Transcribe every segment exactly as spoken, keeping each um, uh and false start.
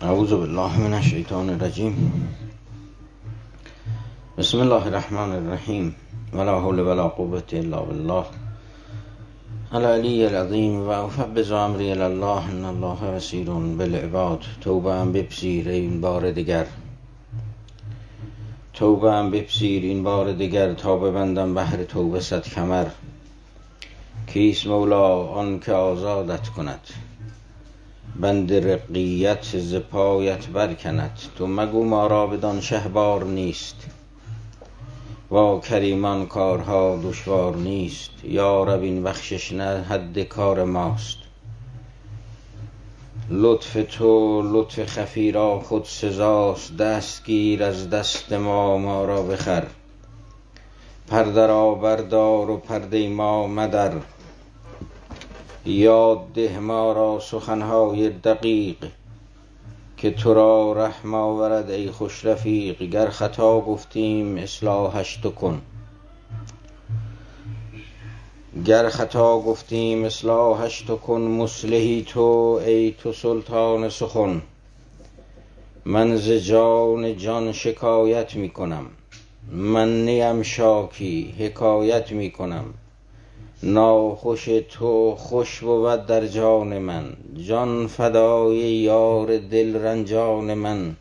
اعوذ بالله من الشیطان الرجیم. بسم الله الرحمن الرحیم. ولا حول ولا قوة الا بالله العلی العظیم. و افوض امری الی الله ان الله بصیر بالعباد. توبه ام بپذیر این بار دیگر، توبه ام بپذیر این بار دیگر، تا ببندم بحر توبه صد کمر. کیست مولا آن که آزادت کند، بند رقیت ز پایت برکند. تو مگو ما را بدان شهبار نیست، با کریمان کارها دشوار نیست. یا رب این بخشش نه حد کار ماست، لطف تو لطف خفی را خود سزاست. دستگیر از دست ما ما را بخر، پرده را بردار و پرده ما مدر. یاد ده ما را سخنهای دقیق، که تو را رحم آورد ای خوش رفیق. گر خطا گفتیم اصلاحش تو کن، گر خطا گفتیم اصلاحش تو کن. مصلحی تو ای تو سلطان سخن، من ز جان جان شکایت می کنم. من نیم شاکی حکایت می کنم، ناخوش تو خوش بود در جان من. جان فدای یار دل رنجان من.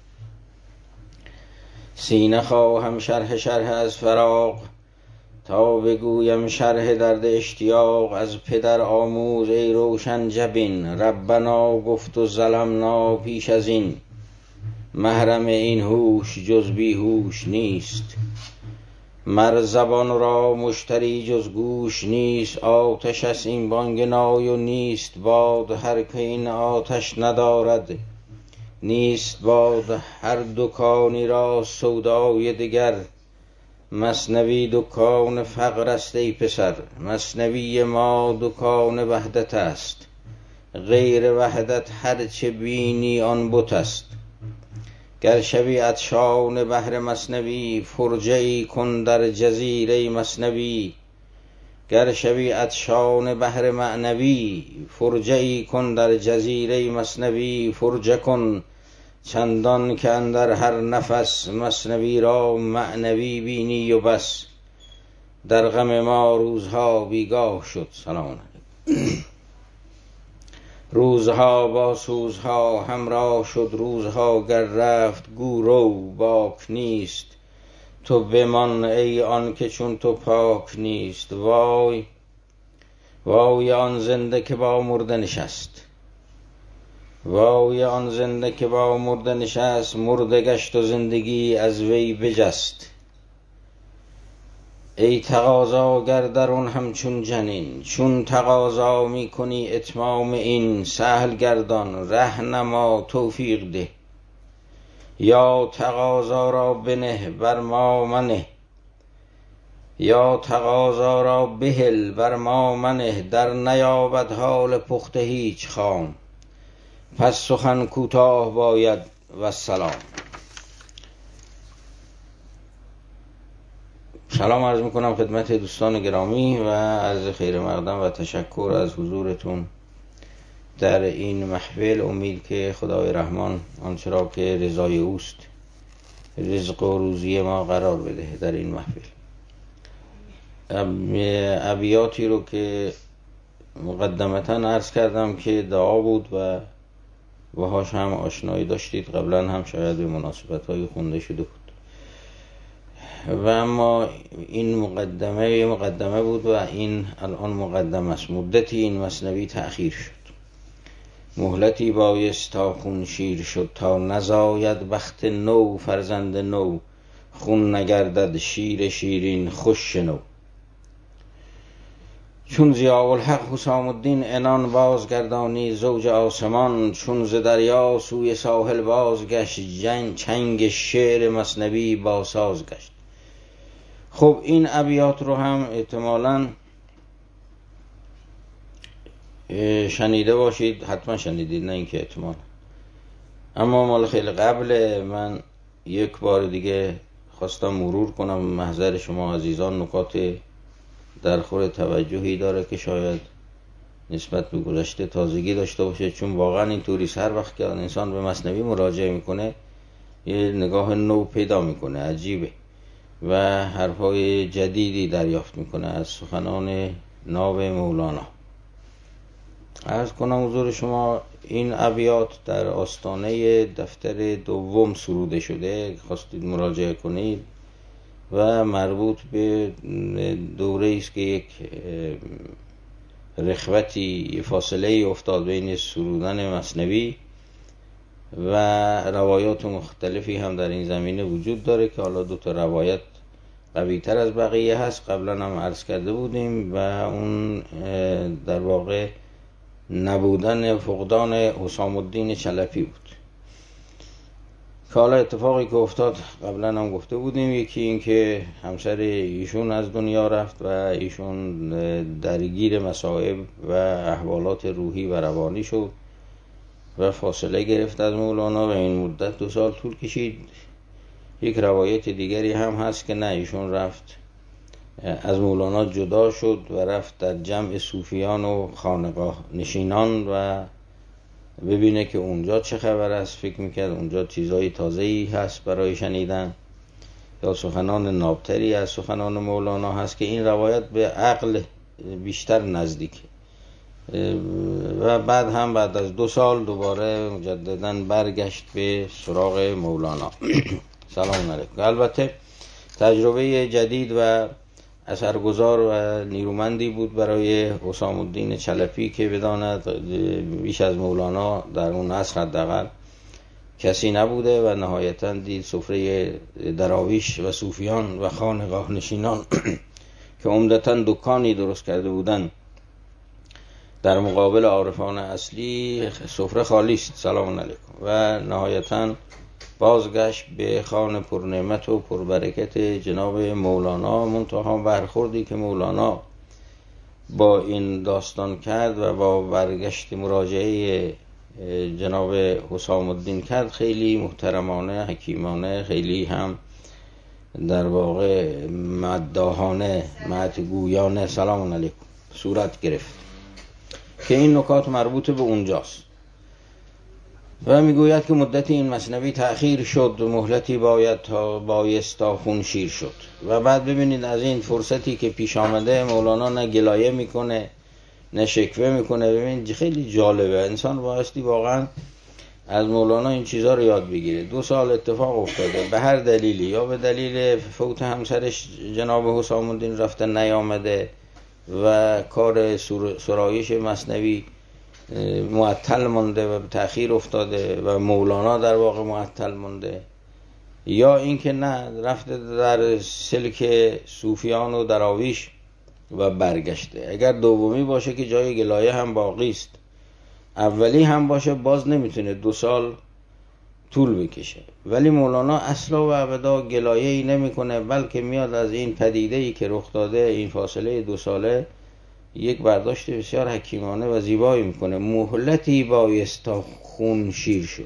سینه خواهم شرح شرح از فراق، تا بگویم شرح درد اشتیاق. از پدر آموز ای روشن جبین، ربنا گفت و ظلمنا پیش از این. محرم این هوش جز بی هوش نیست، مر زبان را مشتری جز گوش نیست. آتش است این بانگ نای و نیست باد، هر که این آتش ندارد نیست باد. هر دکانی را سودای دگر، مثنوی دکان فقر است ای پسر. مثنوی ما دکان وحدت است، غیر وحدت هر چه بینی آن بت است. گر شوی عطشان بحر مثنوی، فرجه ای کن در جزیره مثنوی. گر شوی عطشان بحر معنوی، فرجه ای کن در جزیره مثنوی. فرجه کن چندان که اندر هر نفس، مثنوی را معنوی بینی و بس. در غم ما روزها بیگاه شد، سلام علیکم. روزها با سوزها همراه شد، روزها گر رفت گو رو باک نیست. تو بمان ای آن که چون تو پاک نیست. وای وای آن زنده که با مرده نشست، وای آن زنده که با مرده نشست. مرده گشت و زندگی از وی بجست. ای تقاضاگر درون همچون جنین، چون تقاضا می کنی اتمام این. سهل گردان ره نما توفیق ده، یا تقاضا را بنه بر ما منه. یا تقاضا را بهل بر ما منه، در نیابد حال پخته هیچ خام. پس سخن کوتاه باید و سلام. سلام عرض میکنم خدمت دوستان گرامی و عرض خیر مقدم و تشکر از حضورتون در این محفل. امید که خدای رحمان آنچه را که رضای اوست رزق و روزی ما قرار بده در این محفل. ابیاتی رو که مقدمتا عرض کردم که دعا بود و باهاش هم آشنایی داشتید قبلا، هم شاید به مناسبت‌های خونده شده بود. و اما این مقدمه مقدمه بود و این الان مقدمه است. مدتی این مثنوی تأخیر شد، مهلتی بایست تا خون شیر شد. تا نزاید بخت نو فرزند نو، خون نگردد شیر شیرین خوش شنو. چون ضیاءالحق حسام الدین عنان بازگردانی زوج آسمان، چون ز دریا سوی ساحل بازگشت جنگ چنگ شعر مثنوی باساز گشت. خب این ابیات رو هم احتمالاً شنیده باشید، حتما شنیدید، نه اینکه احتمال. اما مال خیلی قبل من یک بار دیگه خواستم مرور کنم محضر شما عزیزان. نکات در خور توجهی داره که شاید نسبت به گذشته تازگی داشته باشه، چون واقعا اینطوری هر وقت که انسان به مثنوی مراجعه میکنه یه نگاه نو پیدا میکنه، عجیبه و حرفای جدیدی دریافت میکنه از سخنان ناب مولانا. عرض کنم حضور شما این ابیات در آستانه دفتر دوم سروده شده، خواستید مراجعه کنید و مربوط به دوره است که یک رخوتی فاصله افتاد بین سرودن مثنوی و روایات مختلفی هم در این زمینه وجود داره که حالا دو تا روایت قوی تر از بقیه هست، قبلا هم عرض کرده بودیم و اون در واقع نبودن فقدان حسام الدین چلپی بود که حالا اتفاقی که افتاد قبلا هم گفته بودیم. یکی این که همسر ایشون از دنیا رفت و ایشون درگیر مصائب و احوالات روحی و روانی شد و فاصله گرفت از مولانا و این مدت دو سال طول کشید. یک روایت دیگری هم هست که نه، ایشون رفت از مولانا جدا شد و رفت در جمع صوفیان و خانقاه نشینان و ببینه که اونجا چه خبر است، فکر میکرد اونجا چیزای تازه‌ای هست برای شنیدن یا سخنان نابتری از سخنان مولانا هست که این روایت به عقل بیشتر نزدیک و بعد هم بعد از دو سال دوباره مجدداً برگشت به سراغ مولانا. سلام علیکم. البته تجربه جدید و اثرگذار و نیرومندی بود برای حسام الدین چلپی که بداند بیش از مولانا در اون عصر حداقل کسی نبوده و نهایتاً دید سفره دراویش و صوفیان و خانقاه نشینان که عمدتاً دکانی درست کرده بودن در مقابل عارفان اصلی سفره خالی است. سلام علیکم. و نهایتاً بازگشت به خوان پرنعمت و پربرکت جناب مولانا. منتها برخوردی که مولانا با این داستان کرد و با برگشت مراجعه جناب حسام الدین کرد خیلی محترمانه، حکیمانه، خیلی هم در واقع مداحانه، مدگویانه سلام علیکم صورت گرفت که این نکات مربوط به اونجاست. و میگوید که مدت این مثنوی تأخیر شد و مهلتی باید تا بایست تا خون شیر شد. و بعد ببینید از این فرصتی که پیش آمده مولانا نه گلایه میکنه نه شکوه میکنه. ببینید خیلی جالبه، انسان بایستی واقعا از مولانا این چیزها رو یاد بگیره. دو سال اتفاق افتاده به هر دلیلی، یا به دلیل فوت همسرش جناب حسام الدین رفته نیامده و کار سرایش مثنوی معطل مونده و تأخیر افتاده و مولانا در واقع معطل مونده، یا اینکه نه رفته در سلک صوفیان و دراویش و برگشته. اگر دومی باشه که جای گلایه هم باقی است، اولی هم باشه باز نمیتونه دو سال طول بکشه. ولی مولانا اصلا و ابدا گلایه ای نمیکنه، بلکه میاد از این پدیده ای که رخ داده این فاصله دو ساله یک برداشت بسیار حکیمانه و زیبایی میکنه. مهلتی بایست تا خون شیر شد.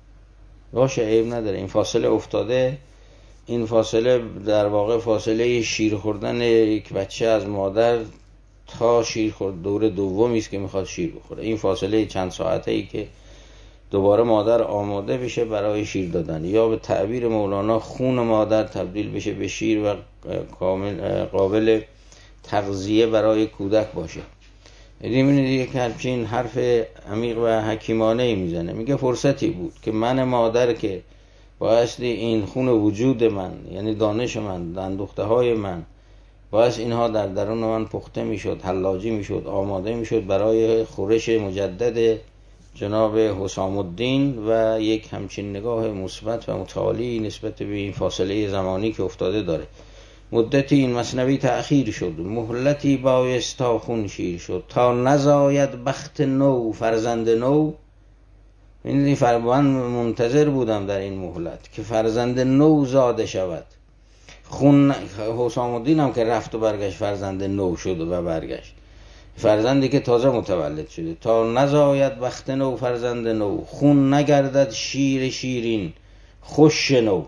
باشه عیب نداره، این فاصله افتاده، این فاصله در واقع فاصله شیر خوردن یک بچه از مادر تا شیر خورد دور دومی است که میخواد شیر بخوره. این فاصله چند ساعته ای که دوباره مادر آماده بشه برای شیر دادن، یا به تعبیر مولانا خون مادر تبدیل بشه به شیر و کامل قابل تغذیه برای کودک باشه. می‌بینید یک همچین حرف عمیق و حکیمانه میزنه. میگه فرصتی بود که من مادر که بایستی این خون وجود من، یعنی دانش من، اندوخته های من، باعث اینها در درون من پخته میشد، حلاجی میشد، آماده میشد برای خورش مجدد جناب حسام الدین و یک همچین نگاه مثبت و متعالی نسبت به این فاصله زمانی که افتاده داره. مدتی این مثنوی تأخیر شد، مهلتی بایست تا خون شیر شد، تا نزاید بخت نو فرزند نو. این فرمان منتظر بودم در این مهلت که فرزند نو زاده شود. خون حسام الدین هم که رفت و برگشت فرزند نو شد و برگشت، فرزندی که تازه متولد شده. تا نزاید بخت نو فرزند نو، خون نگردد شیر شیرین خوش نو.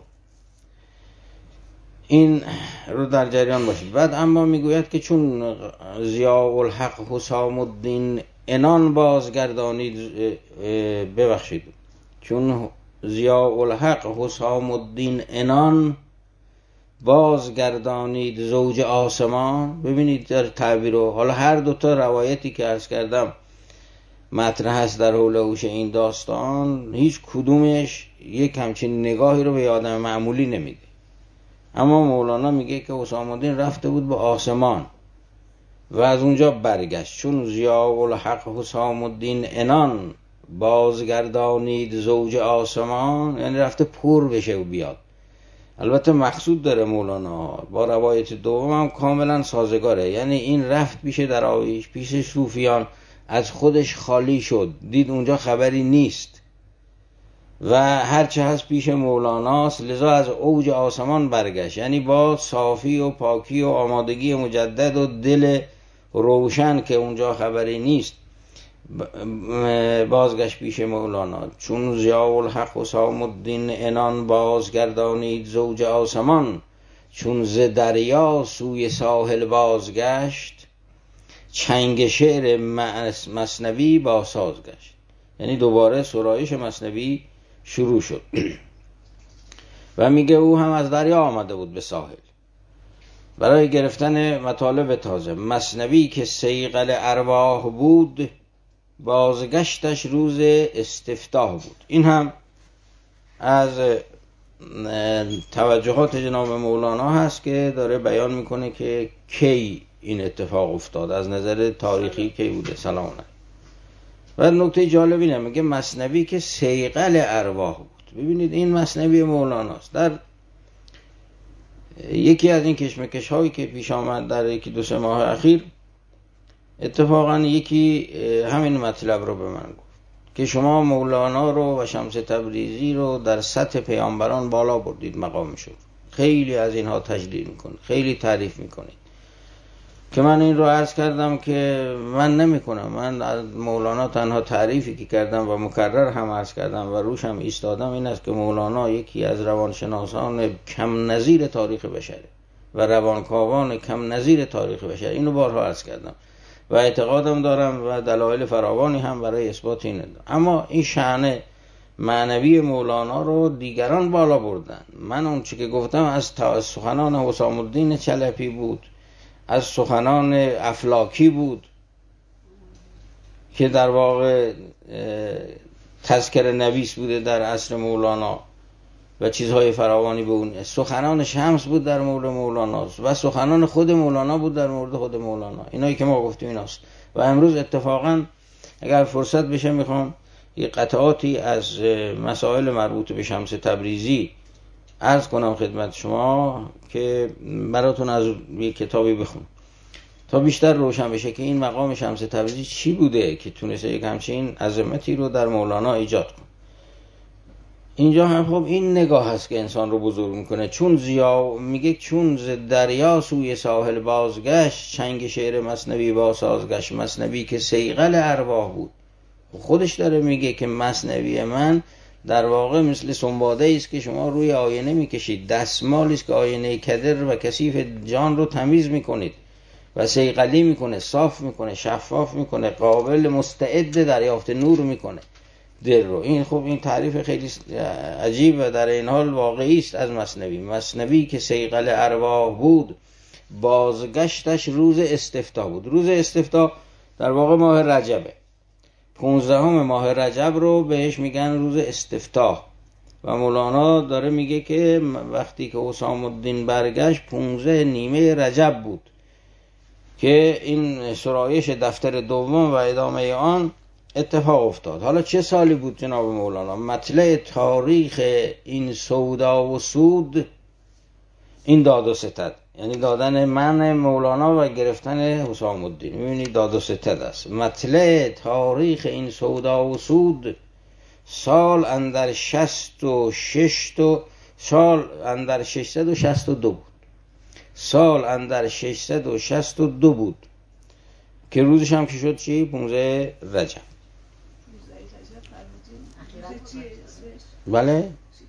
این رو در جریان باشید. بعد اما میگوید که چون ضیاء الحق حسام الدین عنان بازگردانید. ببخشید چون ضیاء الحق حسام الدین عنان بازگردانید زوج آسمان. ببینید در تعبیر رو، حالا هر دوتا روایتی که عرض کردم مطرح هست در حول هوش این داستان، هیچ کدومش یک همچین نگاهی رو به آدم معمولی نمیده. اما مولانا میگه که حسام الدین رفته بود به آسمان و از اونجا برگشت. چون ضیاء الحق حسام الدین عنان بازگردانید زوج آسمان، یعنی رفته پر بشه و بیاد. البته مقصود داره مولانا با روایت دوم هم کاملا سازگاره، یعنی این رفت پیش دراویش، پیش صوفیان، از خودش خالی شد، دید اونجا خبری نیست و هرچه هست پیش مولاناست، لذا از اوج آسمان برگشت، یعنی با صافی و پاکی و آمادگی مجدد و دل روشن که اونجا خبری نیست بازگشت پیش مولانا. چون ضیاء الحق حسام الدین عنان بازگردانید زوج آسمان، چون ز دریا سوی ساحل بازگشت، چنگ شعر مثنوی با ساز گشت. یعنی دوباره سرایش مثنوی شروع شد و میگه او هم از دریا آمده بود به ساحل برای گرفتن مطالب تازه. مثنوی که صیقل ارواح بود، بازگشتش روز استفتاح بود. این هم از توجهات جناب مولانا هست که داره بیان میکنه که کی این اتفاق افتاد، از نظر تاریخی کی بوده. سلام علیکم. و نکته جالبی اینه، میگه مثنوی که صیقل ارواح بود. ببینید این مثنوی مولاناست. در یکی از این کشمکش هایی که پیش آمد در یکی دو سه ماه اخیر، اتفاقا یکی همین مطلب رو به من گفت که شما مولانا رو و شمس تبریزی رو در سطح پیامبران بالا بردید مقامشو، خیلی از اینها تجلیل میکنید، خیلی تعریف میکنید. که من این رو عرض کردم که من نمی کنم. من از مولانا تنها تعریفی که کردم و مکرر هم عرض کردم و روش هم ایستادم این است که مولانا یکی از روانشناسان کم نظیر تاریخ بشره و روانکاوان کم نظیر تاریخ بشره. اینو بارها عرض کردم و اعتقادم دارم و دلایل فراوانی هم برای اثبات این دارم. اما این شأن معنوی مولانا رو دیگران بالا بردن. من اون چی که گفتم از سخنان حسام الدین چلپی بود، از سخنان افلاکی بود که در واقع تذکر نویس بوده در عصر مولانا و چیزهای فراوانی به اون. سخنان شمس بود در مورد مولانا و سخنان خود مولانا بود در مورد خود مولانا. اینایی که ما گفتیم ایناست. و امروز اتفاقا اگر فرصت بشه میخوام یه قطعاتی از مسائل مربوط به شمس تبریزی عرض کنم خدمت شما که براتون از یک کتابی بخونم تا بیشتر روشن بشه که این مقام شمس تبریزی چی بوده که تونسته یک همچین عظمتی رو در مولانا ایجاد کنه. اینجا هم خب این نگاه هست که انسان رو بزرگ میکنه. چون زیا میگه چون ز دریا سوی ساحل بازگشت، چنگ شعر مثنوی با سازگشت. مثنوی که صیقل ارواح بود. خودش داره میگه که مثنوی من در واقع مثل سنباده است که شما روی آینه میکشید، دستمالی است که آینه کدر و کثیف جان رو تمیز میکنید و صیقلی میکنه، صاف میکنه، شفاف میکنه، قابل مستعد دریافت نور میکنه دل رو. این خب این تعریف خیلی عجیب و در این حال واقعی است از مثنوی. مثنوی که صیقل ارواح بود، بازگشتش روز استفتاح بود. روز استفتاح در واقع ماه رجبه. پونزدهم ماه رجب رو بهش میگن روز استفتاح و مولانا داره میگه که وقتی که حسام الدین برگشت پونزده نیمه رجب بود که این سرایش دفتر دوم و ادامه آن اتفاق افتاد. حالا چه سالی بود جناب مولانا؟ مطلع تاریخ این سودا و سود این داد و ستد، یعنی دادن من مولانا و گرفتن حسام الدین. میبینید داد و ستد است. مطلع تاریخ این سودا و سود سال اندر شست و شش و سال اندر ششصد و شصت و دو بود. سال اندر ششصد و شصت و دو بود که روزش هم که شد چی؟ پونزده رجب. بله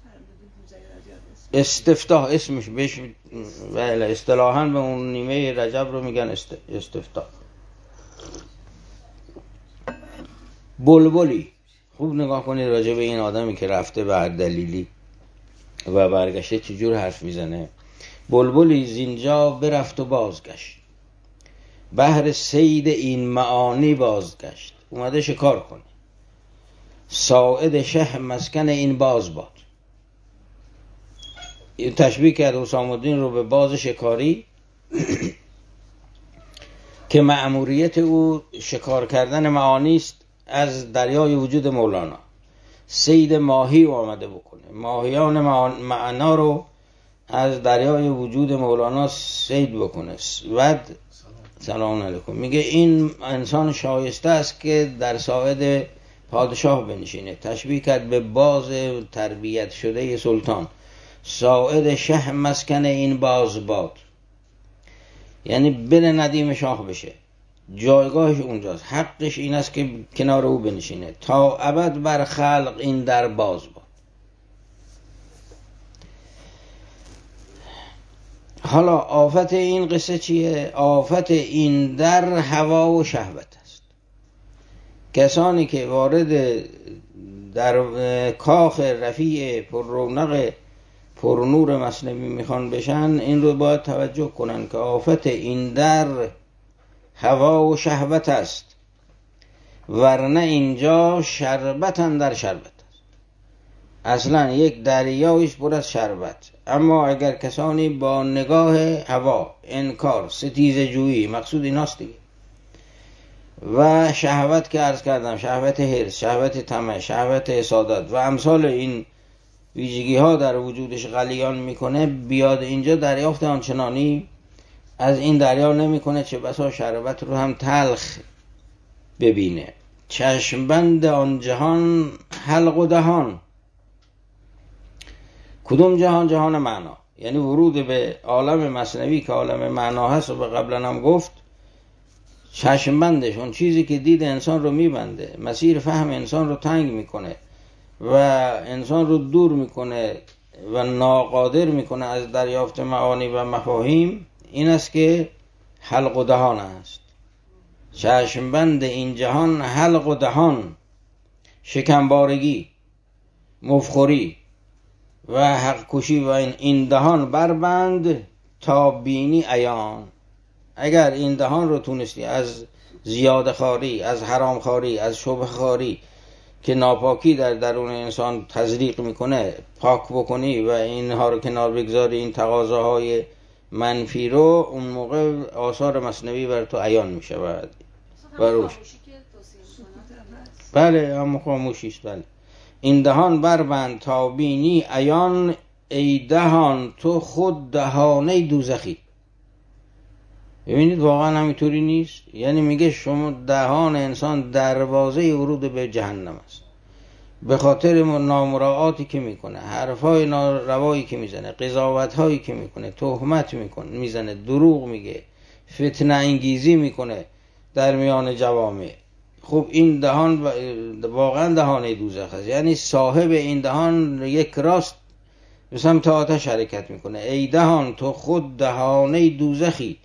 استفتاح اسمش بهش بله اصطلاحاً به اون نیمه رجب رو میگن استفتاح. بلبلی، خوب نگاه کنید راجع به این آدمی که رفته به هر دلیلی و برگشته چجور حرف میزنه. بلبلی زینجا برفت و بازگشت، بهر صید این معانی بازگشت. اومده شکار کنه. ساعد شه مسکن این باز باد. تشبیه کرد حسام الدین رو به باز شکاری که مأموریت او شکار کردن معانی است از دریای وجود مولانا. صید ماهی رو آمده بکنه، ماهیان معنا رو از دریای وجود مولانا صید بکنه. بعد سلام علیکم میگه این انسان شایسته است که در ساعد پادشاه بنشینه. تشبیه کرد به باز تربیت شده سلطان. ساعد شه مسکن این باز باد، یعنی بره ندیم شاه بشه، جایگاهش اونجاست، حقش این است که کنار او بنشینه. تا ابد بر خلق این در باز باد. حالا آفت این قصه چیه؟ آفت این در هوا و شهوت است. کسانی که وارد در کاخ رفیع پر رونق پر نور مثنوی میخوان بشن، این رو باید توجه کنن که آفت این در هوا و شهوت است، ورنه اینجا شربتن در شربت است. اصلا یک دریایش پر از شربت. اما اگر کسانی با نگاه هوا، انکار، ستیزه جویی، مقصود ایناست دیگه، و شهوت که عرض کردم، شهوت حرص، شهوت طمع، شهوت حسادت و امثال این ویژگی ها در وجودش غلیان میکنه، بیاد اینجا دریافت آنچنانی از این دریا نمیکنه، چه بسا شربت رو هم تلخ ببینه. چشمبند آن جهان حلق و دهان. کدوم جهان؟ جهان معنا، یعنی ورود به عالم مثنوی که عالم معنا هست و به قبلا هم گفت، چشمبندش اون چیزی که دید انسان رو میبنده، مسیر فهم انسان رو تنگ میکنه و انسان رو دور میکنه و ناقادر میکنه از دریافت معانی و مفاهیم، این است که حلق و دهان است. چشمبند این جهان حلق و دهان، شکمبارگی، مفخوری و حق کشی و این, این دهان بربند تا بینی عیان. اگر این دهان رو تونستی از زیاده خاری، از حرام خاری، از شبه خاری که ناپاکی در درون انسان تزریق میکنه پاک بکنی و اینها رو کنار بگذاری، این تقاضاهای منفی رو، اون موقع آثار مثنوی بر تو عیان میشه. بعد بروش بله هم خاموشیست. بله این دهان بربند تا بینی عیان، ای دهان تو خود دهانه دوزخی. ببینید واقعا همینطوری نیست؟ یعنی میگه شما دهان انسان دروازه ورود به جهنم است، به خاطر نامراعاتی که میکنه، حرفای ناروایی که میزنه، قضاوتهایی که میکنه، تهمت میکنه، میزنه، دروغ میگه، فتنه انگیزی میکنه در میان جوامع. خب این دهان واقعا دهانه دوزخ است. یعنی صاحب این دهان یک راست به سمت آتش حرکت میکنه. ای دهان تو خود دهانه دوزخی،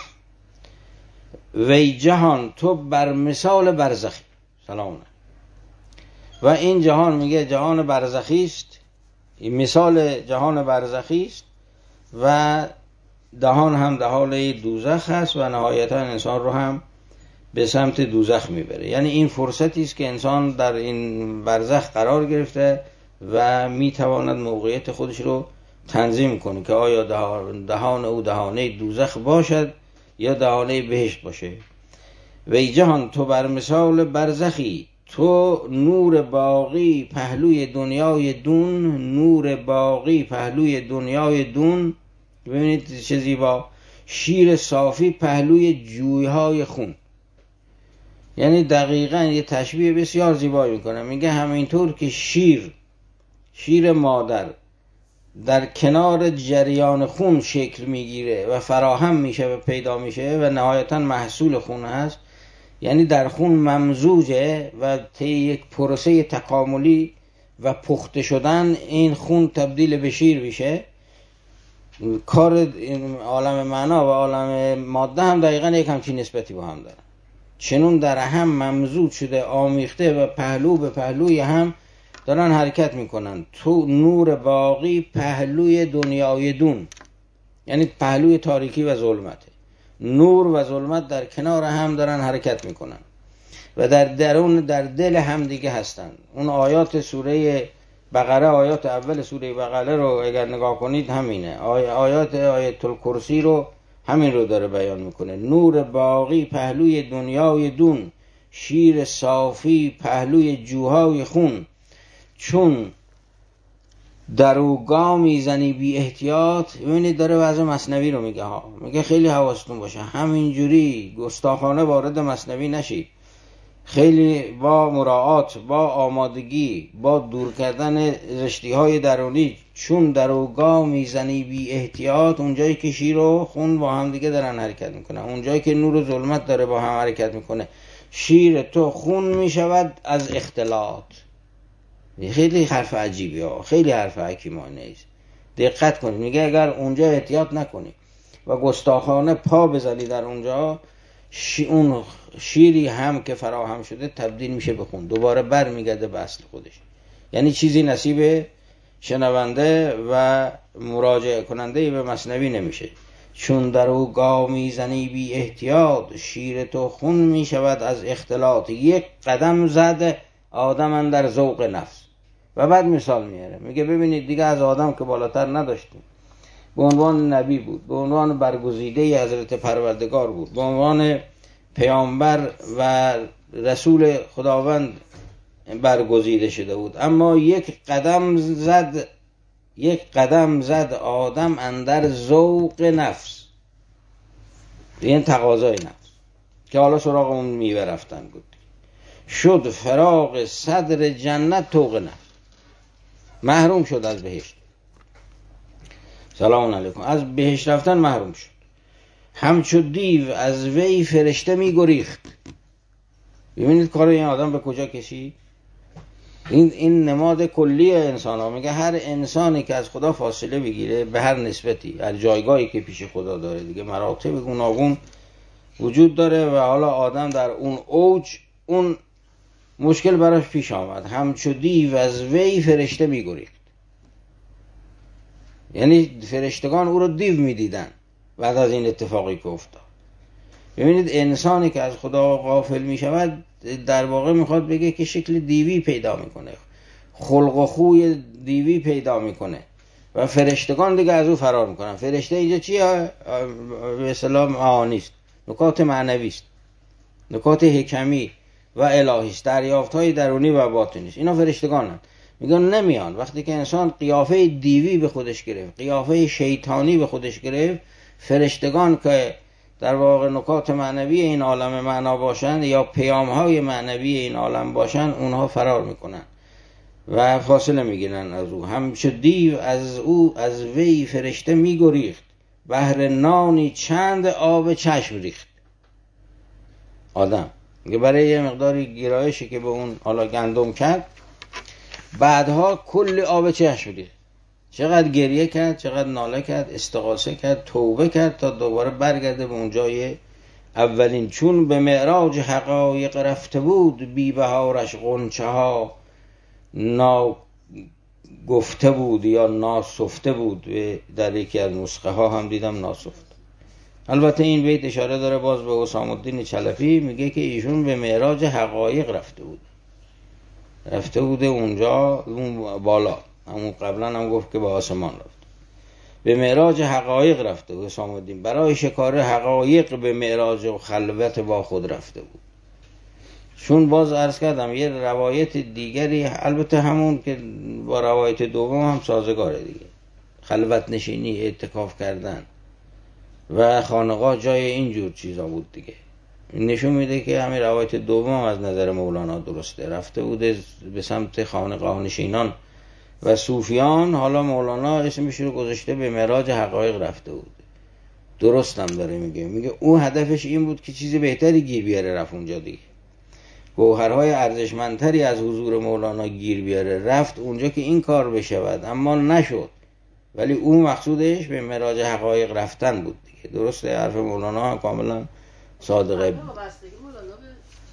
وی جهان تو بر مثال برزخی. سلام. و این جهان میگه جهان برزخی است، مثال جهان برزخی است و دهان هم دهان دوزخ است و نهایتا انسان رو هم به سمت دوزخ میبره. یعنی این فرصتی است که انسان در این برزخ قرار گرفته و میتواند موقعیت خودش رو تنظیم کنه که آیا دهان او دهانه دوزخ باشد یا دهانه بهشت باشه. وی جهان تو بر مثال برزخی، تو نور باقی پهلوی دنیای دون، نور باقی پهلوی دنیای دون. ببینید چه زیبا، شیر صافی پهلوی جویهای خون. یعنی دقیقاً یه تشبیه بسیار زیبایی میکنه. میگه همینطور که شیر شیر مادر در کنار جریان خون شکل میگیره و فراهم میشه و پیدا میشه و نهایتاً محصول خون هست، یعنی در خون ممزوجه و طی یک پروسه تکاملی و پخته شدن این خون تبدیل به شیر میشه. کار عالم معنا و عالم ماده هم دقیقاً یک همچین نسبتی با هم دارن. چنون در هم ممزوج شده، آمیخته و پهلو به پهلوی هم دارن حرکت میکنن. تو نور باقی پهلوی دنیای دون، یعنی پهلوی تاریکی و ظلمته. نور و ظلمت در کنار هم دارن حرکت میکنن و در درون در دل هم دیگه هستن. اون آیات سوره بقره، آیات اول سوره بقره رو اگر نگاه کنید همینه. آی آیات آیت الکرسی رو همین رو داره بیان میکنه. نور باقی پهلوی دنیای دون، شیر صافی پهلوی جوهای خون. چون در او گام میزنی بی احتیاط. ببینید داره وضع مثنوی رو میگه ها، میگه خیلی حواستون باشه، همینجوری گستاخانه وارد مثنوی نشید. خیلی با مراعات، با آمادگی، با دور کردن رشتی های درونی. چون در او گام میزنی بی احتیاط، اونجایی که شیر و خون با هم دیگه دارن حرکت میکنن، اونجایی که نور و ظلمت داره با هم حرکت میکنه، شیر تو خون میشود از اختلاط. خیلی حرف عجیبی ها، خیلی حرف حکیمانه است. دقت کنید، میگه اگر اونجا احتیاط نکنی و گستاخانه پا بزنی در اونجا، شی اون شیری هم که فراهم شده تبدیل میشه به خون، دوباره بر میگرده به اصل خودش. یعنی چیزی نصیب شنونده و مراجعه کننده به مثنوی نمیشه. چون در او گام میزنی بی احتیاط، شیر تو خون میشود از اختلاط. یک قدم زد آدم اندر ذوق نفس. و بعد مثال میاره، میگه ببینید دیگه از آدم که بالاتر نداشتیم، به عنوان نبی بود، به عنوان برگزیده حضرت پروردگار بود، به عنوان پیامبر و رسول خداوند برگزیده شده بود، اما یک قدم زد یک قدم زد آدم اندر ذوق نفس، این تقاضای نفس که حالا سراغ اون میوه رفتن بود. شد فراغ صدر جنت طوق نفس، محروم شد از بهشت. سلام علیکم، از بهشت رفتن محروم شد. همچو دیو از وی فرشته می گریخت. ببینید کار این آدم به کجا کشید. این این نماد کلی انسان ها. میگه هر انسانی که از خدا فاصله بگیره به هر نسبتی، هر جایگاهی که پیش خدا داره دیگه، مراتب گوناگون وجود داره و حالا آدم در اون اوج اون مشکل براش پیش آمد. همچو دیو از وی فرشته می گریخت، یعنی فرشتگان او رو دیو می دیدن بعد از این اتفاقی که افتاد. ببینید انسانی که از خدا غافل می شود در واقع میخواد بگه که شکل دیوی پیدا میکنه، خلق و خوی دیوی پیدا میکنه و فرشتگان دیگه از او فرار میکنن. فرشته اینجا چیه؟ به اصطلاح معانی است، نکات معنوی است، نکات حکمی و الهی است، دریافت‌های درونی و باطنی است. اینا فرشتگانن. میگن نمیان. وقتی که انسان قیافه دیوی به خودش گرفت، قیافه شیطانی به خودش گرفت، فرشتگان که در واقع نکات معنوی این عالم معنا باشند یا پیام‌های معنوی این عالم باشند، اونها فرار میکنن و فاصله میگیرن از او. همچو دیو از او از وی فرشته میگریخت، بهر نانی چند آب چشم ریخت. آدم میگه برای یه مقداری گرایشی که به اون حالا گندم کرد، بعدها کل آب چشم ریخت. چقدر گریه کرد، چقدر ناله کرد، استغاثه کرد، توبه کرد تا دوباره برگرده به اون جای اولین. چون به معراج حقایق رفته بود، بی بهارش غنچه ها نا گفته بود یا ناسفته بود. در یکی از نسخه ها هم دیدم ناسفته. البته این بیت اشاره داره باز به حسام الدین چلفی، میگه که ایشون به معراج حقایق رفته بود، رفته بوده اونجا اون بالا. همون قبلا هم گفت که به آسمان رفت، به معراج حقایق رفته بود حسام الدین، برای شکار حقایق به معراج و خلوت با خود رفته بود. چون باز عرض کردم یه روایت دیگری، البته همون که با روایت دوم هم سازگاره دیگه، خلوت نشینی، اعتکاف کردن و خانقاه جای اینجور چیزا بود دیگه. نشون میده که همین روایت دوم از نظر مولانا درسته، رفته بوده به سمت خانقاه نشینان و صوفیان. حالا مولانا اسمش رو گذاشته به معراج حقایق رفته بود. درست هم داره میگه، میگه اون هدفش این بود که چیزی بهتری گیر بیاره، رفت اونجا دیگه، گوهرهای ارزشمندتری از حضور مولانا گیر بیاره، رفت اونجا که این کار بشود، اما نشد. ولی اون مقصودش به معراج حقایق رفتن بود دیگه. درسته، حرف مولانا کاملا صادقه.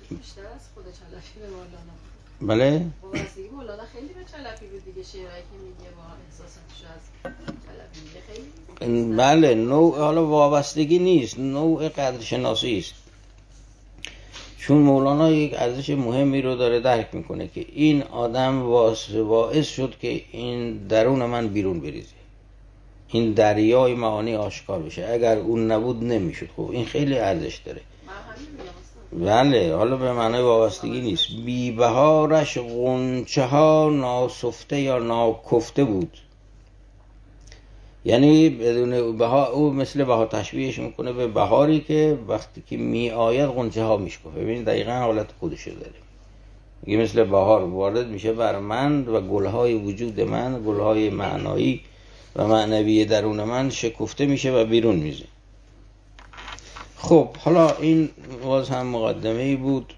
بیشتر از خود چلفی به مولانا. بله وابستگی مولانا خیلی به چلفی بود دیگه، شعرهایی که میگه با احساساتش از چلفی میگه خیلی. بله نوع، حالا وابستگی نیست، نوع قدرشناسی است. چون مولانا یک ارزش مهمی رو داره درک میکنه که این آدم باعث شد که این درون من بیرون بریزه، این دریای معانی آشکار بشه، اگر اون نبود نمیشد. خب این خیلی ارزش داره. بله، حالا به معنای وابستگی نیست. بی بهارش غنچه ها ناسفته یا ناکفته بود، یعنی بدون بهار. او مثل بهار تشبیهش میکنه به بهاری که وقتی که می آید غنچه ها میشکفه. ببینید دقیقا حالت خودشو داره، میگه مثل بهار وارد میشه بر من و گلهای وجود من، گلهای معنایی و معنوی درون من شکفته میشه و بیرون میزه. خب حالا این باز هم مقدمه ای بود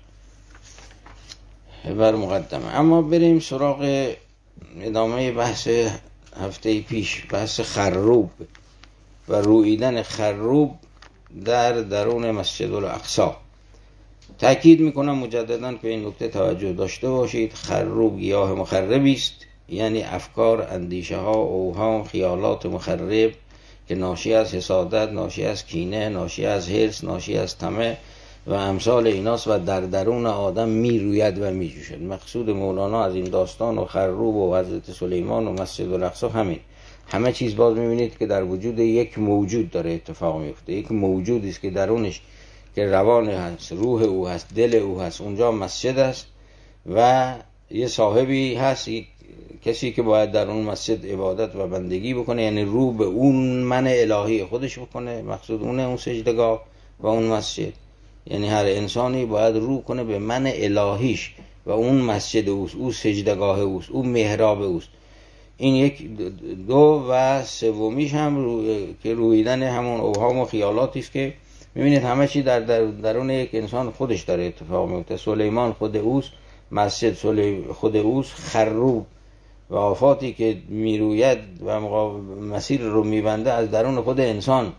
بر مقدمه. اما بریم سراغ ادامه بحث هفته پیش، بحث خروب و رویدن خروب در درون مسجد الاقصی. تأکید میکنم مجددا که این نکته توجه داشته باشید. خروب گیاه مخربی است، یعنی افکار، اندیشه ها، اوهام، خیالات مخرب که ناشی از حسادت، ناشی از کینه، ناشی از حرص، ناشی از طمع و امثال ایناست و در درون آدم می روید و می جوشد. مقصود مولانا از این داستان و خروب و حضرت سلیمان و مسجد الاقصی همین. همه چیز باز میبینید که در وجود یک موجود داره اتفاق میفته. یک موجودی است که درونش که روان هست، روح او هست، دل او هست، اونجا مسجد است و یه صاحبی هست، یک کسی که باید در اون مسجد عبادت و بندگی بکنه، یعنی رو به اون من الهی خودش بکنه. مقصود اونه، اون سجدگاه و اون مسجد. یعنی هر انسانی باید رو کنه به من الهیش و اون مسجد اوست، او سجدگاه اوست، او محراب اوست. این یک. دو و سومیش هم رو... که رویدن همون اوهام و خیالاتی است که میبینید همه چی در, در درون یک انسان خودش داره اتفاق میفته. سلیمان خود اوست، مسجد خود اوست، خروب و آفاتی که میروید و مسیر رو میبنده از درون خود انسان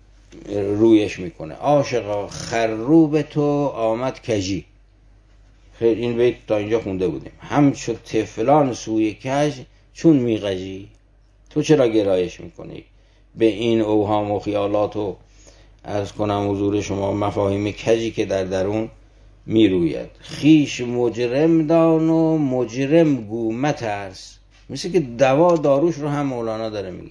رویش میکنه. عاشقا خروب تو آمد کجی. خیلی این بیت تا اینجا خونده بودیم. همچو طفلان سوی کج چون میغجی. تو چرا گرایش میکنی به این اوهام و خیالات و از کنم حضور شما مفاهیم کجی که در درون میروید؟ خیش مجرم دان و مجرم گو مترس. مثل که دوا داروش رو هم مولانا داره میگه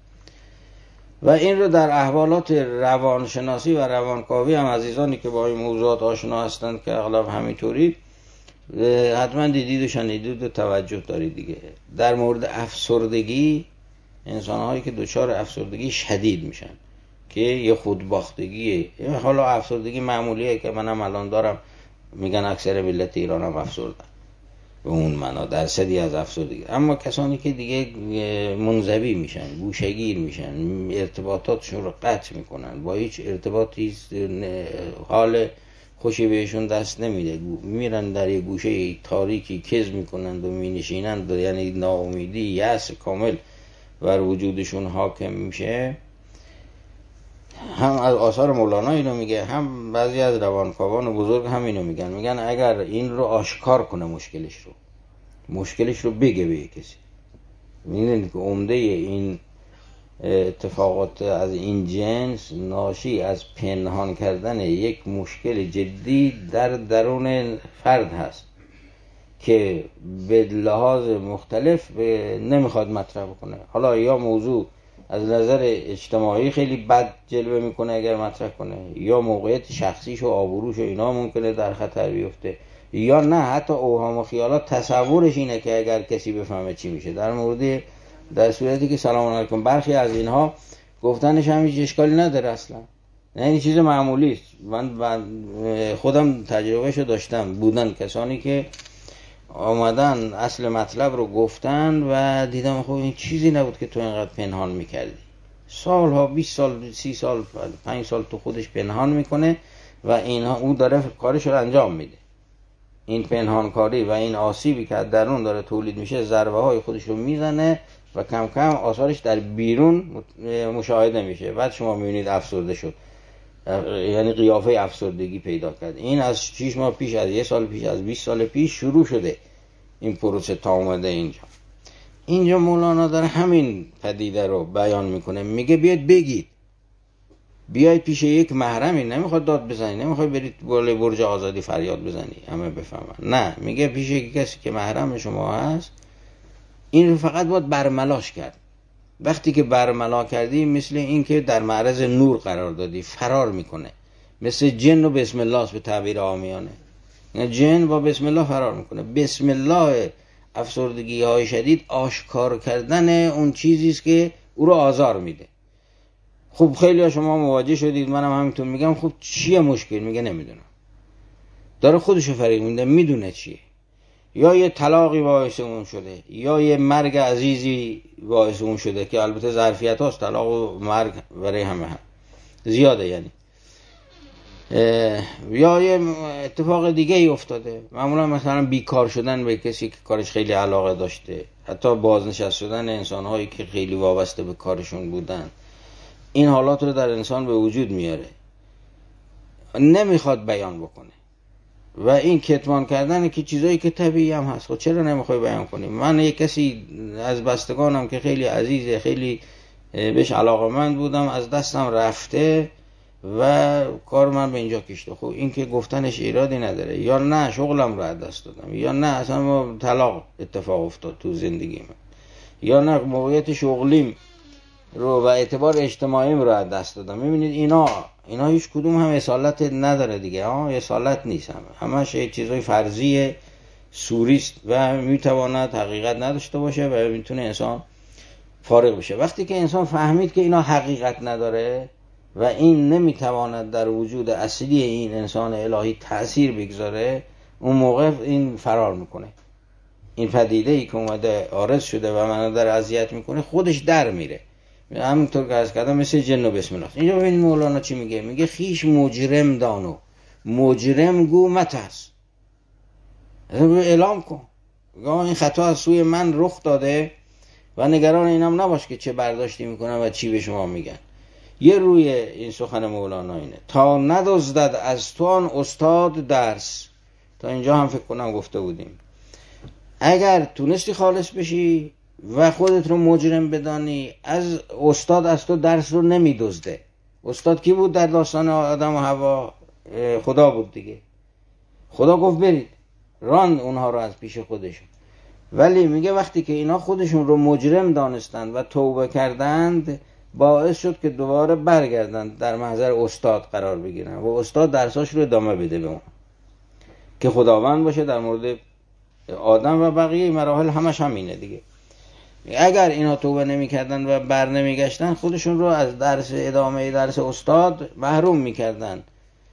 و این رو در احوالات روانشناسی و روانکاوی هم عزیزانی که با این موضوعات آشنا هستند که اغلب همینطوری حتما دیدید و شنیدید و توجه دارید دیگه. در مورد افسردگی، انسان‌هایی که دچار افسردگی شدید میشن که یه خودباختگیه، حالا افسردگی معمولیه که منم الان دارم، میگن اکثر ملت ایران هم افسردن به اون معنا، درصدی از افسردگی. اما کسانی که دیگه منزوی میشن، گوشه‌گیر میشن، ارتباطاتشون رو قطع میکنن، با هیچ ارتباطی حال خوشی بهشون دست نمیده، میرن در یه گوشه تاریکی کز میکنند و مینشینند، یعنی ناامیدی، یأس کامل بر وجودشون حاکم میشه. هم از آثار مولانا اینو میگه، هم بعضی از روانکاوان بزرگ هم اینو میگن. میگن اگر این رو آشکار کنه، مشکلش رو مشکلش رو بگه به کسی. میدونید که عمده این اتفاقات از این جنس ناشی از پنهان کردن یک مشکل جدی در درون فرد هست که به لحاظ مختلف نمیخواد مطرح کنه. حالا یا موضوع از نظر اجتماعی خیلی بد جلوه میکنه اگر مطرح کنه، یا موقعیت شخصیش و آبروش و اینا ممکنه در خطر بیفته، یا نه حتی اوهام و خیالات تصورش اینه که اگر کسی بفهمه چی میشه. در مورد در صورتی که سلام علیکم برخی از اینها گفتنش هم هیچ اشکالی نداره اصلا، نه این چیز معمولی است. من خودم تجربهشو داشتم، بودن کسانی که آمدن اصل مطلب رو گفتن و دیدم خب این چیزی نبود که تو اینقدر پنهان میکردی. سالها، بیست سال، سی سال، پنج سال تو خودش پنهان میکنه و اینها او داره کارش رو انجام میده. این پنهانکاری و این آسیبی که درون داره تولید میشه ضربه های خودش رو میزنه و کم کم آثارش در بیرون مشاهده میشه. بعد شما میبینید افسرده شد. یعنی قیافه افسردگی پیدا کرد. این از شش ماه پیش، از یک سال پیش، از بیست سال پیش شروع شده این پروسه تا اومده اینجا. اینجا مولانا داره همین پدیده رو بیان میکنه، میگه بیاید بگید، بیاید پیش یک محرمی، نمیخواد داد بزنی، نمیخواد برید بالای برج آزادی فریاد بزنی همه بفهمن، نه، میگه پیش یک کسی که محرم شما هست این رو فقط باید برملاش کرد. وقتی که برملا کردی مثل این که در معرض نور قرار دادی، فرار میکنه، مثل جن و بسم الله به تعبیر عامیانه. جن با بسم الله فرار میکنه. بسم الله افسردگی های شدید آشکار کردن اون چیزی است که او رو آزار میده. خب خیلی ها شما مواجه شدید، منم همینطور میگم خب چیه مشکل؟ میگه نمیدونم. داره خودشو فریب میده، میدونه چیه. یا یه طلاقی باعث اون شده، یا یه مرگ عزیزی باعث اون شده که البته ظرفیت هاست، طلاق و مرگ برای همه هم زیاده یعنی، یا یه اتفاق دیگه ای افتاده. معمولا مثلا بیکار شدن به کسی که کارش خیلی علاقه داشته، حتی بازنشست شدن انسان هایی که خیلی وابسته به کارشون بودن، این حالات رو در انسان به وجود میاره، نمیخواد بیان بکنه. و این کتمان کردن که چیزایی که طبیعی هم هست، خب چرا نمیخوای بیان کنی؟ من یک کسی از بستگانم که خیلی عزیزه، خیلی بهش علاقه‌مند بودم، از دستم رفته و کار من به اینجا کشته. خب این که گفتنش ایرادی نداره. یا نه شغلم رو از دست دادم، یا نه اصلا طلاق اتفاق افتاد تو زندگی من، یا نه موقعیت شغلیم رو و اعتبار اجتماعیم رو از دست دادم. میبینید اینا اینا هیچ کدوم هم اصالت نداره دیگه، ها اصالت نیست، هم همش یه چیزای فرضی سوریست و میتواند حقیقت نداشته باشه و میتونه انسان فارغ بشه. وقتی که انسان فهمید که اینا حقیقت نداره و این نمیتواند در وجود اصلی این انسان الهی تأثیر بگذاره، اون موقع این فرار میکنه. این پدیده ای که اومده عارض شده و منو در اذیت میکنه خودش در میره. همونطور که عرض کردم مثل جن و بسم الله. اینجا ببینید مولانا چی میگه؟ میگه خیش مجرم دانو، مجرم گو مترس، اعلام کن این خطا از سوی من رخ داده و نگران اینم نباش که چه برداشتی میکنن و چی به شما میگن. یه روی این سخن مولانا اینه تا ندزدد از تو آن استاد درس. تا اینجا هم فکر کنم گفته بودیم اگر تونستی خالص بشی و خودت رو مجرم بدانی، از استاد از تو درس رو نمیدزده. استاد کی بود در داستان آدم و حوا؟ خدا بود دیگه. خدا گفت برید، راند اونها رو از پیش خودشون. ولی میگه وقتی که اینا خودشون رو مجرم دانستند و توبه کردند، باعث شد که دوباره برگردند در محضر استاد قرار بگیرن و استاد درساش رو ادامه بده به اون که خداوند باشه. در مورد آدم و بقیه مراحل همش همینه دیگه. اگر اینا توبه نمی کردن و بر نمی گشتن، خودشون رو از درس ادامه درس استاد محروم می کردن.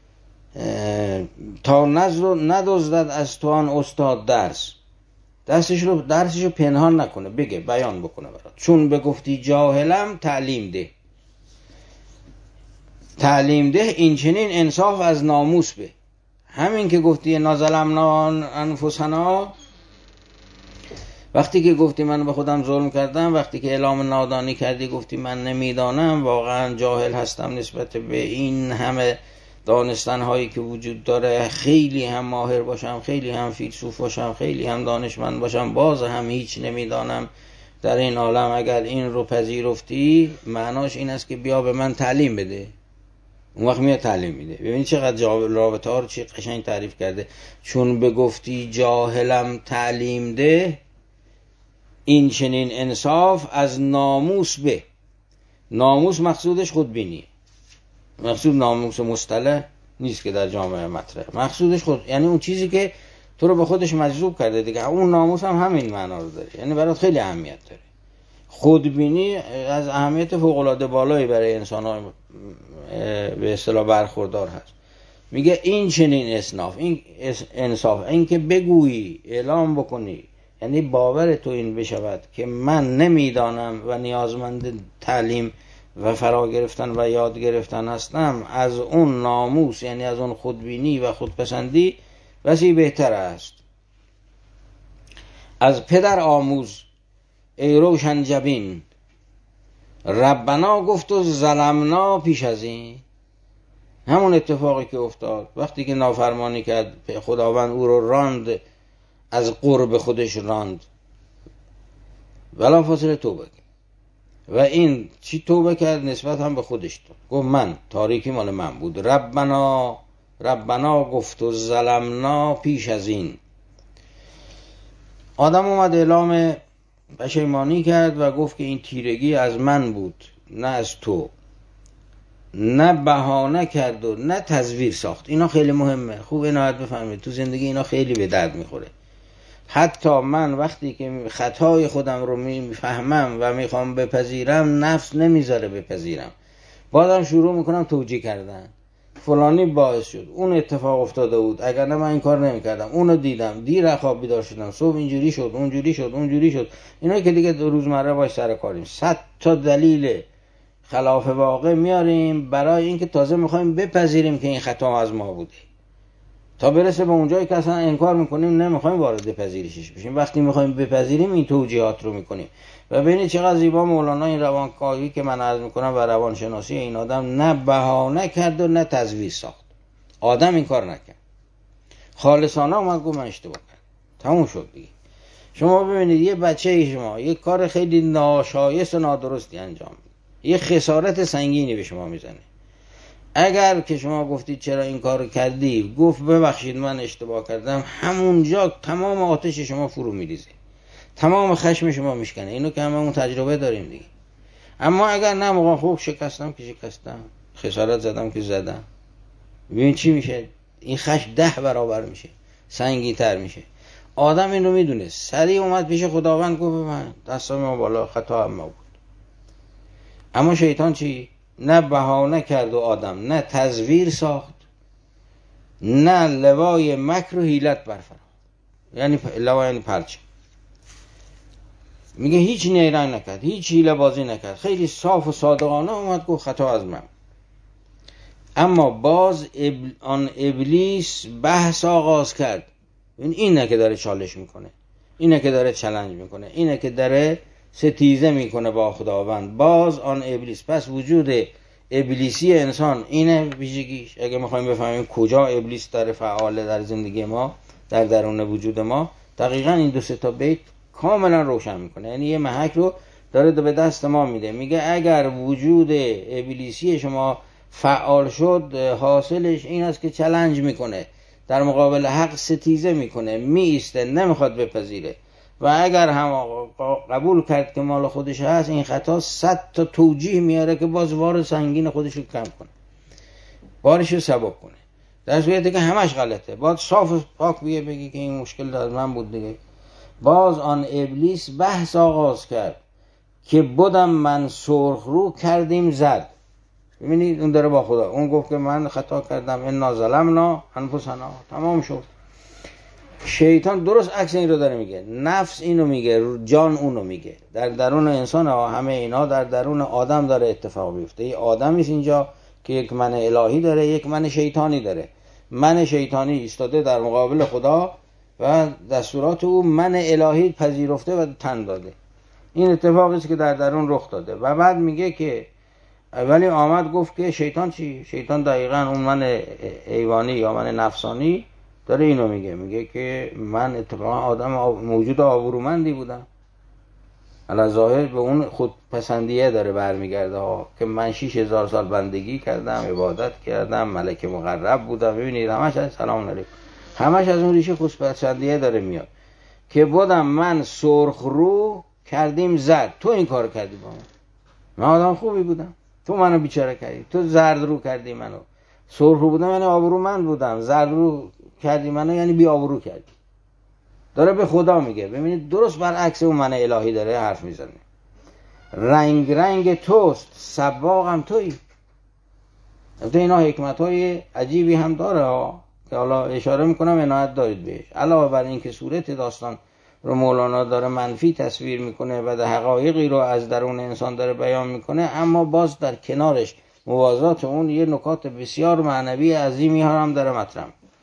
تا ندزدد از تو آن استاد درس، درسش رو درسش رو پنهان نکنه، بگه، بیان بکنه برات. چون بگفتی جاهلم تعلیم ده، تعلیم ده این چنین انصاف از ناموس به. همین که گفتی نظلمنا انفسنا، وقتی که گفتی من به خودم ظلم کردم، وقتی که اعلام نادانی کردی گفتی من نمیدانم، واقعا جاهل هستم نسبت به این همه دانستن هایی که وجود داره، خیلی هم ماهر باشم، خیلی هم فیلسوف باشم، خیلی هم دانشمند باشم، باز هم هیچ نمیدانم در این عالم. اگر این رو پذیرفتی، معناش این است که بیا به من تعلیم بده. اون وقت میاد تعلیم میده. ببینید چقدر رابطه ها رو چی قشنگ تعریف کرده. چون بگفتی جاهلم تعلیم ده، این چنین انصاف از ناموس به. ناموس مقصودش خودبینی، مقصود ناموس مصطلح نیست که در جامعه مطرح. مقصودش خود، یعنی اون چیزی که تو رو به خودش مجذوب کرده دیگه. اون ناموس هم همین معنا رو داره، یعنی برات خیلی اهمیت داره. خودبینی از اهمیت فوق العاده بالایی برای انسان‌ها به اصطلاح برخوردار هست. میگه این چنین اصناف، این انصاف، این که بگویی، اعلام بکنی، یعنی باور تو این بشود که من نمیدانم و نیازمند تعلیم و فرا گرفتن و یاد گرفتن هستم، از اون ناموس، یعنی از اون خودبینی و خودپسندی وسیع بهتر است. از پدر آموز ای روشن جبین، ربنا گفت و ظلمنا پیش از این. همون اتفاقی که افتاد وقتی که نافرمانی کرد، خداوند او رو راند، از قرب خودش راند، بلافاصله توبه کرد. و این چی توبه کرد؟ نسبت هم به خودش داد. گفت من تاریکی مال من بود. ربنا ربنا گفت و ظلمنا. پیش از این آدم اومد اعلام پشیمانی کرد و گفت که این تیرگی از من بود نه از تو. نه بهانه کرد و نه تزویر ساخت. اینا خیلی مهمه، خوب عنایت بفهمید، تو زندگی اینا خیلی به درد میخوره. حتی من وقتی که خطای خودم رو میفهمم و میخوام بپذیرم، نفس نمیذاره بپذیرم، بعدم شروع میکنم توجیه کردن. فلانی باعث شد، اون اتفاق افتاده بود، اگر نه من این کار نمیکردم، اونو دیدم، دیر خواب بیدار شدم، صبح اینجوری شد، اونجوری شد، اونجوری شد. اینا که دیگه روزمره باش سر کاریم. صد تا دلیل خلاف واقع میاریم برای اینکه تازه میخوایم بپذیریم که این خطا از ما بوده، تا برسه به اونجایی که اصلا انکار میکنیم، نمیخوایم وارد پذیرشش بشیم. وقتی میخوایم بپذیریم این توجیهات رو میکنیم. و ببینید چقدر زیبا مولانا این روانکاوی که من عرض میکنم و روانشناسی این آدم، نه بهانه کرد و نه تزویر ساخت. آدم این کار نکرد، خالصانه اومد گفت من اشتباه کردم، تموم شد دیگه. شما ببینید یه بچه شما یه کار خیلی ناشایست و نادرستی انجام میده، یه خسارت سنگینی به شما میزنه. اگر که شما گفتید چرا این کار کردی، گفت ببخشید من اشتباه کردم، همونجا تمام آتش شما فرو میریزه، تمام خشم شما میشکنه. اینو که هممون تجربه داریم دیگه. اما اگر نه، موقع خوب شکستم که شکستم، خسارت زدم که زدم، ببین چی میشه؟ این خشم ده برابر میشه، سنگین تر میشه. آدم اینو میدونه، سریع اومد پیش خداوند گفت من دستام بالا، خطا هم بود. اما شیطان چی؟ نه بهانه کرد و آدم نه تزویر ساخت، نه لوای مکر و حیلت برفراشت. یعنی لوا یعنی پرچم. میگه هیچ نیرنگ نکرد، هیچ حیله بازی نکرد، خیلی صاف و صادقانه اومد گفت خطا از من. اما باز ابل... آن ابلیس بحث آغاز کرد. این اینه که داره چالش میکنه، اینه که داره چالش میکنه، اینه که داره ستیزه میکنه با خداوند. باز آن ابلیس. پس وجود ابلیسی انسان اینه ویژگیش. اگه میخوایم بفهمیم کجا ابلیس داره فعاله در زندگی ما، در درون وجود ما، دقیقاً این دو سه تا بیت کاملا روشن میکنه. یعنی یه محک رو داره به دست ما میده. میگه اگر وجود ابلیسی شما فعال شد، حاصلش این است که چالش میکنه، در مقابل حق ستیزه میکنه، میایسته، نمیخواد بپذیره. و اگر هم قبول کرد که مال خودش هست، این خطا صد تا توجیه میاره که باز وار سنگین خودش رو کم کنه، بارش رو سبک کنه، در صورتی که همش غلطه. باید صاف و پاک بیه بگی که این مشکل از من بود دیگه. باز آن ابلیس بحث آغاز کرد که بودم من سرخ رو کردیم زد. ببینید اون داره با خدا، اون گفت که من خطا کردم، انا ظلمنا انفسنا، تمام شد. شیطان درست عکس این رو داره میگه. نفس اینو میگه، جان اونو میگه. در درون انسان ها همه اینا در درون آدم داره اتفاق میفته. این آدمی است اینجا که یک من الهی داره، یک من شیطانی داره. من شیطانی ایستاده در مقابل خدا و دستورات او من الهی پذیرفته و تن داده. این اتفاقی است که در درون رخ داده. و بعد میگه که ولی آمد گفت که شیطان چی؟ شیطان دقیقاً اون من حیوانی یا من نفسانی داره اینو میگه. میگه که من اتفاقا آدم موجود آبرومندی بودم. علی ظاهر به اون خودپسندیه داره برمیگرده ها، که من شش هزار سال بندگی کردم، عبادت کردم، ملک مقرب بودم. ببینید همش از سلام علیکم، همش از اون ریشه خودپسندیه داره میاد که بودم من سرخ رو کردیم زرد. تو این کار کردی با من، من آدم خوبی بودم، تو منو بیچاره کردی، تو زرد رو کردی منو. سرخ رو بودم یعنی آبرومند بودم، زرد رو کردی منو یعنی بی آبرو کردی. داره به خدا میگه. ببینید درست برعکس اون من الهی داره حرف میزنه. رنگ رنگ توست، سباقم تویی. البته اینا حکمت های عجیبی هم داره ها، که حالا اشاره میکنم عنایت دارید بهش. علاوه بر این که صورت داستان رو مولانا داره منفی تصویر میکنه و در حقایقی رو از درون انسان داره بیان میکنه، اما باز در کنارش موازات اون یه نکات بسیار معنوی عظیمی هم داره مطرح.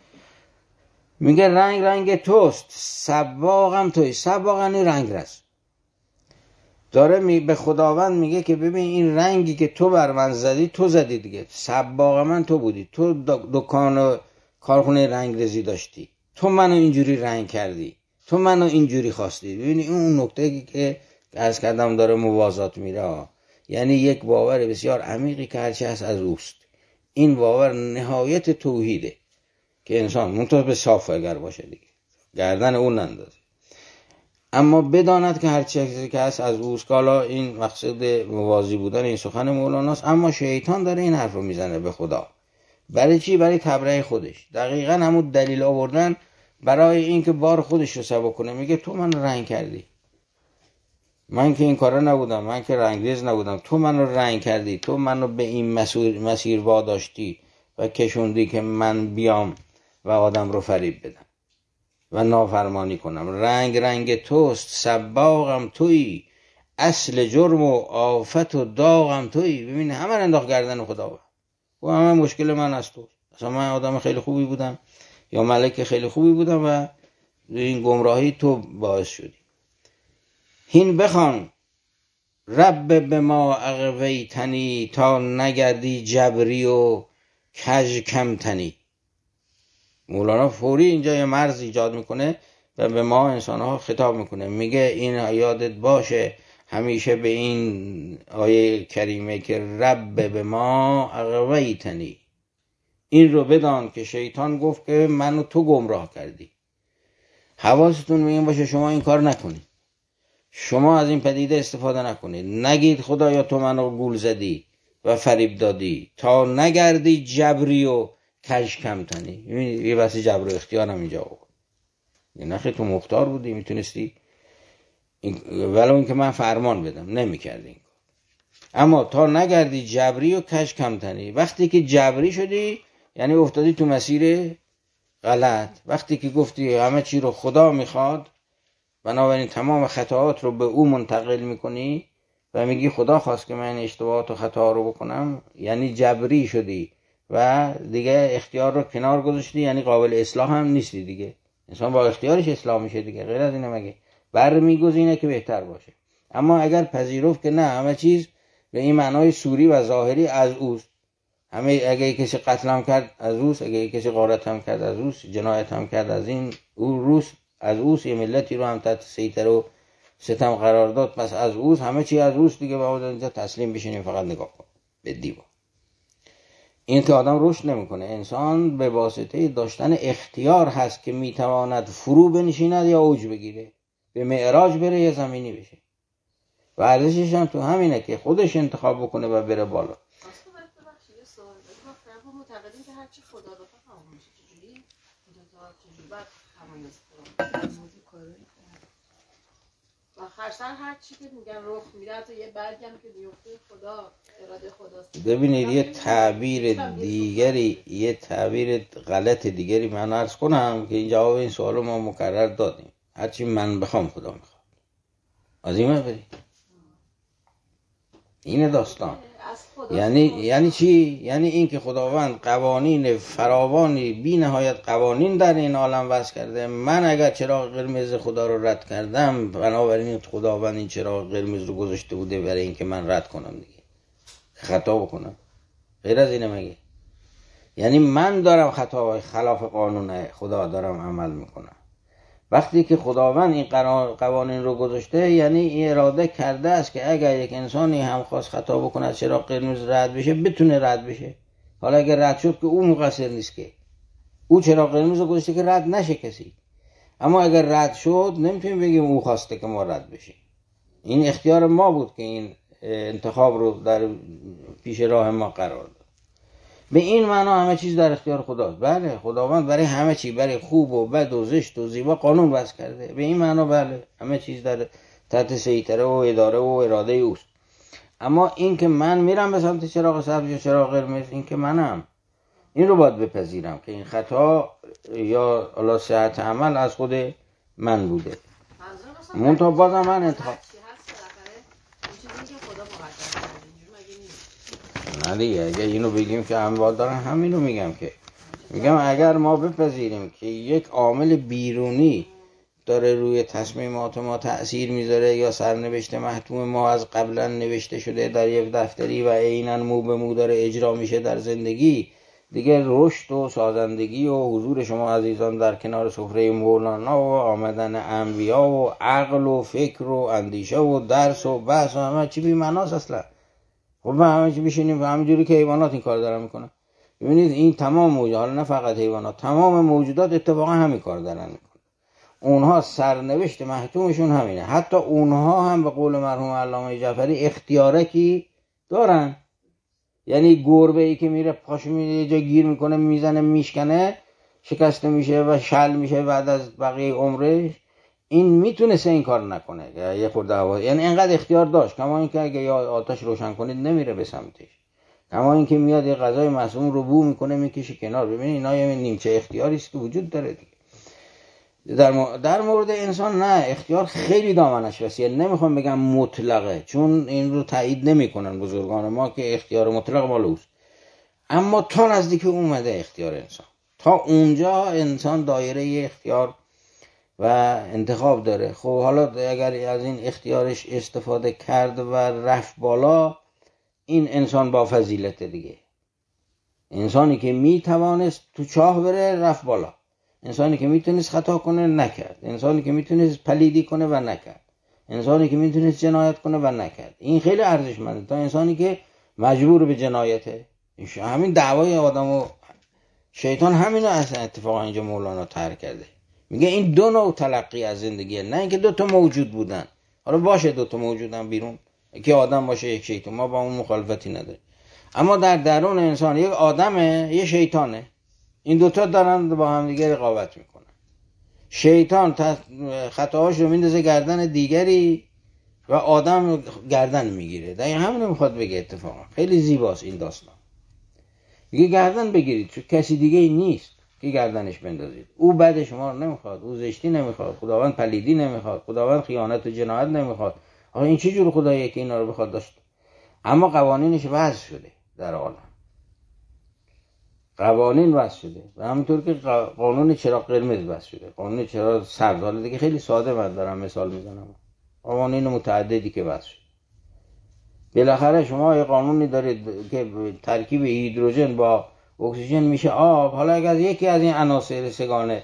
میگه رنگ رنگ توست، سباقم توی. سباق یعنی رنگ رس. داره می به خداوند میگه که ببین این رنگی که تو بر من زدی تو زدی دیگه، سباق من تو بودی، تو دکان و کارخونه رنگرزی داشتی، تو منو اینجوری رنگ کردی، تو منو اینجوری خواستی. ببینی اون نکته که عرض کردم داره موازات میره، یعنی یک باور بسیار عمیقی که هرچی هست از اوست. این باور نهایت توحیده که انسان منطقه به صاف اگر باشه دیگه گردن اون نندازه، اما بداند که هر چیزی که هست از اوست. حالا این مقصد موازی بودن این سخن مولاناست، اما شیطان داره این حرف رو میزنه به خدا. برای چی؟ برای تبرئه خودش. دقیقاً همون دلیل آوردن برای اینکه بار خودش رو سبک کنه. میگه تو من رنگ کردی، من که این کارا نبودم، من که رنگریز نبودم، تو منو رنگ کردی، تو منو به این مسیر مسیر واداشتی و کشوندی که من بیام و آدم رو فریب بدم و نافرمانی کنم. رنگ رنگ توست، سباقم تویی، اصل جرم و آفت و داغم تویی. ببین همه رو انداخت گردن خدا و همه مشکل من از تو. اصلا من آدم خیلی خوبی بودم یا ملک خیلی خوبی بودم و این گمراهی تو باعث شدی. هین بخوان رب به ما اغویتنی، تا نگردی جبری و کژ کمتنی. مولانا فوری اینجا یه مرز ایجاد میکنه و به ما انسان ها خطاب میکنه. میگه این یادت باشه همیشه به این آیه کریمه که رب به ما اغویتنی، این رو بدان که شیطان گفت که منو تو گمراه کردی. حواستون به این باشه شما این کار نکنید، شما از این پدیده استفاده نکنید، نگید خدایا تو منو گول زدی و فریب دادی، تا نگردی جبری و کژ کمتنی. یه بحث جبر و اختیار هم اینجا بود. یه نخی تو مختار بودی میتونستی ولو اینکه من فرمان بدم نمیکردی، اما تا نگردی جبری و کژ کمتنی. وقتی که جبری شدی یعنی افتادی تو مسیر غلط. وقتی که گفتی همه چی رو خدا میخواد، بنابراین تمام خطاات رو به او منتقل میکنی و میگی خدا خواست که من اشتباهات و خطا رو بکنم، یعنی جبری شدی و دیگه اختیار رو کنار گذاشتی، یعنی قابل اصلاح هم نیستی دیگه. انسان با اختیارش اصلاح میشه دیگه، غیر از اینه مگه؟ بر میگزینه که بهتر باشه. اما اگر پذیرفت که نه همه چیز به این معنای سوری و ظاهری از اوست، همه اگه کسی قتل هم کرد از اوست، اگه کسی غارت هم کرد از اوست، جنایت هم کرد از این او روس از اوست، یه ملتی رو هم تحت سیطره و ستم قرار داد پس از اوست، همه چی از اوست دیگه. باید اینجا تسلیم بشینیم فقط نگاه کن به دیوار. این که آدم رشد نمیکنه. انسان به واسطه داشتن اختیار هست که میتواند فرو بنشیند یا اوج بگیره، به معراج بره یا زمینی بشه. و ارزشش هم تو همینه که خودش انتخاب بکنه و بره بالا. معتقدیم که هرچی خدا بخواد تمام میشه. چجوری خدا چجوری بعد تمام و خرسن هر چی که میگن رخ میده، تو یه برگم که میفته خدا اراده خداست. ببینید یه تعبیر دیگری یه تعبیر غلط دیگری من عرض کنم که این جواب این سوالو ما مکرر دادیم. هرچی من بخوام خدا میخواد. عظیمه برید این داستان. یعنی یعنی چی؟ یعنی این که خداوند قوانین فراوانی بی نهایت قوانین در این عالم وضع کرده. من اگر چراغ قرمز خدا رو رد کردم، بنابراین خداوند این چراغ قرمز رو گذاشته بوده برای اینکه من رد کنم دیگه، خطا بکنم. غیر از اینه مگه؟ یعنی من دارم خطا خلاف قانون خدا دارم عمل میکنم. وقتی که خداوند این قوانین رو گذاشته، یعنی این اراده کرده است که اگر یک انسانی هم خواست خطا بکنه از چراغ قرمز رد بشه، بتونه رد بشه. حالا اگر رد شد که او مقصر نیست، که او چراغ قرمز رو گذاشته که رد نشه کسی. اما اگر رد شد نمیتونیم بگیم او خواسته که ما رد بشیم. این اختیار ما بود که این انتخاب رو در پیش راه ما قرار داد. به این معنا همه چیز در اختیار خداست. بله خداوند برای همه چی، برای خوب و بد و زشت و زیبا قانون وضع کرده. به این معنا بله همه چیز در تحت سیطره و اداره و اراده اوست. اما این که من میرم به سمت چراغ سبز یا چراغ قرمز، این که منم، این رو باید بپذیرم که این خطا یا الله صحت عمل از خود من بوده. منتها بازم من انتخاب نه دیگه. اگه اینو بگیم که همه باید دارن همینو میگم که میگم اگر ما بپذیریم که یک عامل بیرونی داره روی تصمیمات ما تأثیر میذاره یا سرنوشت محتوم ما از قبلا نوشته شده در یک دفتری و عیناً مو به مو داره اجرا میشه در زندگی، دیگه رشد و سازندگی و حضور شما عزیزان در کنار سفره مولانا و آمدن انبیا و عقل و فکر و اندیشه و درس و بحث و همه چی بی معناست اصلا. خب ما همه چی بشینیم همینجوری که حیوانات این کار دارن میکنن. ببینید این تمام موجودات، حالا نه فقط حیوانات، تمام موجودات اتفاقا همین کار دارن میکنن. اونها سرنوشت محتومشون همینه. حتی اونها هم به قول مرحوم علامه جعفری اختیارکی دارن. یعنی گربه ای که میره پاش میره جا گیر میکنه میزنه میشکنه شکسته میشه و شل میشه بعد از بقیه عمرش، این میتونسته این کار نکنه یه خورده هوا، یعنی اینقدر اختیار داشت. کما اینکه اگه یا آتش روشن کنید نمیره به سمتش، کما اینکه میاد یه غذای مسموم رو بو میکنه میکشه کنار. ببینید اینا یه نیمچه اختیاری است که وجود داره دیگه. در, م... در مورد انسان نه، اختیار خیلی دامنش وسیعه. نمیخوام بگم مطلقه چون این رو تایید نمیکنن بزرگان ما که اختیار مطلق مال اوست، اما تا نزدیک اومده اختیار انسان. تا اونجا انسان دایره اختیار و انتخاب داره. خب حالا اگر از این اختیارش استفاده کرد و رفت بالا، این انسان با فضیلت دیگه. انسانی که میتوانست تو چاه بره رفت بالا، انسانی که میتونست خطا کنه نکرد، انسانی که میتونست پلیدی کنه و نکرد، انسانی که میتونست جنایت کنه و نکرد. این خیلی ارزشمنده تا انسانی که مجبور به جنایته. همین دعوای آدم و شیطان همینو اصلا اتفاقا اینجا مولانا طرح کرده. میگه این دو نوع تلقی از زندگیه، نه اینکه دو تا موجود بودن. حالا باشه دو تا موجودن بیرون، یکی آدم باشه یک شیطان، ما با اون مخالفتی نداریم، اما در درون انسان یک آدمه یه شیطانه، این دوتا دارن با هم دیگه رقابت میکنن. شیطان خطاهاش رو میندازه گردن دیگری و آدم گردن میگیره. دقیقا همینو میخواد بگه. اتفاقا خیلی زیباست این داستان. میگه گردن بگیرید چون کسی دیگه ای نیست که گردنش بندازید. او بد شما رو نمیخواد، او زشتی نمیخواد، خداوند پلیدی نمیخواد، خداوند خیانت و جنایت نمیخواد. آخه این چه جور خداییه که اینا رو بخواد داشت؟ اما قوانینش وضع شده در عالم، قوانین وضع شده و همینطور که قانون چراغ قرمز وضع شده، قانون چراغ سبز. حالا دیگه خیلی ساده من دارم مثال میزنم، قوانین متعددی که وضع شده. بالاخره شما یه قانونی دارید که ترکیب هیدروژن با اکسیژن میشه آب. حالا اگر یکی از این عناصر سگانه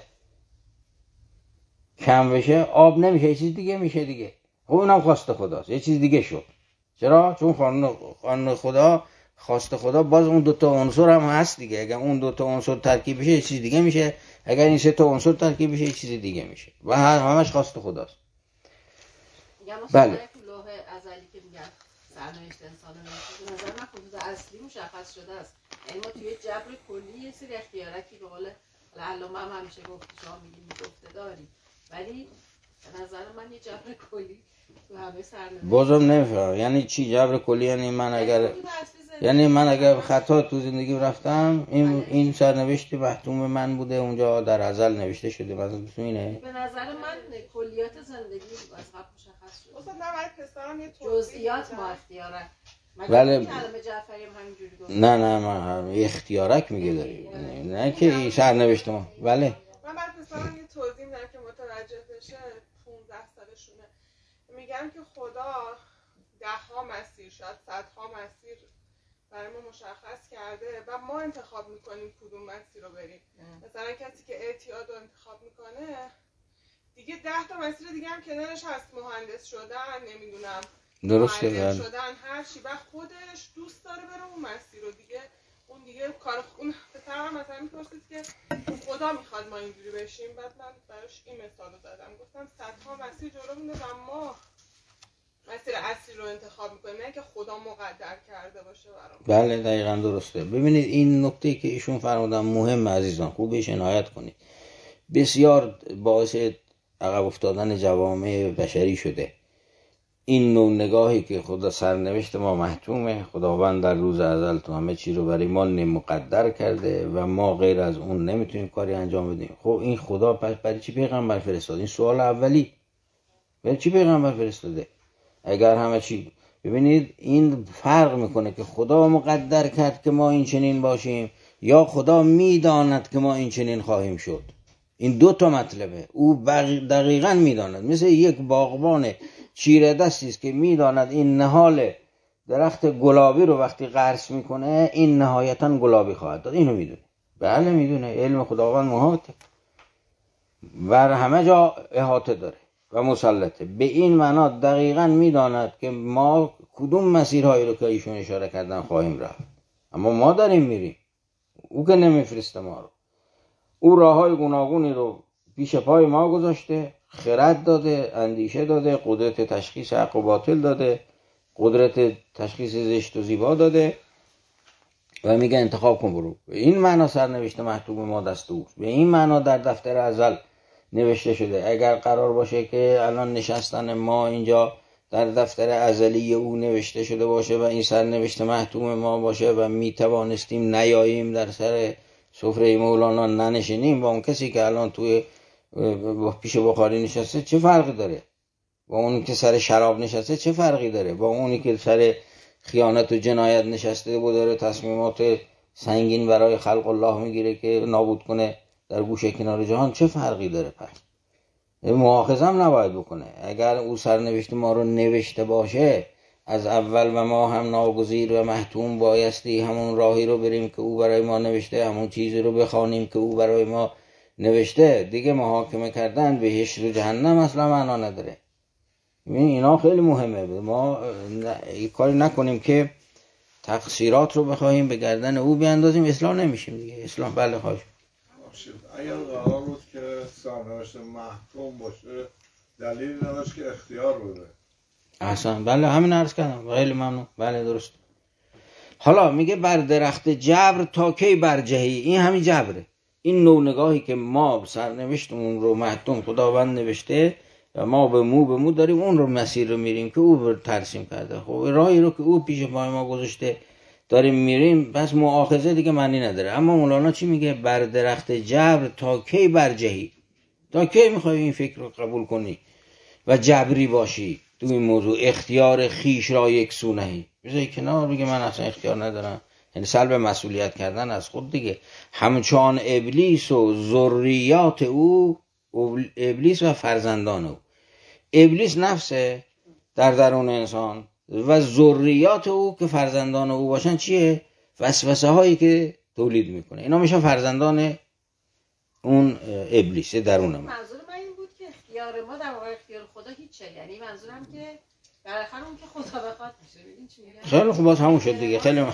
کم بشه آب نمیشه، یه چیز دیگه میشه دیگه. خب اونم خواست خداست، یه چیز دیگه شد. چرا؟ چون قانون خدا، خواست خدا، باز اون دوتا عنصر هم هست دیگه. اگر اون دوتا عنصر ترکیب بشه یه چیز دیگه میشه، اگر این سه تا عنصر ترکیب بشه یه چیز دیگه میشه و همش خواست خداست. بله. لوح ازلی که میگن سرنوشت انسان رو به نظر من خطوط اصلی مشخص شده است. یعنی ما توی جبر کلی یه سری اختیارکی به قول علامه هم همیشه گفت شما میگین گفته داریم، ولی به نظر من یه جبر کلی تو همه سرنوشت. بازم نمیفهمم یعنی چی جبر کلی؟ یعنی من اگر یعنی من اگر خطا تو زندگی رفتم، این این سرنوشت محتوم من بوده، اونجا در ازل نوشته شده. مثلا اینه به نظر من کلیات زندگی از قبل مشخص شده. اصلا من پسرم یه جزئیات ما اختیارن. بله. علامه جعفری هم همینجوری گفت. نه نه من اختیارک میگه داریم، نه, نه که سرنوشت ما. بله. من بعد پسرم یه توضیح میدم که متوجه بشه. پانزده سالشونه. میگم که خدا ده ها مسیر، شاید صد ها مسیر برای ما مشخص کرده و ما انتخاب میکنیم کدوم مسیر رو بریم. مثلا کسی که اعتیاد رو انتخاب میکنه دیگه ده تا مسیر دیگه هم کنارش هست، مهندس شدن، نمیدونم درسته معلم شدن، هر چی، و خودش دوست داره بره اون مسیر رو دیگه. اون دیگه کار اون پسرم مثلا میپرسید که خدا میخواد ما اینجوری بشیم، بعد من براش این مثال رو زدم، گفتم صدها مسیر جلو مونده و ما مسیر اصلی رو انتخاب میکنیم، نه که خدا مقدر کرده باشه برام. بله دقیقاً درسته. ببینید این نکته که ایشون فرمودن مهم عزیزان، خوب بهش عنایت کنید. بسیار باعث عقب افتادن جوامع بشری شده این نوع نگاهی که خدا سرنوشت ما محتومه، خداوند در روز ازل تو همه چی رو برای ما مقدر کرده و ما غیر از اون نمیتونیم کاری انجام بدیم. خب این خدا پس برای چی پیغمبر فرستاد؟ این سوال اولی، برای چی پیغمبر فرستاده اگر همه چی؟ ببینید این فرق میکنه که خدا مقدر کرد که ما این چنین باشیم یا خدا میداند که ما این چنین خواهیم شد. این دو تا مطلبه. او دقیقاً میداند، مثل یک باغبان چیره دستی است که میداند این نهال درخت گلابی رو وقتی قرص میکنه این نهایتاً گلابی خواهد داد. اینو میدونه. بله میدونه، علم خداوند محاطه، بر همه جا احاطه داره و مسلطه. به این معنا دقیقاً میداند که ما کدوم مسیرهایی رو که ایشون اشاره کردن خواهیم رفت، اما ما داریم میریم، او که نمیفرسته ما رو. او راههای گوناگونی رو پیش پای ما گذاشته، خرد داده، اندیشه داده، قدرت تشخیص حق و باطل داده، قدرت تشخیص زشت و زیبا داده و میگه انتخاب کن برو. به این معنا سرنوشت محتوم ما دست اوست. به این معنا در دفتر ازل نوشته شده. اگر قرار باشه که الان نشستن ما اینجا در دفتر ازلی او نوشته شده باشه و این سرنوشت محتوم ما باشه و میتوانستیم نیاییم در سر سفره مولانا ننشینیم، با اون کسی که الان توی پیش بخاری نشسته چه فرقی داره؟ با اونی که سر شراب نشسته چه فرقی داره؟ با اونی که سر خیانت و جنایت نشسته و داره تصمیمات سنگین برای خلق الله میگیره که نابود کنه در گوشه کنار جهان، چه فرقی داره؟ پس مؤاخذه هم نباید بکنه. اگر او سرنوشت ما رو نوشته باشه از اول و ما هم ناگزیر و محتوم بایستی همون راهی رو بریم که او برای ما نوشته، همون چیزی رو بخوانیم که او برای ما نوشته. دیگه محاکمه کردن بهشت و جهنم اصلا معنا نداره. اینا خیلی مهمه. ما این کاری نکنیم که تقصیرات رو بخواهیم به گردن او بیاندازیم، اصلاح نمیشیم دیگه. اصلاح بله خواهش. اگر قرار بود که سرنوشت محکوم باشه دلیل نداشت که اختیار بده. احسن، بله همین عرض کردم. خیلی ممنون. بله درست. حالا میگه بر درخت جبر تا کی برجهی. این همین جبره. این نوع نگاهی که ما سرنوشتمون رو محتوم خداوند نوشته و ما به مو به مو داریم اون رو مسیر رو میریم که او ترسیم کرده. خب راهی رو که او پیش پای ما گذاشته داریم میریم، پس مؤاخذه دیگه معنی نداره. اما مولانا چی میگه؟ بر درخت جبر تا کی برجهی. تا کی میخوای این فکر رو قبول کنی و جبری باشی تو این موضوع؟ اختیار خیش را یک سو نهی. بذاری کنار، بگه من اصلا اختیار ندارم، یعنی سلب مسئولیت کردن از خود دیگه. همچون ابلیس و ذریات او، ابلیس و فرزندان او. ابلیس نفسه در درون انسان و ذریات او که فرزندان او باشن چیه؟ وسوسه هایی که تولید میکنه. اینا میشن فرزندان اون ابلیس درون ما. منظور من این بود که اختیار ما در واقع اختیار خدا هیچه، یعنی منظورم که بالاخره اون که خدا بخواد میشه. ببین چی میگم؟ خیلی خوب، باز همون شد دیگه. خیلی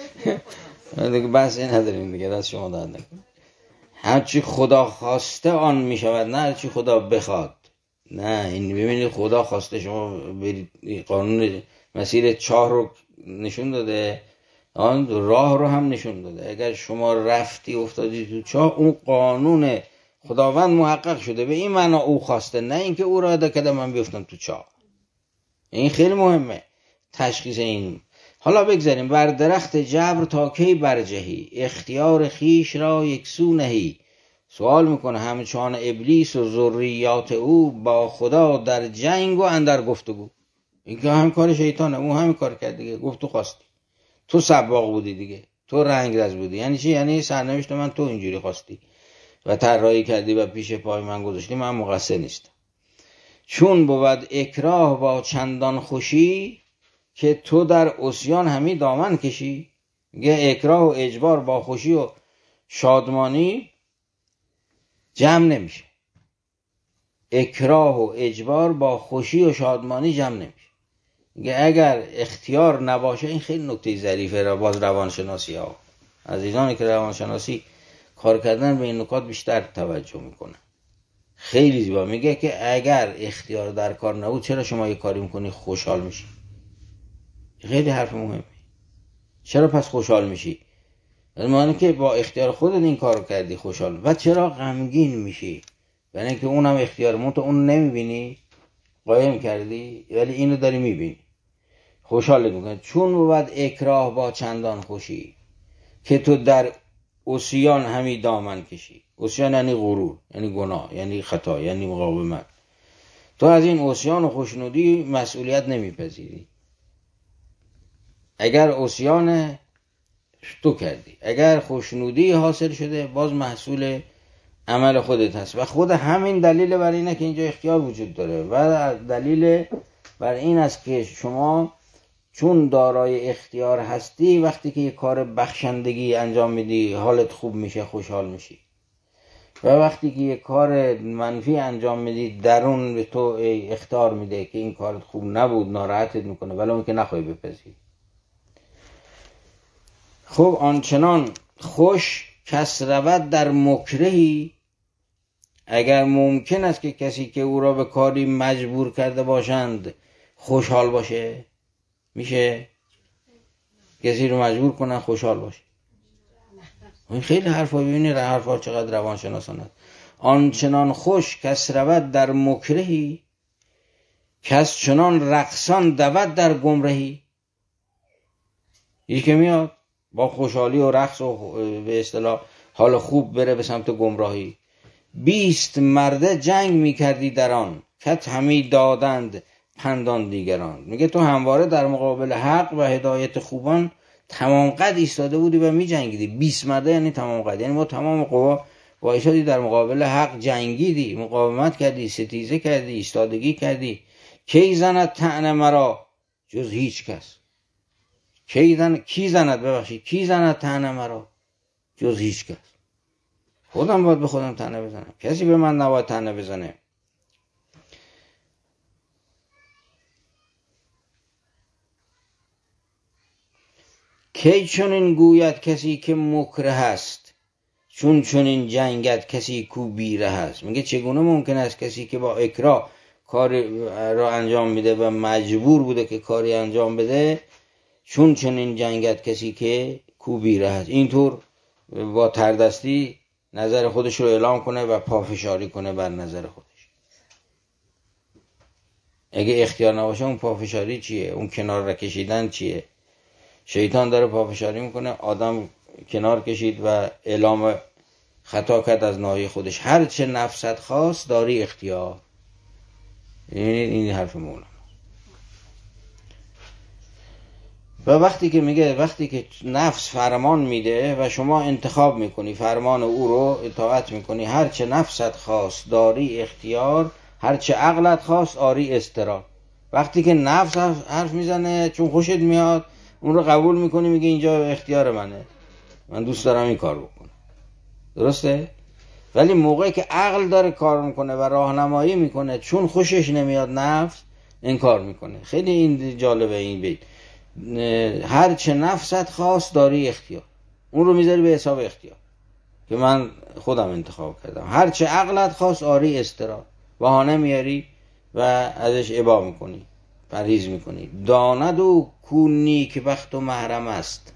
ممنون دیگه. بس این نداریم دیگه، دست شما درد نکنه. هرچی خدا خواسته آن میشود، نه هرچی خدا بخواد. نه این ببینید خدا خواسته شما برید قانون مسیر چاه رو نشون داده، آن راه رو هم نشون داده. اگر شما رفتی افتادی تو چاه، اون قانون خداوند محقق شده. به این معنا او خواسته، نه اینکه او اراده کرده من بیفتم تو چاه. این خیلی مهمه تشخیص این. حالا بگذاریم بر درخت جبر تا کی برجهی، اختیار خیش را یک سو نهی. سوال میکنه همچون ابلیس و ذریات او با خدا در جنگ و اندر گفتگو. این که هم کار شیطانه، اون هم کار کرد دیگه. گفت تو خواستی، تو سباق بودی دیگه، تو رنگرز بودی. یعنی چی؟ یعنی سرنوشت من تو اینجوری خواستی و طراحی کردی و پیش پای من گذاشتی، من مقصر نیستم. چون بود اکراه با چندان خوشی که تو در عصیان همی دامن کشی. میگه اکراه و اجبار با خوشی و شادمانی جمع نمیشه. اکراه و اجبار با خوشی و شادمانی جمع نمیشه. میگه اگر اختیار نباشه، این خیلی نکته ظریفه را باز روانشناسی ها عزیزانی که روانشناسی کار کردن به این نکات بیشتر توجه میکنن. خیلی زیبا میگه که اگر اختیار در کار نبود چرا شما یه کاری میکنی خوشحال میشی؟ خیلی حرف مهمه. چرا پس خوشحال میشی؟ معنی که با اختیار خودت این کارو کردی خوشحال. و چرا غمگین میشی؟ یعنی اینکه اونم اختیار مون تو اون نمیبینی، قایم کردی، ولی اینو داری میبینی، خوشحال میکنه. چون بود اکراه با چندان خوشی که تو در عصیان همی دامن کشی. عصیان یعنی غرور، یعنی گناه، یعنی خطا، یعنی مقاومت. تو از این عصیان و خوشنودی مسئولیت نمیپذیری. اگر عصیان تو کردی، اگر خوشنودی حاصل شده، باز محصول عمل خودت هست و خود همین دلیل بر اینه که اینجا اختیار وجود داره و دلیل بر این است که شما چون دارای اختیار هستی وقتی که یه کار بخشندگی انجام میدی حالت خوب میشه، خوشحال میشی، و وقتی که یه کار منفی انجام میدی درون به تو اخطار میده که این کارت خوب نبود، ناراحتت میکنه ولی اون که نخوای بپذیری. خب آنچنان خوش کس رود در مکرهی، اگر ممکن است که کسی که او را به کاری مجبور کرده باشند خوشحال باشه، میشه کسی رو مجبور کنن خوشحال باشه؟ این خیلی حرفا، ببینید حرفا چقدر روانشناسانه است. آنچنان خوش کس رود در مکرهی، کس چنان رقصان دود در گمرهی. یکی که میاد با خوشحالی و رقص و به اصطلاح حال خوب بره به سمت گمراهی. بیست مرده جنگ میکردی در آن، کت همی دادند پندان دیگران. میگه تو همواره در مقابل حق و هدایت خوبان تمام قد ایستاده بودی و می جنگیدی. بیست مرده یعنی تمام قد، یعنی با تمام قوا وایسادی در مقابل حق، جنگیدی، مقاومت کردی، ستیزه کردی، ایستادگی کردی. کی زند طعنه مرا جز هیچ کس. کی زند کی زند ببخشید کی زند طعنه مرا جز هیچ کس. خودم باید به خودم طعنه بزنم، کسی به من نباید طعنه بزنه. کی چنین گوید کسی که مکره است، چون چنین جنگد کسی کو بیره است. میگه چگونه ممکن است کسی که با اکراه کاری را انجام میده و مجبور بوده که کاری انجام بده، چون چنین جنگد کسی که کو بیره است، اینطور با تردستی نظر خودش رو اعلام کنه و پافشاری کنه بر نظر خودش. اگه اختیار نباشه اون پافشاری چیه؟ اون کنار را کشیدن چیه؟ شیطان داره پافشاری میکنه، آدم کنار کشید و اعلام خطا کرد از ناحیه خودش. هر چه نفست خواست داری اختیار. این این حرف مولانا. و وقتی که میگه وقتی که نفس فرمان میده و شما انتخاب میکنی فرمان او رو اطاعت میکنی، هر چه نفست خواست داری اختیار، هر چه عقلت خواست آری استرار. وقتی که نفس حرف میزنه چون خوشت میاد اون رو قبول میکنی، میگه اینجا اختیار منه، من دوست دارم این کار بکنم، درسته؟ ولی موقعی که عقل داره کار میکنه و راهنمایی میکنه چون خوشش نمیاد نفس انکار میکنه. خیلی این جالبه این بیت. هر چه نفست خواست داری اختیار، اون رو میذاری به حساب اختیار که من خودم انتخاب کردم. هر چه عقلت خواست آری استرار، بهانه میاری و ازش ابا میکنی، پرهیز میکنی. داند و کو نیک بخت و محرم است،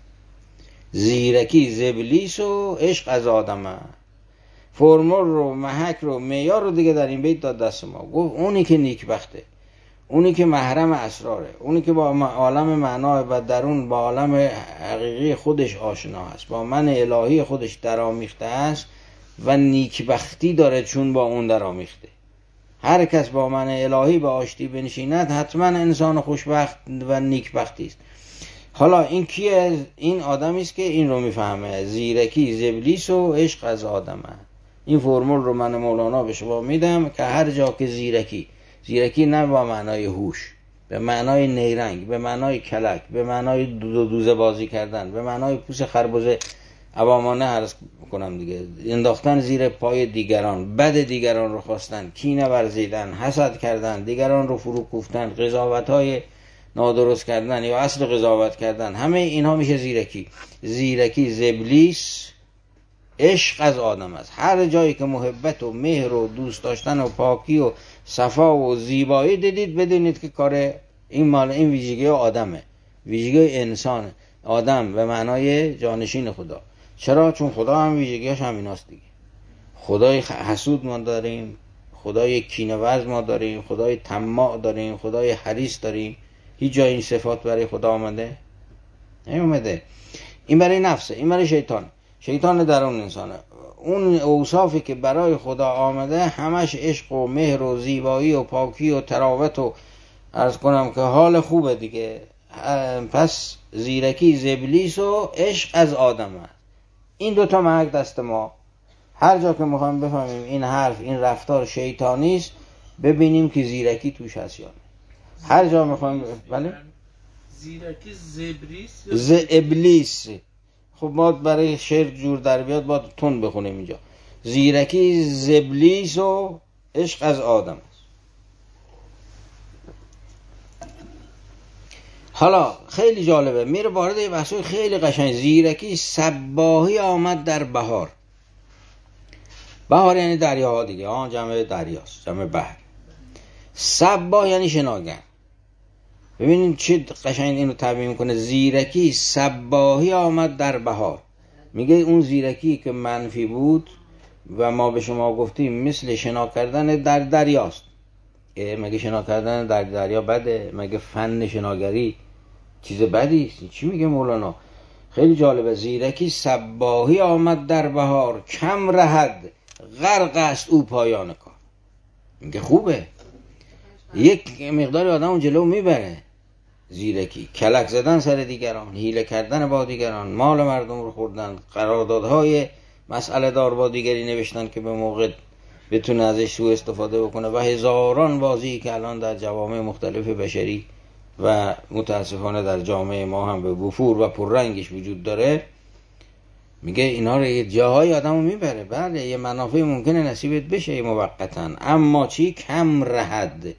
زیرکی ز ابلیس و عشق از آدم. فرمول رو، محک رو، معیار رو دیگه در این بیت داد دست ما. گفت اونی که نیک بخته، اونی که محرم اسراره، اونی که با عالم معنا و درون با عالم حقیقی خودش آشنا است، با من الهی خودش درآمیخته است و نیکبختی داره چون با اون درآمیخته. هر کس با من الهی به آشتی بنشیند حتما انسان خوشبخت و نیکبختی است. حالا این کیه؟ این آدمی است که این رو میفهمه. زیرکی ز ابلیس و عشق از آدمه. این فرمول رو من مولانا به شما میدم که هر جا که زیرکی، زیرکی نه با معنای هوش، به معنای نیرنگ، به معنای کلک، به معنای دو دوزه بازی کردن، به معنای پوست خربزه عوامانه عرض کنم دیگه، انداختن زیر پای دیگران، بد دیگران رو خواستن، کینه ورزیدن، حسد کردن، دیگران رو فرو کوفتن، قضاوت‌های نادرست کردن یا اصل قضاوت کردن، همه اینها میشه زیرکی. زیرکی ز ابلیس، عشق از آدم است. هر جایی که محبت و مهر و دوست داشتن و پاکی و صفا و زیبایی دیدید بدونید که کار این مال این ویژگی آدمه، ویژگی انسان. آدم به معنای جانشین خدا. چرا؟ چون خدا هم ویژگیاش همیناست دیگه. خدای حسود ما داریم، خدای کینه‌ورز ما داریم، خدای طماع داریم، خدای حریص داریم. هیچ جای این صفات برای خدا آمده؟ نیومده. این برای نفسه، این برای شیطان. شیطان درون انسانه. اون اوصافی که برای خدا آمده همش عشق و مهر و زیبایی و پاکی و تراوت و عرض کنم که حال خوبه دیگه. پس زیرکی ز ابلیس و عشق از آدم هست. این دوتا محک دست ما. هر جا که میخوایم بفهمیم این حرف این رفتار شیطانی است ببینیم که زیرکی توش هست یا نه. هر جا میخوایم بله زیرکی زبریس ز ابلیس. خب ما برای شعر جور در بیاد با تون بخونیم اینجا. زیرکی ز ابلیس و عشق از آدم است. حالا خیلی جالبه، میره وارد یه بحثای خیلی قشنگ. زیرکی صباحی آمد در بهار. بهار یعنی دریاها دیگه، آن جمع دریاست، جمع بحر. صباح یعنی شناگر. ببینید چه قشنگ اینو تعبیر میکنه. زیرکی صباحی آمد در بهار. میگه اون زیرکی که منفی بود و ما به شما گفتیم مثل شنا کردن در دریاست. مگه شنا کردن در دریا بده؟ مگه فن شناگری چیز بدی است؟ چی میگه مولانا؟ خیلی جالبه. زیرکی صباحی آمد در بهار، کم رهد غرق است او پایان کار. میگه خوبه، یک مقدار آدم اون جلو میبره. زیرکی کلک زدن سر دیگران، حیله کردن با دیگران، مال مردم رو خوردن، قراردادهای مسئله دار با دیگری نوشتن که به موقع بتونه ازش سوء استفاده بکنه و هزاران بازی که الان در جوامع مختلف بشری و متاسفانه در جامعه ما هم به وفور و پررنگش وجود داره. میگه اینا رو یه جاهای آدمو میبره. بله یه منافع ممکنه نصیبت بشه موقتاً، اما چی؟ کم رهد،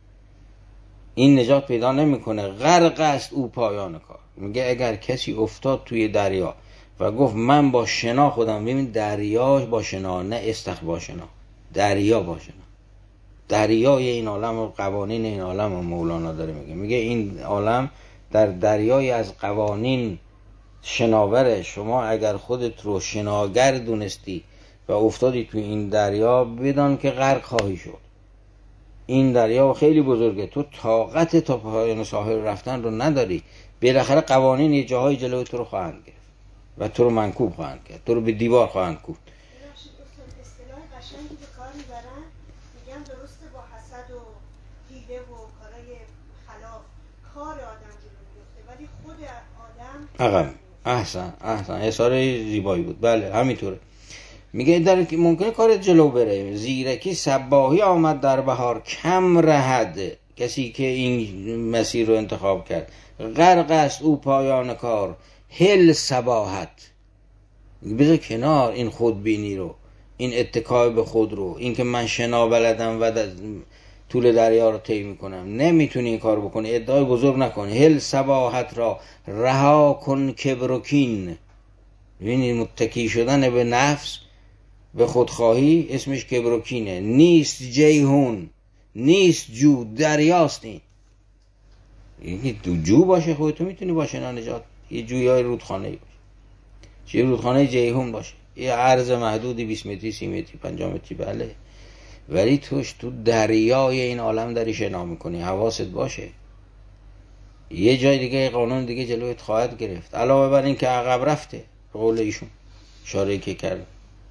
این نجات پیدا نمیکنه. غرق است او پایان کار. میگه اگر کسی افتاد توی دریا و گفت من با شنا خودم، ببین دریا با شنا، نه استخ با شنا، دریا با شنا. دریای این عالم و قوانین این عالم و مولانا داره میگه. میگه این عالم در دریای از قوانین شناوره. شما اگر خودت رو شناگر دونستی و افتادی توی این دریا، بدان که غرق خواهی شد. این دریا خیلی بزرگه، تو طاقت تا پایان ساحل رفتن رو نداری. بالاخره قوانین یه جاهای جلوی تو رو خواهند گرفت و تو رو منکوب خواهند کرد، تو رو به دیوار خواهند کوفت. اصطلاح قشنگی به کار میبرن، میگن درسته با حسد و حیله و کارهای خلاف کار آدم جلو میفته، ولی خود آدم عقب. احسن احسن اصاره زیبایی بود. بله همینطوره. میگه در ممکنه کار جلو بره. زیرکی صباحی آمد در بهار، کم رهد، کسی که این مسیر رو انتخاب کرد. غرق است او پایان کار، هل صباحت. بذار کنار این خودبینی رو، این اتکای به خود رو، این که من شنا بلدم و طول دریا رو طی میکنم. نمیتونی این کار بکنی، ادعای بزرگ نکن. هل صباحت را رها کن کبرکین. ببینید متکی شدن به نفس، به خودخواهی، اسمش کبرکینه. نیست جیهون، نیست جو، دریاست. این یکی تو جو باشه خودتو میتونی باشه نه نجات. یه جویای رودخانه‌ای باشه، چه رودخانه جیهون باشه، یه عرض محدودی بیست متری سی متری پنجاه متری، بله، ولی توش تو دریای این عالم داری شنا میکنی. حواست باشه. یه جای دیگه قانون دیگه جلویت خواهد گرفت، علاوه بر این که عقب رفته به قول ایشون اشاره که کرد.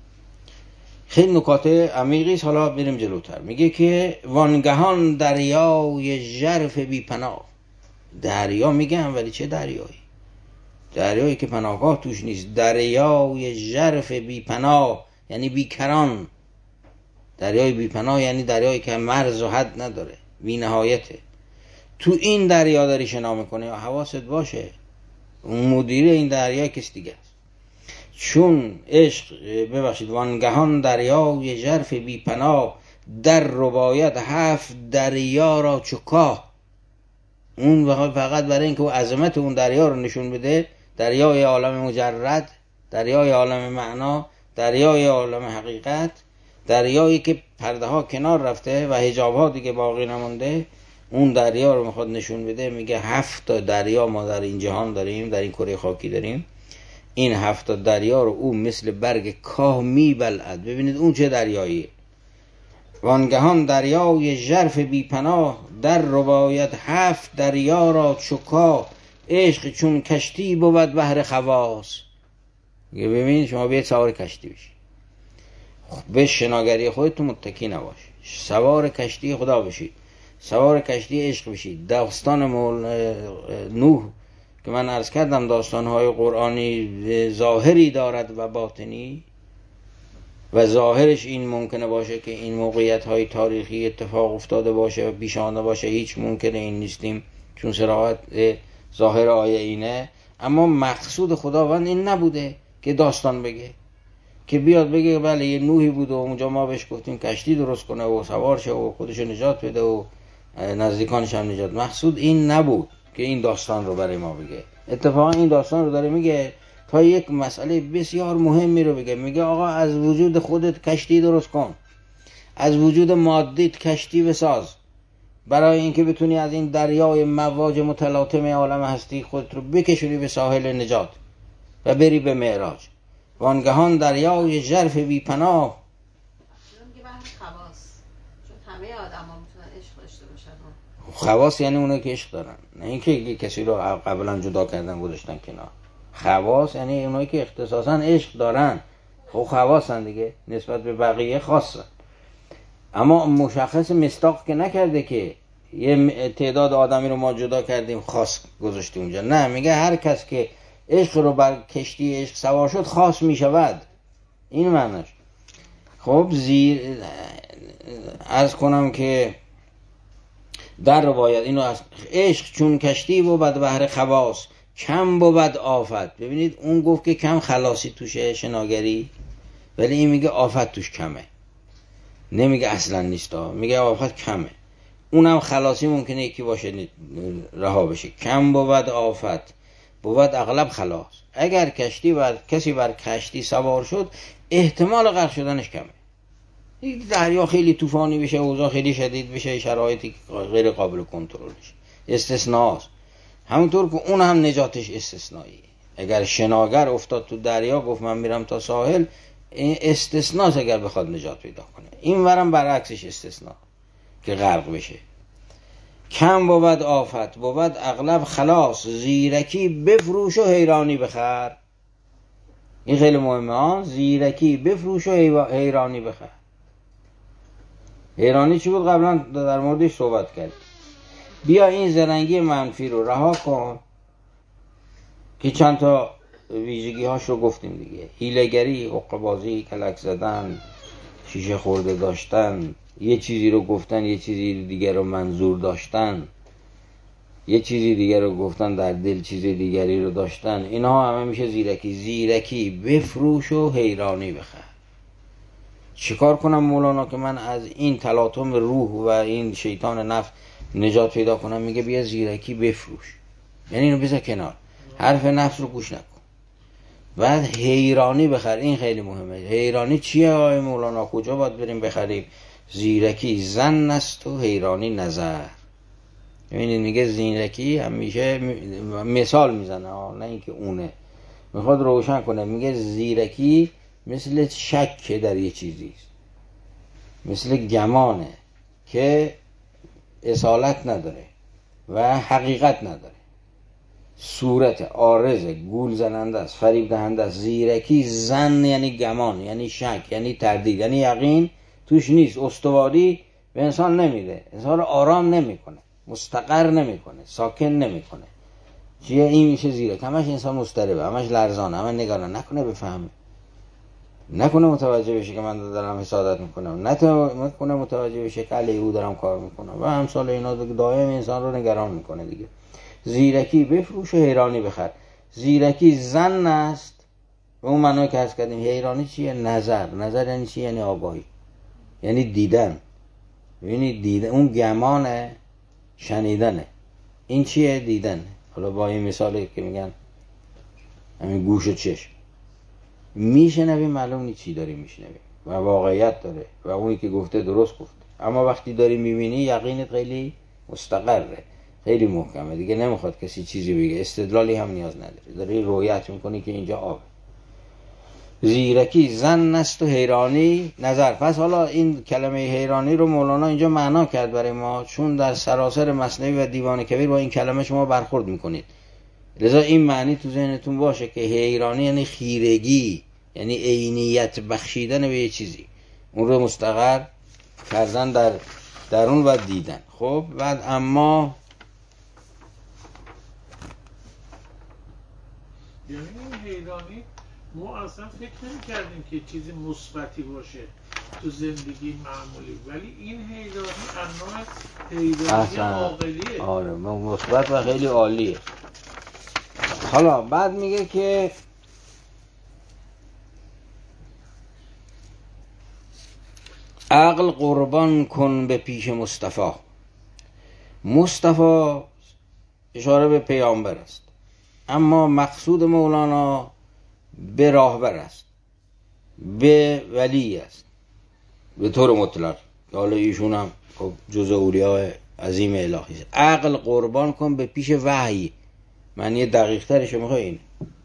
خیلی نکات عمیقی است. حالا بریم جلوتر. میگه که وانگهان دریای ژرف بی پناه. دریا میگم ولی چه دریایی؟ دریایی که پناهگاه توش نیست. دریای ژرف بی پناه یعنی بیکران. دریای بی پناه یعنی دریایی که مرز و حد نداره، بی نهایته. تو این دریا داری شنا میکنه، حواست باشه اون مدیر این دریا کس دیگه است. چون عشق ببخشید وانگهان دریای ژرف بی پناه، در رباید هفت دریا را چکاه. اون فقط برای اینکه او عظمت اون دریا رو نشون بده، دریای عالم مجرد، دریای عالم معنا، دریای عالم حقیقت، دریایی که پرده ها کنار رفته و حجاب ها دیگه باقی نمونده، اون دریا رو میخواد نشون بده. میگه هفت تا دریا ما در این جهان داریم، در این کره خاکی داریم. این هفت تا دریا رو او مثل برگ کاه میبلعد. ببینید اون چه دریاییه. وانگهان دریای ژرف بی پناه، در رباید هفت دریا را چکا. عشق چون کشتی بود بحر خواص. ببین شما بیاید سوار کشتی بشی، به شناگری خودتون متکی نباشید، سوار کشتی خدا بشید، سوار کشتی عشق بشید. داستان مول نوح که من عرض کردم داستانهای قرآنی ظاهری دارد و باطنی. و ظاهرش این ممکنه باشه که این موقعیت های تاریخی اتفاق افتاده باشه و پیشانه باشه، هیچ ممکنه این نیستیم چون صراحت ظاهر آیه اینه. اما مقصود خداوند این نبوده که داستان بگه، که بیاد بگه بله یه نوحی بود و اونجا ما بهش گفتیم کشتی درست کنه و سوار شه و خودشو نجات بده و نزدیکانش هم نجات. مقصود این نبود که این داستان رو برای ما بگه. اتفاقا این داستان رو داره میگه تا یک مسئله بسیار مهمی رو بگه. میگه آقا از وجود خودت کشتی درست کن، از وجود مادیت کشتی بساز، برای اینکه بتونی از این دریای مواج متلاطم عالم هستی خودت رو بکشونی به ساحل نجات و بری به معراج. وانگهان دریای ژرف بی پناه. میگه بحر خواص، چون همه آدما میتونن عشق داشته باشن. خواص یعنی اونایی که عشق دارن، نه اینکه کسی رو قبلا جدا کردن گذاشتن کنار. خواص یعنی اونایی که اختصاصا عشق دارن. خب خواصن دیگه، نسبت به بقیه خاصن. اما مشخص مصداق که نکرده که یه تعداد آدمی رو ما جدا کردیم خاص گذاشتیم اونجا. نه، میگه هر کس که عشق رو بر کشتی عشق سوار شد خاص میشود. این معنیش. خب زیر عرض کنم که در روایت اینو از عشق چون کشتی بود بحر خواص کم بود آفت. ببینید اون گفت که کم خلاصی توشه، شناگری، ولی این میگه آفت توش کمه، نمیگه اصلا نیستا، میگه آفت کمه. اونم خلاصی ممکنه یکی باشه رها بشه. کم بود آفت، بود اغلب خلاص. اگر کشتی بر کسی بر کشتی سوار شد احتمال غرق شدنش کمه. دریا خیلی طوفانی بشه، اوضاع خیلی شدید بشه، شرایطی غیر قابل کنترلش، استثناست. همونطور که اون هم نجاتش استثنایی. اگر شناگر افتاد تو دریا گفت من میرم تا ساحل، استثناست اگر بخواد نجات پیدا کنه. این ورم برعکسش استثنا که غرق بشه. کم بود آفت، بود اغلب خلاص، زیرکی بفروش و حیرانی بخر. این خیلی مهمه ها، زیرکی بفروش و حیرانی بخر. حیرانی چی بود؟ قبلا در موردش صحبت کرد. بیا این زرنگی منفی رو رها کن که چند تا ویژگی هاش رو گفتیم دیگه. حیله‌گری، حقه‌بازی، کلک زدن، شیشه خورده داشتن، یه چیزی رو گفتن یه چیزی دیگر رو منظور داشتن، یه چیزی دیگر رو گفتن در دل چیز دیگری رو داشتن. اینها همه میشه زیرکی. زیرکی بفروش و حیرانی بخر. چیکار کنم مولانا که من از این تلاطم روح و این شیطان نفس نجات پیدا کنم؟ میگه بیا زیرکی بفروش، یعنی اینو بذار کنار، حرف نفس رو گوش نکن. بعد حیرانی بخر. این خیلی مهمه. حیرانی چیه آقای مولانا؟ کجا باید بریم بخریم؟ زیرکی زن است و حیرانی نظر. ببینید میگه زیرکی همیشه مثال میزنه، نه اینکه اونه، میخواد روشن کنه. میگه زیرکی مثل شک در یه چیزیست، مثل گمانه که اصالت نداره و حقیقت نداره، صورت عارضه، گول زننده است، فریب دهنده است. زیرکی زن یعنی گمان، یعنی شک، یعنی تردید، یعنی یقین توش نیست. استواری به انسان نمیده، انسان رو آرام نمیکنه، مستقر نمیکنه، ساکن نمیکنه. چیه این؟ میشه زیرک. همش انسان مضطربه، همش لرزانه، همش نگران، نکنه بفهمه، نکنه متوجه بشه که من دارم حسادت میکنم، نکنه متوجه بشه که علیه او دارم کار میکنم و همسال اینا دائم انسان رو نگران میکنه دیگه. زیرکی بفروش و حیرانی بخر. زیرکی زن است به اون معنی که عرض کردیم. حیرانی چیه؟ نظر. نظر یعنی چی؟ یعنی آگاهی، یعنی دیدن. ببینید دیدن، اون گمانه، شنیدنه. این چیه؟ دیدن. حالا با این مثالی که میگن همین گوش و چشم میشنوی، معلوم نیست چی داری میشنوی و واقعیت داره و اونی که گفته درست گفته. اما وقتی داری میبینی یقینت خیلی مستقره، خیلی محکمه دیگه، نمیخواد کسی چیزی بگه، استدلالی هم نیاز نداره، داری رویت میکنی که اینجا آبه. زیرکی زن است و حیرانی نظر. پس حالا این کلمه حیرانی رو مولانا اینجا معنا کرد برای ما، چون در سراسر مثنوی و دیوان کبیر با این کلمه شما برخورد میکنید. لذا این معنی تو ذهنتون باشه که حیرانی یعنی خیرگی، یعنی عینیت بخشیدن به یه چیزی، اون رو مستقر کردن در درون و دیدن. خب بعد اما یعنی این حیرانی ما اصلا فکر نمی کردیم که چیزی مثبتی باشه تو زندگی معمولی، ولی این حیدانی انواع حیدانی عاقلیه. آره مثبت و خیلی عالیه. حالا بعد میگه که عقل قربان کن به پیش مصطفی. مصطفی اشاره به پیامبر است، اما مقصود مولانا به راهبر است، به ولی است به طور مطلق. حالا ایشون هم جزء اولیاء عظیم الهی است. عقل قربان کن به پیش وحی، معنی دقیق ترش میخواه اینه.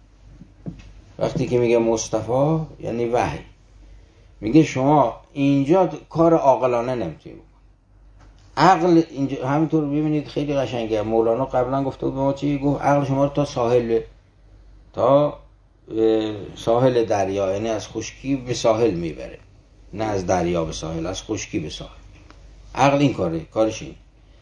وقتی که میگه مصطفی یعنی وحی، میگه شما اینجا کار عاقلانه نمیتونید بکن. عقل اینجا همینطور ببینید خیلی قشنگه. مولانا قبلا گفته بود به ما چی گفت؟ عقل شما رو تا ساحل تا ساحل دریا، یعنی از خشکی به ساحل میبره، نه از دریا به ساحل، از خشکی به ساحل. عقل این کاره، کارش این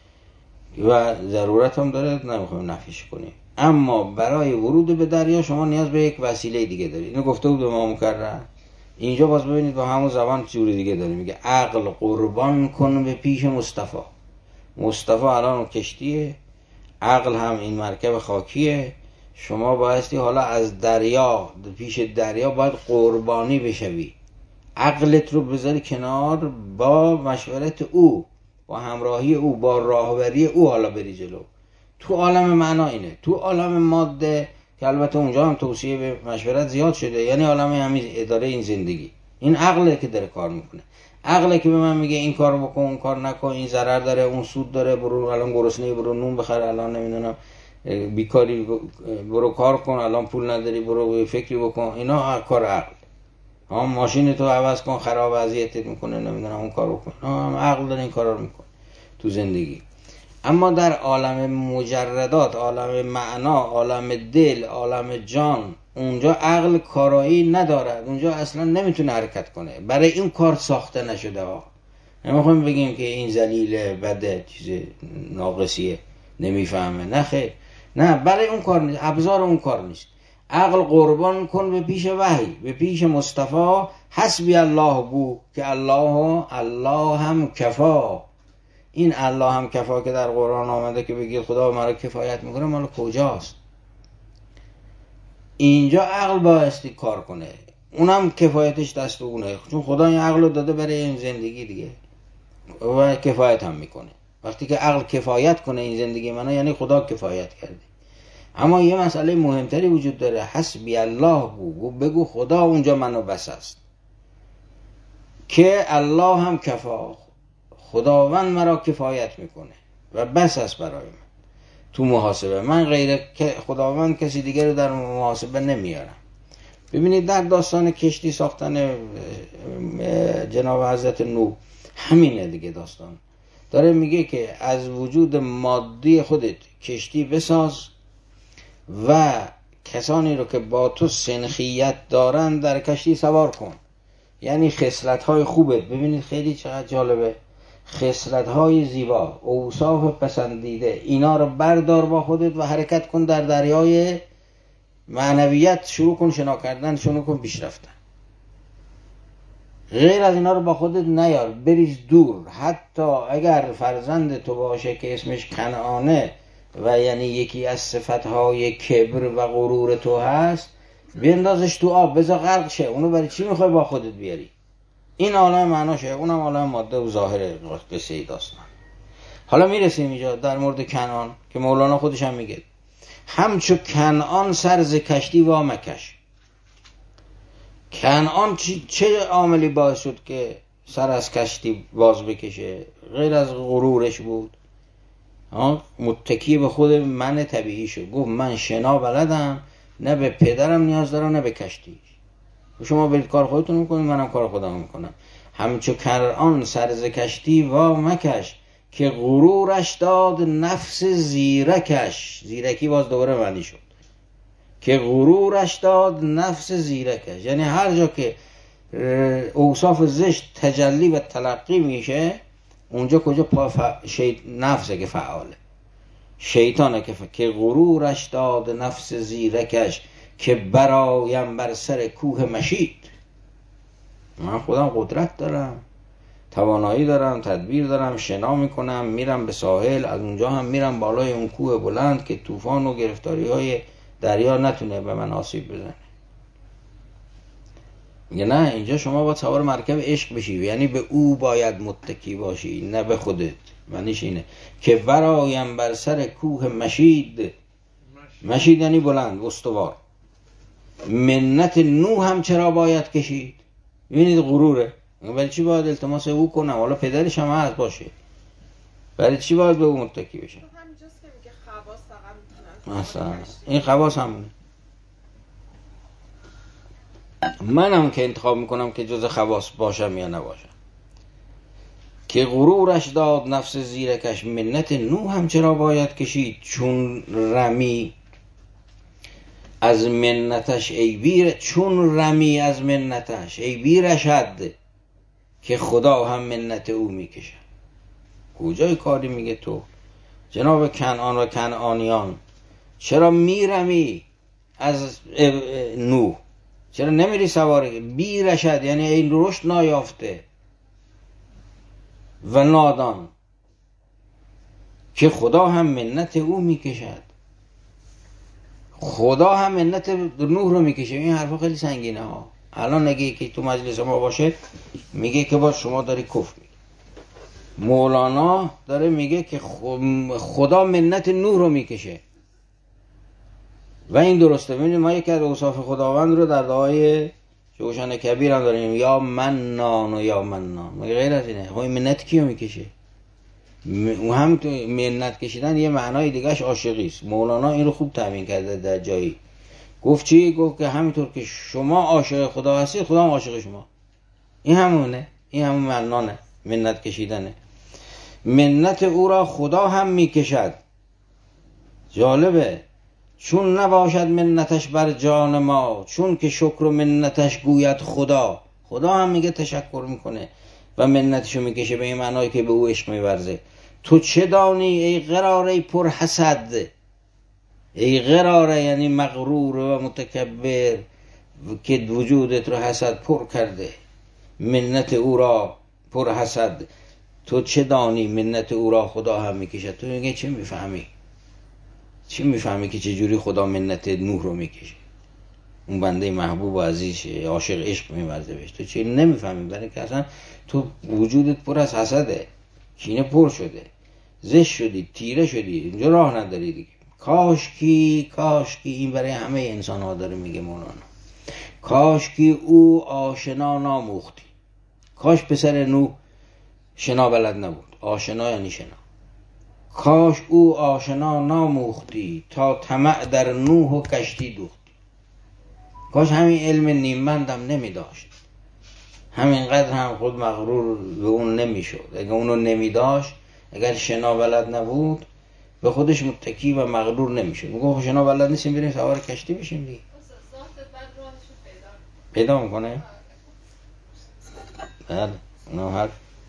و ضرورت هم داره، نمیخوایم نفیش کنیم. اما برای ورود به دریا شما نیاز به یک وسیله دیگه دارید. اینو گفته بود به ما مکرر. اینجا باز ببینید با همون زبان جوری دیگه داره. میگه عقل قربان کن به پیش مصطفی. مصطفی الان کشتیه، عقل هم این مرکب خاکیه. شما بایستی حالا از دریا، پیش دریا باید قربانی بشوی. عقلت رو بذاری کنار، با مشورت او، با همراهی او، با راهبری او حالا بری جلو. تو عالم معنا اینه. تو عالم ماده که البته اونجا هم توصیه به مشورت زیاد شده، یعنی عالم همین اداره این زندگی، این عقله که داره کار میکنه. عقله که به من میگه این کار بکن، اون کار نکن، این ضرر داره، اون سود داره، برو الان گرسنه‌ای برو نون بخر، الان نمیدونم بیکاری برو کار کن، الان پول نداری برو فکری بکن. اینا کار عقل. ها ماشین تو عوض کن، خراب اذیتت میکنه، نمیدونم اون کارو بکن. ها عقل داره این کارا رو میکنه تو زندگی. اما در عالم مجردات، عالم معنا، عالم دل، عالم جان، اونجا عقل کارایی ندارد. اونجا اصلا نمیتونه حرکت کنه. برای این کار ساخته نشده ها. نمیخوایم بگیم که این ذلیله، بده، چیز ناقصیه، نمیفهمه. نه خیر، نه برای اون کار نیست، ابزار اون کار نیست. عقل قربان کن به پیش وحی، به پیش مصطفی. حسبی الله گو که الله الله هم کفا. این الله هم کفا که در قرآن آمده که بگید خدا مرا کفایت میکنه، مال کجاست؟ اینجا عقل بایستی کار کنه، اونم کفایتش دست اونه، چون خدا این عقل رو داده برای این زندگی دیگه و کفایت هم میکنه. وقتی که عقل کفایت کنه این زندگی منو، یعنی خدا کفایت کرده. اما یه مسئله مهمتری وجود داره. حسبی الله بگو، بگو خدا اونجا منو بس است، که الله هم کفا، خداوند مرا کفایت میکنه و بس است برای من تو محاسبه. من غیر خداوند کسی دیگر رو در محاسبه نمیارم. ببینید در داستان کشتی ساختن جناب حضرت نوح همینه دیگه. داستان داره میگه که از وجود مادی خودت کشتی بساز و کسانی رو که با تو سنخیت دارن در کشتی سوار کن. یعنی خصلت‌های خوبت، ببینید خیلی چقدر جالبه، خصلت‌های زیبا، اوصاف پسندیده، اینا رو بردار با خودت و حرکت کن در دریای معنویت. شروع کن شنا کردن، شروع کن پیش رفتن. غیر از اینا رو با خودت نیار، بریز دور. حتی اگر فرزند تو باشه که اسمش کنعانه و یعنی یکی از صفتهای کبر و غرور تو هست، بیندازش تو آب، بذار غرق شه. اونو برای چی میخوای با خودت بیاری؟ این عالم معناشه، اونم عالم ماده و ظاهر قصه داستان. حالا میرسیم اینجا در مورد کنعان که مولانا خودش هم میگه همچو کنعان سر ز کشتی وا مکش. کنعان چه عاملی باعث شد که سر از کشتی باز بکشه؟ غیر از غرورش بود. متکی به خود من طبیعی شد، گفت من شنا بلدم، نه به پدرم نیاز دارم نه به کشتی. شما برید کار خودتون میکنید، منم کار خودم میکنم. همچو کنعان سر ز کشتی وا مکش، که غرورش داد نفس زیرکش. زیرکی باز دوباره معنی شد که غرورش داد نفس زیرکش، یعنی هر جا که اوصاف زشت تجلی و تلقی میشه، اونجا کجا پا ف... شی... نفسه که فعاله، شیطانه که ف... که غرورش داد نفس زیرکش، که برایم بر سر کوه مشید. من خودم قدرت دارم، توانایی دارم، تدبیر دارم، شنا میکنم، میرم به ساحل، از اونجا هم میرم بالای اون کوه بلند که طوفان و گرفتاری های دریا نتونه به من آسیب بزنه. میگه نه، اینجا شما باید سوار مرکب عشق بشی، یعنی به او باید متکی باشی، نه به خودت. معنیش اینه که برایم بر سر کوه مشید. مشید یعنی بلند، استوار. منت نوح هم چرا باید کشید؟ ببینید غروره. ولی چی باید التماس او کنم؟ حالا پدرش هم هست باشه، برای چی باید به او متکی بشم؟ همینجاست که میگه خواص فقط میتونن مثلا این خواص همونه. منم که انتخاب میکنم که جز خواص باشم یا نباشم. که غرورش داد نفس زیرکش، منت نوح هم چرا باید کشید؟ چون رمی از منتش ای بیر، چون رمی از منتش ای بیرشد، که خدا هم منت او میکشه. کجای کاری میگه تو جناب کنعان و کنعانیان؟ چرا میرمی از نوح؟ چرا نمیری سواره؟ بیرشد یعنی این رشد نایافته و نادان، که خدا هم منت او میکشد. خدا هم منت نوح رو میکشه. این حرفا خیلی سنگینه ها. الان اگه یکی تو مجلس ما باشه میگه که با شما داری کفر میگی. مولانا داره میگه که خدا منت نوح رو میکشه و این درسته. ببینید ما یکی از اوصاف خداوند رو در دعای جوشن کبیر هم داریم، یا منان و یا منان. مگه غیر از اینه؟ خب این منت کیو میکشه؟ اون هم تو منت کشیدن یه معنای دیگهش عاشقی است. مولانا این رو خوب تامین کرده در جایی. گفت چی؟ گفت که همینطور که شما عاشق خدا هستید، خدا هم عاشق شما. این همونه، این همون معنانه، منت کشیدنه. منت او را خدا هم میکشد. جالبه. چون نباشد منتش بر جان ما، چون که شکر و منتش گوید خدا. خدا هم میگه تشکر میکنه و منتشو میکشه به این معنایی که به او عشق میورزه. تو چه دانی ای قراره پر حسد؟ ای قراره یعنی مغرور و متکبر که وجودت رو حسد پر کرده. منت او را پر حسد. تو چه دانی منت او را خدا هم میکشه؟ تو میگه چه میفهمی؟ چی میفهمی که چجوری خدا منت نوح رو میکشه؟ اون بنده محبوب و عزیز عاشق عشق میورزه بهش. تو چی نمیفهمی؟ برای که اصلا تو وجودت پر از حسده، کینه پر شده، زشت شدی، تیره شدی، اینجا راه نداری دیگه. کاش کی کاش کی این برای همه انسان ها داره میگه مولانا. کاش کی او آشنا ناموختی. کاش پسر نوح شنا بلد نبود. آشنا یعنی شنا. کاش او آشنا ناموختی، تا طمع در نوح و کشتی دوختی. کاش همین علم نیممندم نمی داشت، همینقدر هم خود مغرور به اون نمی شد. اگر اونو نمی داشت، اگر شنا بلد نبود، به خودش متکی و مغرور نمی شد. میگه شنا بلد نیستیم بریم سوار کشتی بشیم دیگه. پیدا میکنه. بله اونو حرف.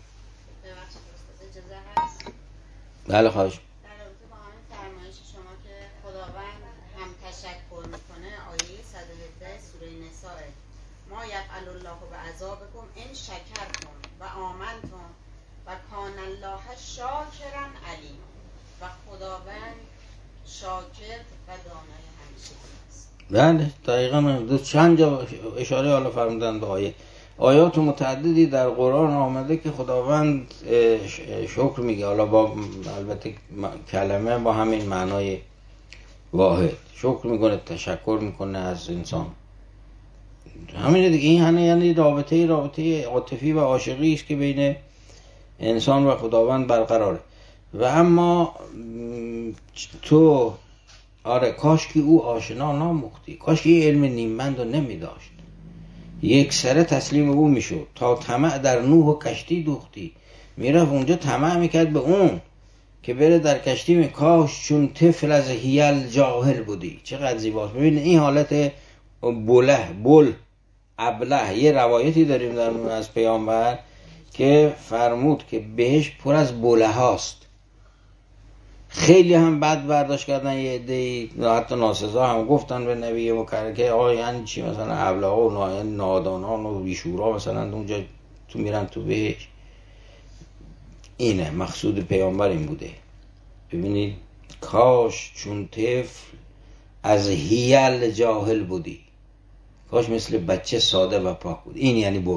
بله خواهش. در رابطه با همین فرمایش شما که خداوند هم تشکر میکنه، آیه صد و هفده سوره نساء، ما یفعل الله بعذابکم ان شکرتم و آمنتم و کان الله شاکرا علیم. و خداوند شاکر و دانای همیشه است. بله دقیقاً. دو چند جا اشاره حالا فرمودن به آیه. آیات متعددی در قرآن آمده که خداوند شکر میگه، حالا با البته کلمه با همین معنای واحد. شکر میکنه، تشکر میکنه از انسان. همین دیگه. این همه یعنی رابطه رابطه عاطفی و عاشقی است که بین انسان و خداوند برقراره. و اما تو آره کاش که او آشنا ناموختی، کاش که این علم نیممند رو نمی داشت، یک سره تسلیم او میشد. تا طمع در نوح و کشتی دوختی، میرفت اونجا طمع میکرد به اون که بره در کشتی. می کاش چون طفل از هیل جاهل بودی. چقدر زیباست. ببین این حالت بله بل ابله. یه روایتی داریم در از پیامبر که فرمود که بهش پر از بله هاست. خیلی هم بد برداشت کردن یه عده‌ای، حتی ناسزا هم گفتن به نبی مکرم که آقا یعنی چی مثلا ابله‌ها و نادانان و بیشورا مثلا اونجا تو میرن تو بهش. اینه مقصود پیامبر این بوده. ببینید کاش چون طفل از هیل جاهل بودی، کاش مثل بچه ساده و پاک بود. این یعنی بول.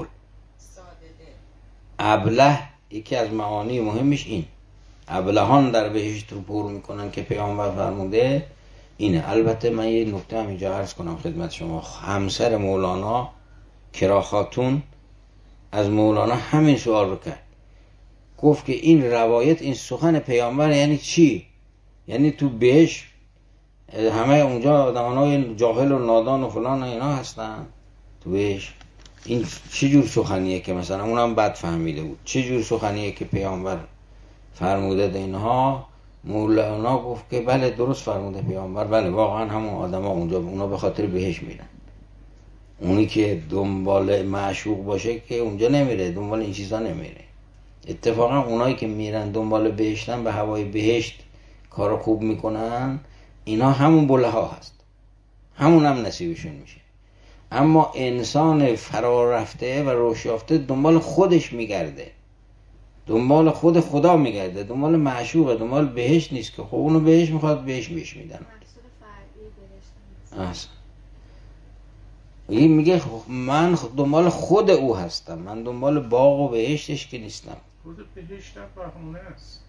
ابله یکی از معانی مهمش این، ابلهان در بهشت رو پر میکنن که پیامبر فرموده اینه. البته من یه نکته هم اینجا عرض کنم خدمت شما، همسر مولانا کرا خاتون از مولانا همین سوال رو کرد، گفت که این روایت، این سخن پیامبر یعنی چی؟ یعنی تو بهشت همه اونجا آدمانای جاهل و نادان و فلان اینا هستن تو بهشت؟ این چه جور سخنیه که مثلا اونم بد فهمیده بود، چه جور سخنیه که پیامبر فرموده ده اینها؟ مولانا گفت که بله درست فرموده پیامبر، بله واقعا همون آدما اونجا اونا به خاطر بهشت میرن. اونی که دنبال معشوق باشه که اونجا نمیره، دنبال این چیزا نمیره. اتفاقا اونایی که میرن دنبال بهشتن، به هوای بهشت کارو خوب میکنن، اینا همون بله ها هست، همون هم نصیبشون میشه. اما انسان فرار رفته و رشد یافته دنبال خودش میگرده، دنبال خود خدا میگرده، دنبال معشوقه، دنبال بهشت نیست که خب اونو بهشت میخواد بهشت بهش میدن. اصلا این میگه من دنبال خود او هستم، من دنبال باغ و بهشتش که نیستم. خود بهشت هم بهانه است.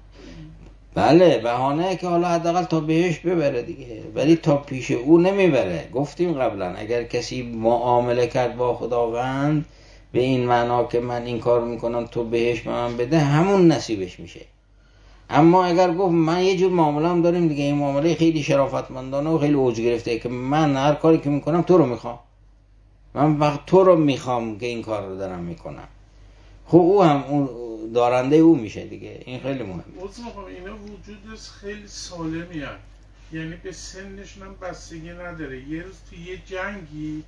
بله بهانه که حالا حداقل تا بهشت ببره دیگه، ولی تا پیش او نمیبره. گفتیم قبلا اگر کسی معامله کرد با خداوند به این معنا که من این کار میکنم تو بهشت به من بده، همون نصیبش میشه. اما اگر گفت من یه جور معامله هم داریم دیگه، این معامله خیلی شرافتمندانه و خیلی اوج گرفته که من هر کاری که میکنم تو رو میخوام، من وقت تو رو میخوام که این کار رو دارم میکنم، خب او هم اون دارنده او میشه دیگه. این خیلی مهمه. عذر میخوام اینا وجودش خیلی سالمی هست، یعنی به سنشون هم بستگی نداره. یه روز تو یه جنگی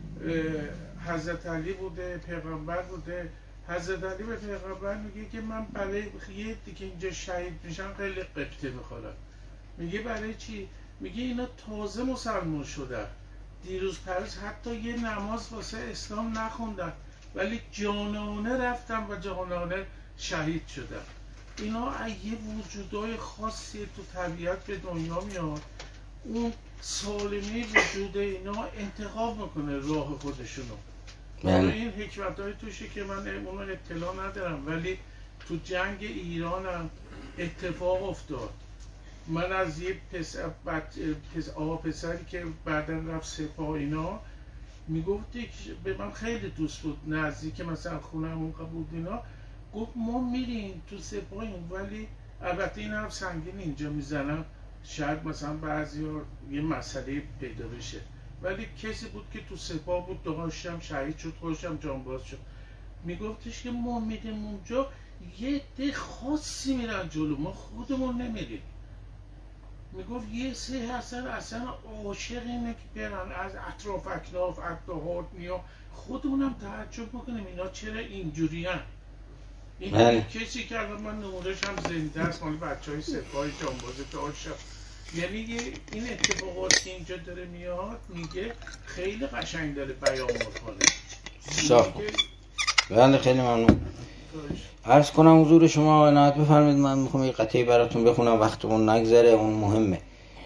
حضرت علی بوده، پیغمبر بوده، حضرت علی به پیغمبر میگه که من برای یه دیگه اینجا شهید میشم خیلی قبطه میخورم. میگه برای چی؟ میگه اینا تازه مسلمان شدن، دیروز پریز حتی یه نماز واسه اسلام نخوندن ولی جانانه رفتن و جانانه شهید شدن. اینا یه وجودای خاصی تو طبیعت به دنیا میاد، اون سالمی وجود اینا انتخاب میکنه راه خودشونو. بله. این حکمت های توشه که من اونو اطلاع ندارم، ولی تو جنگ ایران هم اتفاق افتاد. من از یه پسر پس آقا پسری که بعدا رفت سپاه اینا میگفتی که به من خیلی دوست بود، نزدیک مثلا خونمون بود اینا، گفت ما میریم تو سپاهیم ولی البته این حرف سنگین اینجا میزنم شاید مثلا بعضی ها یه مسئله پیدا بشه، ولی کسی بود که تو سپاه بود، داشتم شهید شد، خودشم جانباز شد. میگفتش که ما میریم اونجا یه ده خاصی میرن جلو، ما خودمون نمیریم. میگفت یه سه هستن اصلا عاشق اینه که برن از اطراف اکناف اتحاد میا، خودمونم تعجب میکنیم اینا چرا اینجوری هم. این بله. کسی که الان من نمونش هم زنده است مال بچه های سپاه جانباز داشتم، یعنی این اتفاقات که اینجا داره میاد میگه خیلی قشنگ داره بیان میکنه. صاف. بله خیلی ممنون. عرض کنم حضور شما عنایت بفرمایید، من میخوام یه قطعی براتون بخونم وقتمون نگذره، اون مهمه.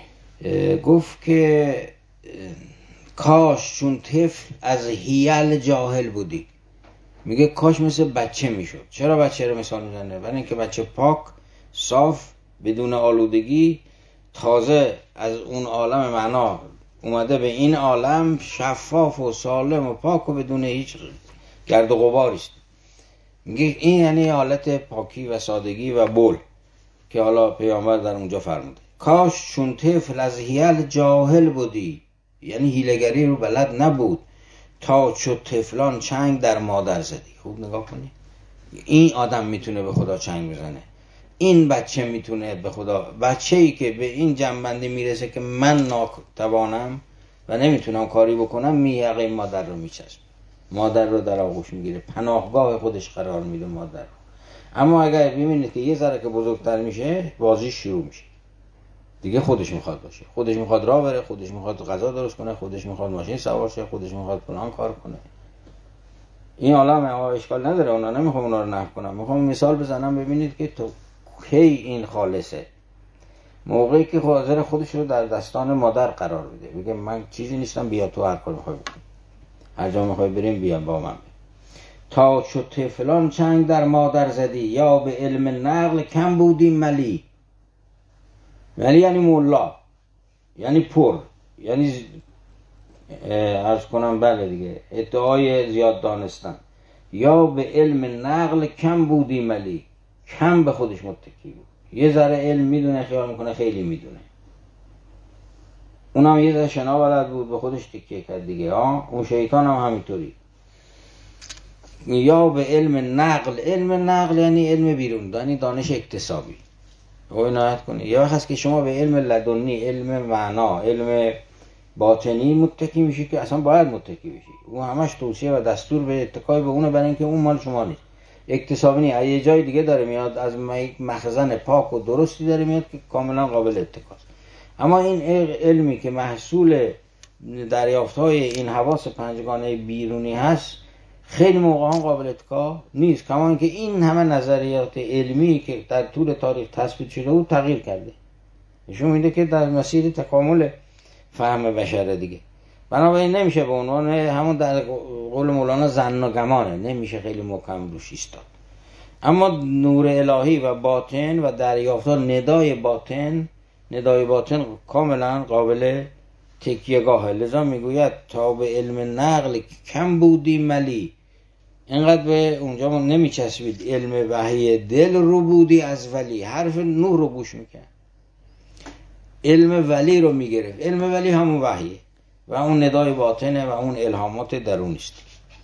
گفت که کاش چون طفل از هیل جاهل بودی. میگه کاش مثل بچه میشد. چرا بچه رو مثال میزنه؟ برای اینکه بچه پاک، صاف، بدون آلودگی، تازه از اون عالم معنا اومده به این عالم، شفاف و سالم و پاک و بدون هیچ گرد و غباری است. میگه این یعنی حالت پاکی و سادگی و بول که حالا پیامبر در اونجا فرموده. کاش چون طفل از هیل جاهل بودی، یعنی هیلگری رو بلد نبود، تا چو طفلان چنگ در مادر زدی. خوب نگاه کنی، این آدم میتونه به خدا چنگ بزنه، این بچه میتونه به خدا، بچه‌ای که به این جنبندی میرسه که من ناتوانم و نمیتونم کاری بکنم، مییقه مادر رو میچسبه، مادر رو در آغوش میگیره، پناهگاه خودش قرار میده مادر رو. اما اگر ببینید که یه ذره که بزرگتر میشه بازی شروع میشه دیگه، خودش میخواد باشه، خودش میخواد راه بره، خودش میخواد غذا درست کنه، خودش میخواد ماشین سوار شه، خودش میخواد فلان کار کنه. این عالمه ها، اشکال نداره، اونا نمیخوام اونا رو نفی کنم، میخوام مثال بزنم ببینید که تو کی این خالصه. موقعی که حاضر خودش رو در دستان مادر قرار بده، بگه من چیزی نیستم، بیا تو هر کار میخوای بکن، هر جا میخوای بریم بیا با من. تا چو طفلان چنگ در مادر زدی، یا به علم نقل کم بودی ملی. ملی یعنی مولا، یعنی پر، یعنی عرض کنم بله دیگه، ادعای زیاد دانستن. یا به علم نقل کم بودی ملی، کم به خودش متکی بود، یه ذره علم میدونه خیال میکنه خیلی میدونه، اونم یه ذره شنا بلد بود به خودش تکیه کرد دیگه. ها اون شیطان هم همینطوری. یا به علم نقل، علم نقل یعنی علم بیرون، یعنی دانش اکتسابی. او عنایت کنید یه وقت هست که شما به علم لدنی، علم معنا، علم باطنی متکی میشی که اصلا باید متکی بشی، اون همش توصیه و دستور به اتکای به اونه، برای اینکه اون مال شما نیست، اکتسابی نیست، یه جای دیگه داره میاد، از مخزن پاک و درستی داره میاد که کاملا قابل اتکاست. اما این علمی که محصول دریافت‌های این حواس پنجگانه بیرونی هست خیلی موقع هم قابل اتکا نیست، کما اینکه این همه نظریات علمی که در طول تاریخ تثبیت شده بود تغییر کرده، نشون میده که در مسیر تکامل فهم بشره دیگه. بنابراین نمیشه به عنوان همون در قول مولانا ظن و گمانه، نمیشه خیلی محکم روش ایستاد. اما نور الهی و باطن و دریافت‌ها، ندای باطن، ندای باطن کاملا قابل تکیه‌گاهه. لذا میگوید تا به علم نقل کم بودی ملی، اینقدر به اونجا ما نمیچسبید، علم وحی دل رو بودی از ولی، حرف نور رو گوش میکرد، علم ولی رو میگرفت. علم ولی همون وحیه و اون ندای باطنه و اون الهامات درونی است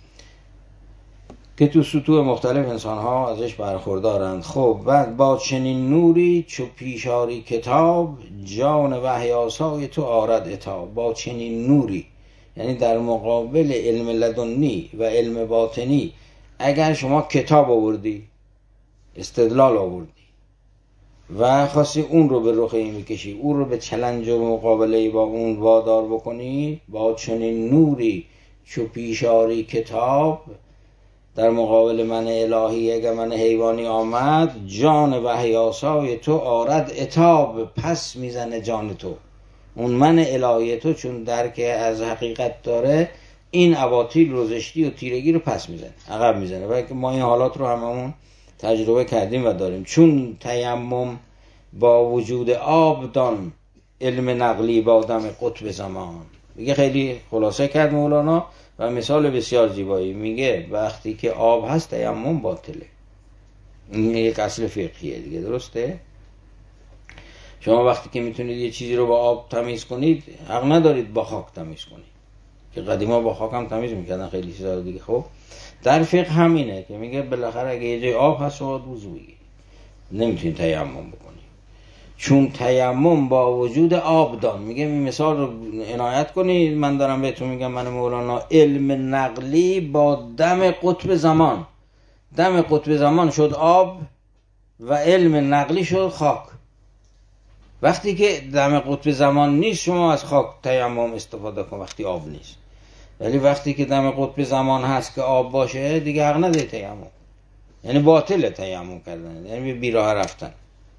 که تو سطوح مختلف انسان ها ازش برخوردارند. خب بعد با چنین نوری چو پیشاری کتاب، جان وحی آسای تو آرد عتاب. با چنین نوری یعنی در مقابل علم لدنی و علم باطنی اگر شما کتاب آوردی، استدلال آوردی و خواستی اون رو به رخ این بکشی، اون رو به چلنج و مقابله با اون وادار بکنی، با چنین نوری چو پیشاری کتاب، در مقابل من الهی اگر من حیوانی آمد، جان وحی آسای تو آرد عتاب، پس میزنه جان تو. اون من الهی تو چون درک از حقیقت داره، این اباطیل رو، زشتی و تیرگی رو پس میزنه، عقب میزنه. و که ما این حالات رو هممون تجربه کردیم و داریم. چون تیمم با وجود آب دان، علم نقلی با دم قطب زمان. میگه خیلی خلاصه کرد مولانا و مثال بسیار زیبایی، میگه وقتی که آب هست تیمم باطله. این یک اصل فقهیه دیگه، درسته؟ شما وقتی که میتونید یه چیزی رو با آب تمیز کنید، حق ندارید با خاک تمیز کنید، که قدیما با خاک هم تمیز میکردن خیلی چیزا دیگه. خب در فقه همینه که میگه بالاخره اگه یه جای آب هست شما وضو بگیرید، نمیتونید تیمم بکنید. چون تیمم با وجود آب دان، میگه این مثال رو عنایت کنید، من دارم بهتون میگم، من مولانا، علم نقلی با دم قطب زمان، دم قطب زمان شد آب و علم نقلی شد خاک. وقتی که دم قطب زمان نیست شما از خاک تیمم استفاده کن وقتی آب نیست، ولی وقتی که دم قطب زمان هست که آب باشه دیگه حق نداره تیمم، یعنی باطل تیمم کردن، یعنی بی راه رفتن.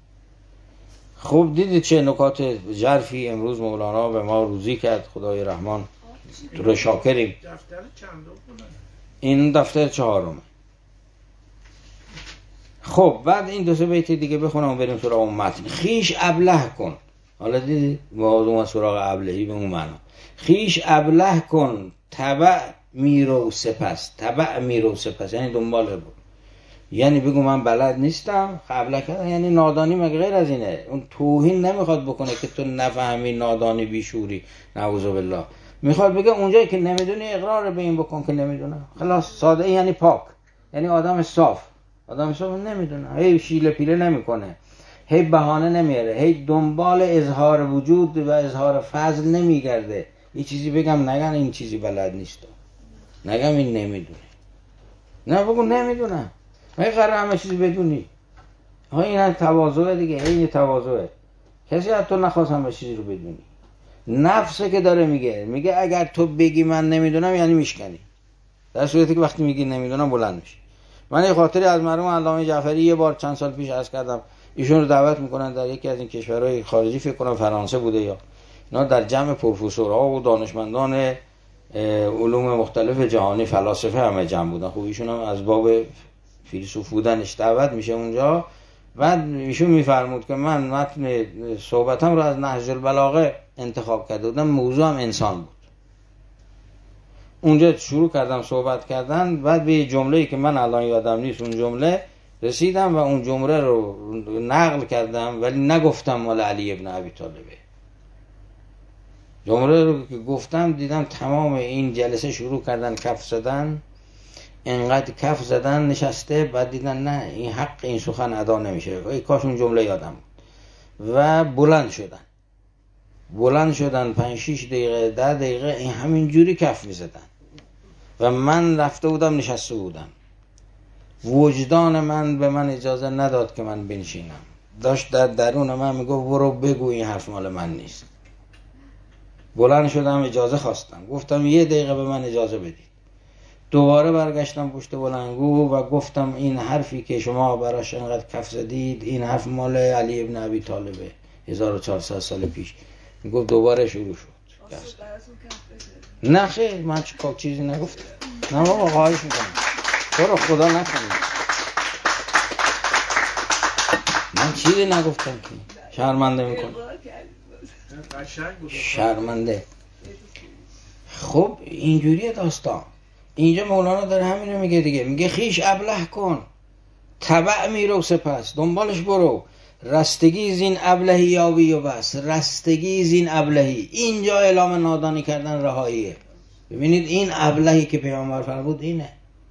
خب دیدید چه نکات ژرفی امروز مولانا به ما روزی کرد، خدای رحمان تو رو شاکریم. دفتر چندم بودن؟ این دفتر چهارمه. خب بعد این دو سه بیت دیگه بخونم و بریم سراغ اون متن. خیش ابله کن، حالا دیدید موضوع سراغ ابلهی به اون معنا. خیش ابله کن تبع میرو سپس، تبع میرو سپس یعنی دنبال بود، یعنی بگو من بلد نیستم. قبله کردن یعنی نادانی، مگه غیر از اینه؟ اون توهین نمیخواد بکنه که تو نفهمی، نادانی، بیشوری، نعوذ بالله. میخواد بگه اونجایی که نمیدونی اقرار به این بکن که نمیدونم، خلاص. ساده یعنی پاک، یعنی آدم صاف. آدم صاف نمیدونه، هی شیله پیله نمیکنه، هی بهانه نمیاره، هی دنبال اظهار وجود و اظهار فضل نمیگرده. یه چیزی بگم نگن این چیزی بلد نیست، نگم این نمیدونه، نه بگو نمیدونم. من قرار همه چیز بدونی. ها این تواضع دیگه، این تواضعه. کسی حتی نخواست همه چیز رو بدونی. نفسه که داره میگه، میگه اگر تو بگی من نمیدونم یعنی میشکنی، در صورتی که وقتی میگی نمیدونم بلند میشه. من یه خاطری از مرحوم علامه جعفری یه بار چند سال پیش عرض کردم، ایشون رو دعوت میکنن در یکی از این کشورهای خارجی، فکر کنم فرانسه بوده یا اینا، در جمع پروفسورها و دانشمندان علوم مختلف جهانی، فلاسفه همه جمع بودن. خب ایشون هم از باب فیلسوف بودنش دعوت میشه اونجا. بعد ایشون میفرمود که من متن صحبتم رو از نهج البلاغه انتخاب کرده بودم، موضوعم انسان بود. اونجا شروع کردم صحبت کردن، بعد به یه جمله‌ای که من الان یادم نیست اون جمله رسیدم و اون جمله رو نقل کردم، ولی نگفتم مال علی ابن ابی طالبه. جمله رو که گفتم دیدم تمام این جلسه شروع کردن کف زدن، انقدر کف زدن نشسته، بعد دیدن نه این حق این سخن ادا نمیشه. ای کاش اون جمله یادم بود. و بلند شدن بلند شدن پنج شیش دقیقه ده دقیقه این همین جوری کف میزدن و من رفته بودم نشسته بودم. وجدان من به من اجازه نداد که من بنشینم، داشت در درون من میگفت برو بگو این حرف مال من نیست. بلند شدم اجازه خواستم، گفتم یه دقیقه به من اجازه بدید. دوباره برگشتم پشت بلندگو و گفتم این حرفی که شما براش انقدر کف زدید این حرف مال علی ابن ابی طالبه هزار و چهارصد سال پیش. میگفت دوباره شروع شد. نه خیر من چه چیزی نگفتم. نه بابا خواهش میکنم تو رو خدا نکنید، من چیزی نگفتم که شرمنده میکنم. شرمنده. خب اینجوریه داستان. اینجا مولانا داره همین رو میگه دیگه، میگه خیش ابله کن، تبع میرو سپس، دنبالش برو، رستگی زین ابلهی یابی و بس. رستگی زین ابلهی، اینجا اعلام نادانی کردن رهاییه. ببینید این ابلهی که پیامبر فرمود اینه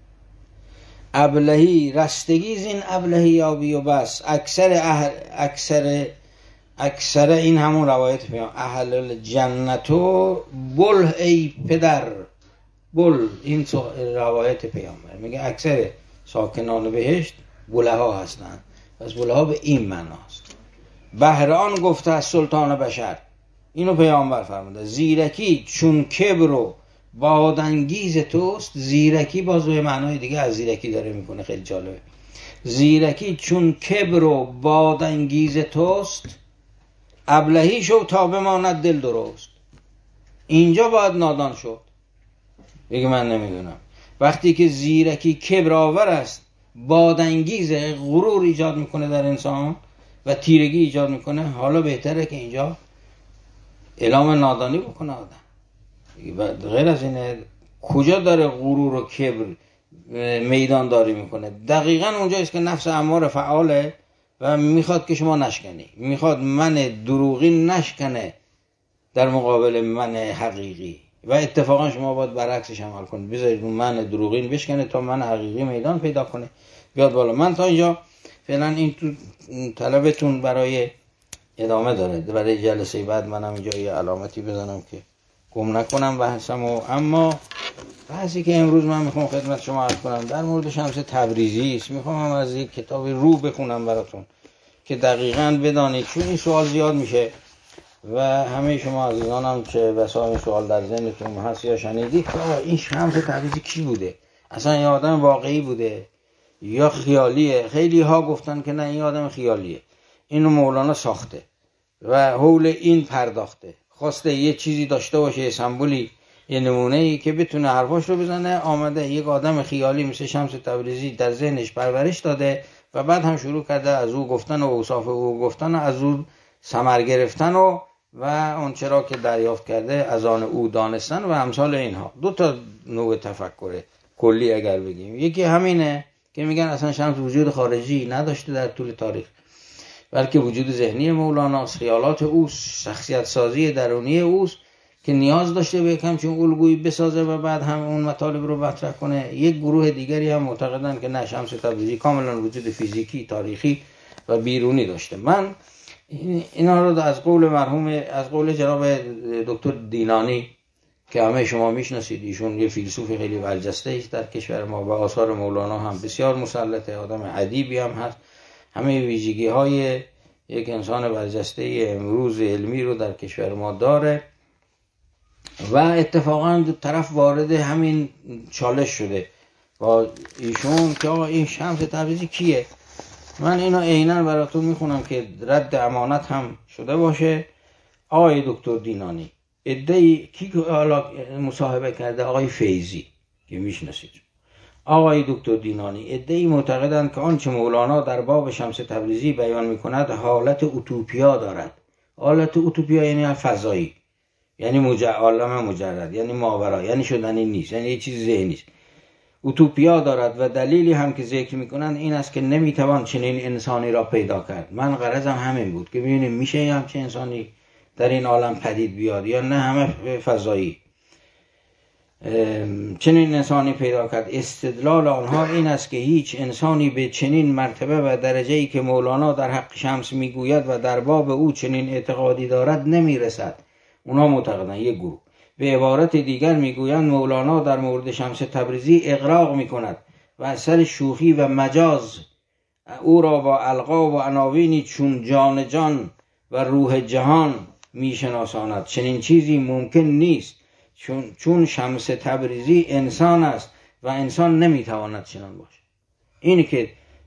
ابلهی، رستگی زین ابلهی یابی و بس. اکثر اهل اکثر اکثر این همون روایت پیامبر، اهل الجنتو بل ای پدر بل. این روایت پیامبر میگه اکثر ساکنان بهشت بله ها هستن، پس بله ها به این معناست. بهران گفته از سلطان بشر، اینو پیامبر فرموده. زیرکی چون کبر و بادانگیز توست. زیرکی باز به معنای دیگه از زیرکی داره میکنه، خیلی جالبه. زیرکی چون کبر و بادانگیز توست، ابلهی شو تا بماند دل درست. اینجا باید نادان شد، بگه من نمیدونم. وقتی که زیرکی کبر آور است، بادانگیز غرور ایجاد میکنه در انسان و تیرگی ایجاد میکنه، حالا بهتره که اینجا اعلام نادانی بکنه آدم. غیر از اینه کجا داره غرور و کبر میدان داری میکنه؟ دقیقاً اونجاییست که نفس اماره فعاله و میخواد که شما نشکنی، میخواد من دروغی نشکنه در مقابل من حقیقی، و اتفاقا شما باید برعکسش عمل کنید، بذارید اون من دروغین بشکنه تا من حقیقی میدان پیدا کنه بیاد بالا. من تا اینجا فعلا این تو طلبتون برای ادامه داره، برای جلسه بعد منم اینجا یه علامتی بزنم که گم نکنم بحثمو. اما بحثی که امروز من میخوام خدمت شما عرض کنم در مورد شمس تبریزی است. میخوام از یک کتاب رو بخونم براتون که دقیقاً بدانید، چون این سوال زیاد میشه و همه شما عزیزانم که بسا این سوال در ذهنتون هست یا شنیدید که آقا این شمس تبریزی کی بوده؟ اصلا این آدم واقعی بوده یا خیالیه؟ خیلی ها گفتن که نه این آدم خیالیه، اینو مولانا ساخته و حول این پرداخته، خواسته یه چیزی داشته باشه، یه سمبولی، یه نمونه‌ای که بتونه حرفاش رو بزنه. آمده یک آدم خیالی مثل شمس تبریزی در ذهنش پرورش داده و بعد هم شروع کرده از او گفتن و اوصاف او گفتن و از او ثمر گرفتن و و اون چرا که دریافت کرده از آن او دانستن و امثال اینها. دو تا نوع تفکر کلی اگر بگیم، یکی همینه که میگن اصلا شمس وجود خارجی نداشته در طول تاریخ، بلکه وجود ذهنی مولاناست، خیالات اوست، شخصیت سازی درونی اوست که نیاز داشته به یک همچین الگویی بسازه و بعد هم اون مطالب رو مطرح کنه. یک گروه دیگری هم معتقدن که نه، شمس تبریزی کاملا وجود فیزیکی، تاریخی و بیرونی داشته. من اینا رو از قول مرحوم از قول جناب دکتر دینانی که همه شما میشناسید. ایشون یه فیلسوف خیلی برجسته است در کشور ما و آثار مولانا هم بسیار مسلطه، آدم ادیبی هم هست. همه ویژگی های یک انسان برجسته امروز علمی رو در کشور ما داره و اتفاقا دو طرف وارد همین چالش شده با ایشون که آقا این شمس تبریزی کیه. من اینو عیناً براتون میخونم که رد امانت هم شده باشه. آقای دکتر دینانی ادعی کی حالا مصاحبه کرده؟ آقای فیضی که میشناسید. آقای دکتر دینانی ادعی معتقدند که آنچه مولانا در باب شمس تبریزی بیان میکند حالت اوتوپیا دارد. حالت اوتوپیا یعنی فضایی، یعنی مج... عالم مجرد، یعنی ماورا، یعنی شدنی نیست، یعنی یه چیز ذهنی است. اوتوپیا دارد و دلیلی هم که ذکر میکنند این است که نمیتوان چنین انسانی را پیدا کرد. من غرضم همین بود که ببینیم میشه همچین انسانی در این عالم پدید بیاد یا نه همه فضایی. چنین انسانی پیدا کرد. استدلال آنها این است که هیچ انسانی به چنین مرتبه و درجه‌ای که مولانا در حق شمس میگوید و در باب او چنین اعتقادی دارد نمیرسد. اونا معتقدن یک گروه. به عبارت دیگر میگویند مولانا در مورد شمس تبریزی اغراق میکند و اثر شوخی و مجاز او را با القاب و عناوینی چون جان جان و روح جهان میشناساند. چنین چیزی ممکن نیست چون چون شمس تبریزی انسان است و انسان نمیتواند چنان باشه. اینی که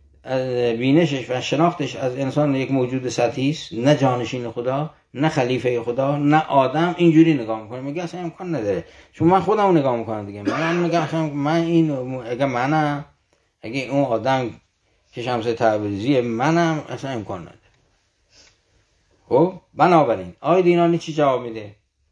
بینشش و شناختش از انسان یک موجود سطحی است، نه جانشین خدا، نه خلیفه خدا، نه آدم، اینجوری نگاه میکنه. میگه اصلا امکان نداره. چون من خودمو نگاه میکنم دیگه. من میگم اصلا من این اگه منم، اگه اون آدم که شمس تبریزی منم، اصلا امکان نداره. خب بنابراین آقای دینانی چی جواب میده؟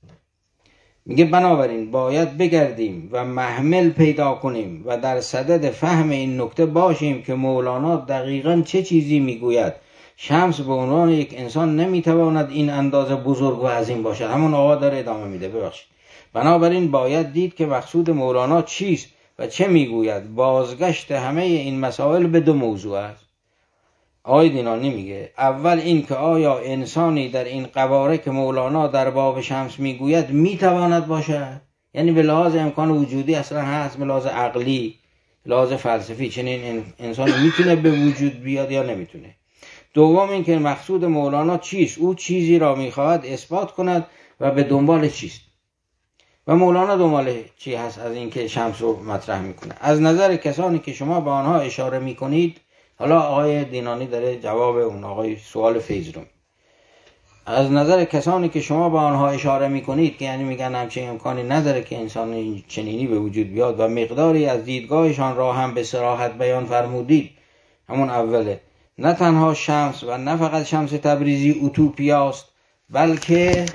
میگه بنابراین باید بگردیم و محمل پیدا کنیم و در صدد فهم این نکته باشیم که مولانا دقیقاً چه چیزی میگوید. شمس به عنوان یک انسان نمیتواند این اندازه بزرگ و عظیم باشد. همون آقا داره ادامه میده. ببخشید. بنابراین باید دید که مقصود مولانا چیست و چه میگوید. بازگشت همه این مسائل به دو موضوع است. آقای دینانی میگه اول این که آیا انسانی در این قواره که مولانا در باب شمس میگوید میتواند باشد؟ یعنی به لحاظ امکان وجودی اصلا هست، به لحاظ عقلی، لحاظ فلسفی چنین انسانی میتونه به وجود بیاد یا نمیتونه؟ دوم این که مقصود مولانا چیست؟ او چیزی را میخواهد اثبات کند و به دنبال چیست؟ و مولانا دنبال چی هست از این که شمس رو مطرح میکنه؟ از نظر کسانی که شما به آنها اشاره میکنید، حالا آقای دینانی داره جواب اون آقای سوال فیض رو. از نظر کسانی که شما به آنها اشاره میکنید که یعنی میگن همچین امکانی نداره که انسان چنینی به وجود بیاد و مقداری از دیدگاهشان را هم به صراحت بیان فرمودید، همون اوله، نه تنها شمس و نه فقط شمس تبریزی اوتوپیاست، بلکه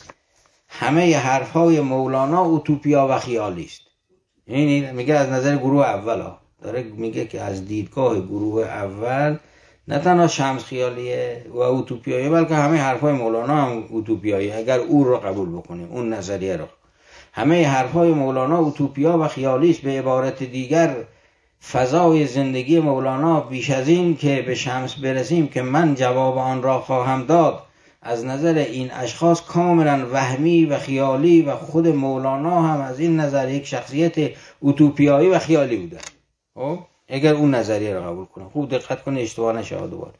همه حرفهای مولانا اوتوپیا و خیالی است. یعنی میگه از نظر گروه اول ها، داره میگه که از دیدگاه گروه اول نه تنها شمس خیالیه و اوتوپیاییه، بلکه همه حرفای مولانا هم اوتوپیاییه. اگر او رو قبول بکنیم، اون نظریه رو، همه حرفای مولانا اوتوپیا و خیالی است. به عبارت دیگر فضای زندگی مولانا بیش از این که به شمس برسیم که من جواب آن را خواهم داد، از نظر این اشخاص کاملا وهمی و خیالی و خود مولانا هم از این نظر یک شخصیت اوتوپیایی و خیالی بوده. خب اگر اون نظریه رو قبول کنه، خوب دقت کنه اشتباه نشه دوباره.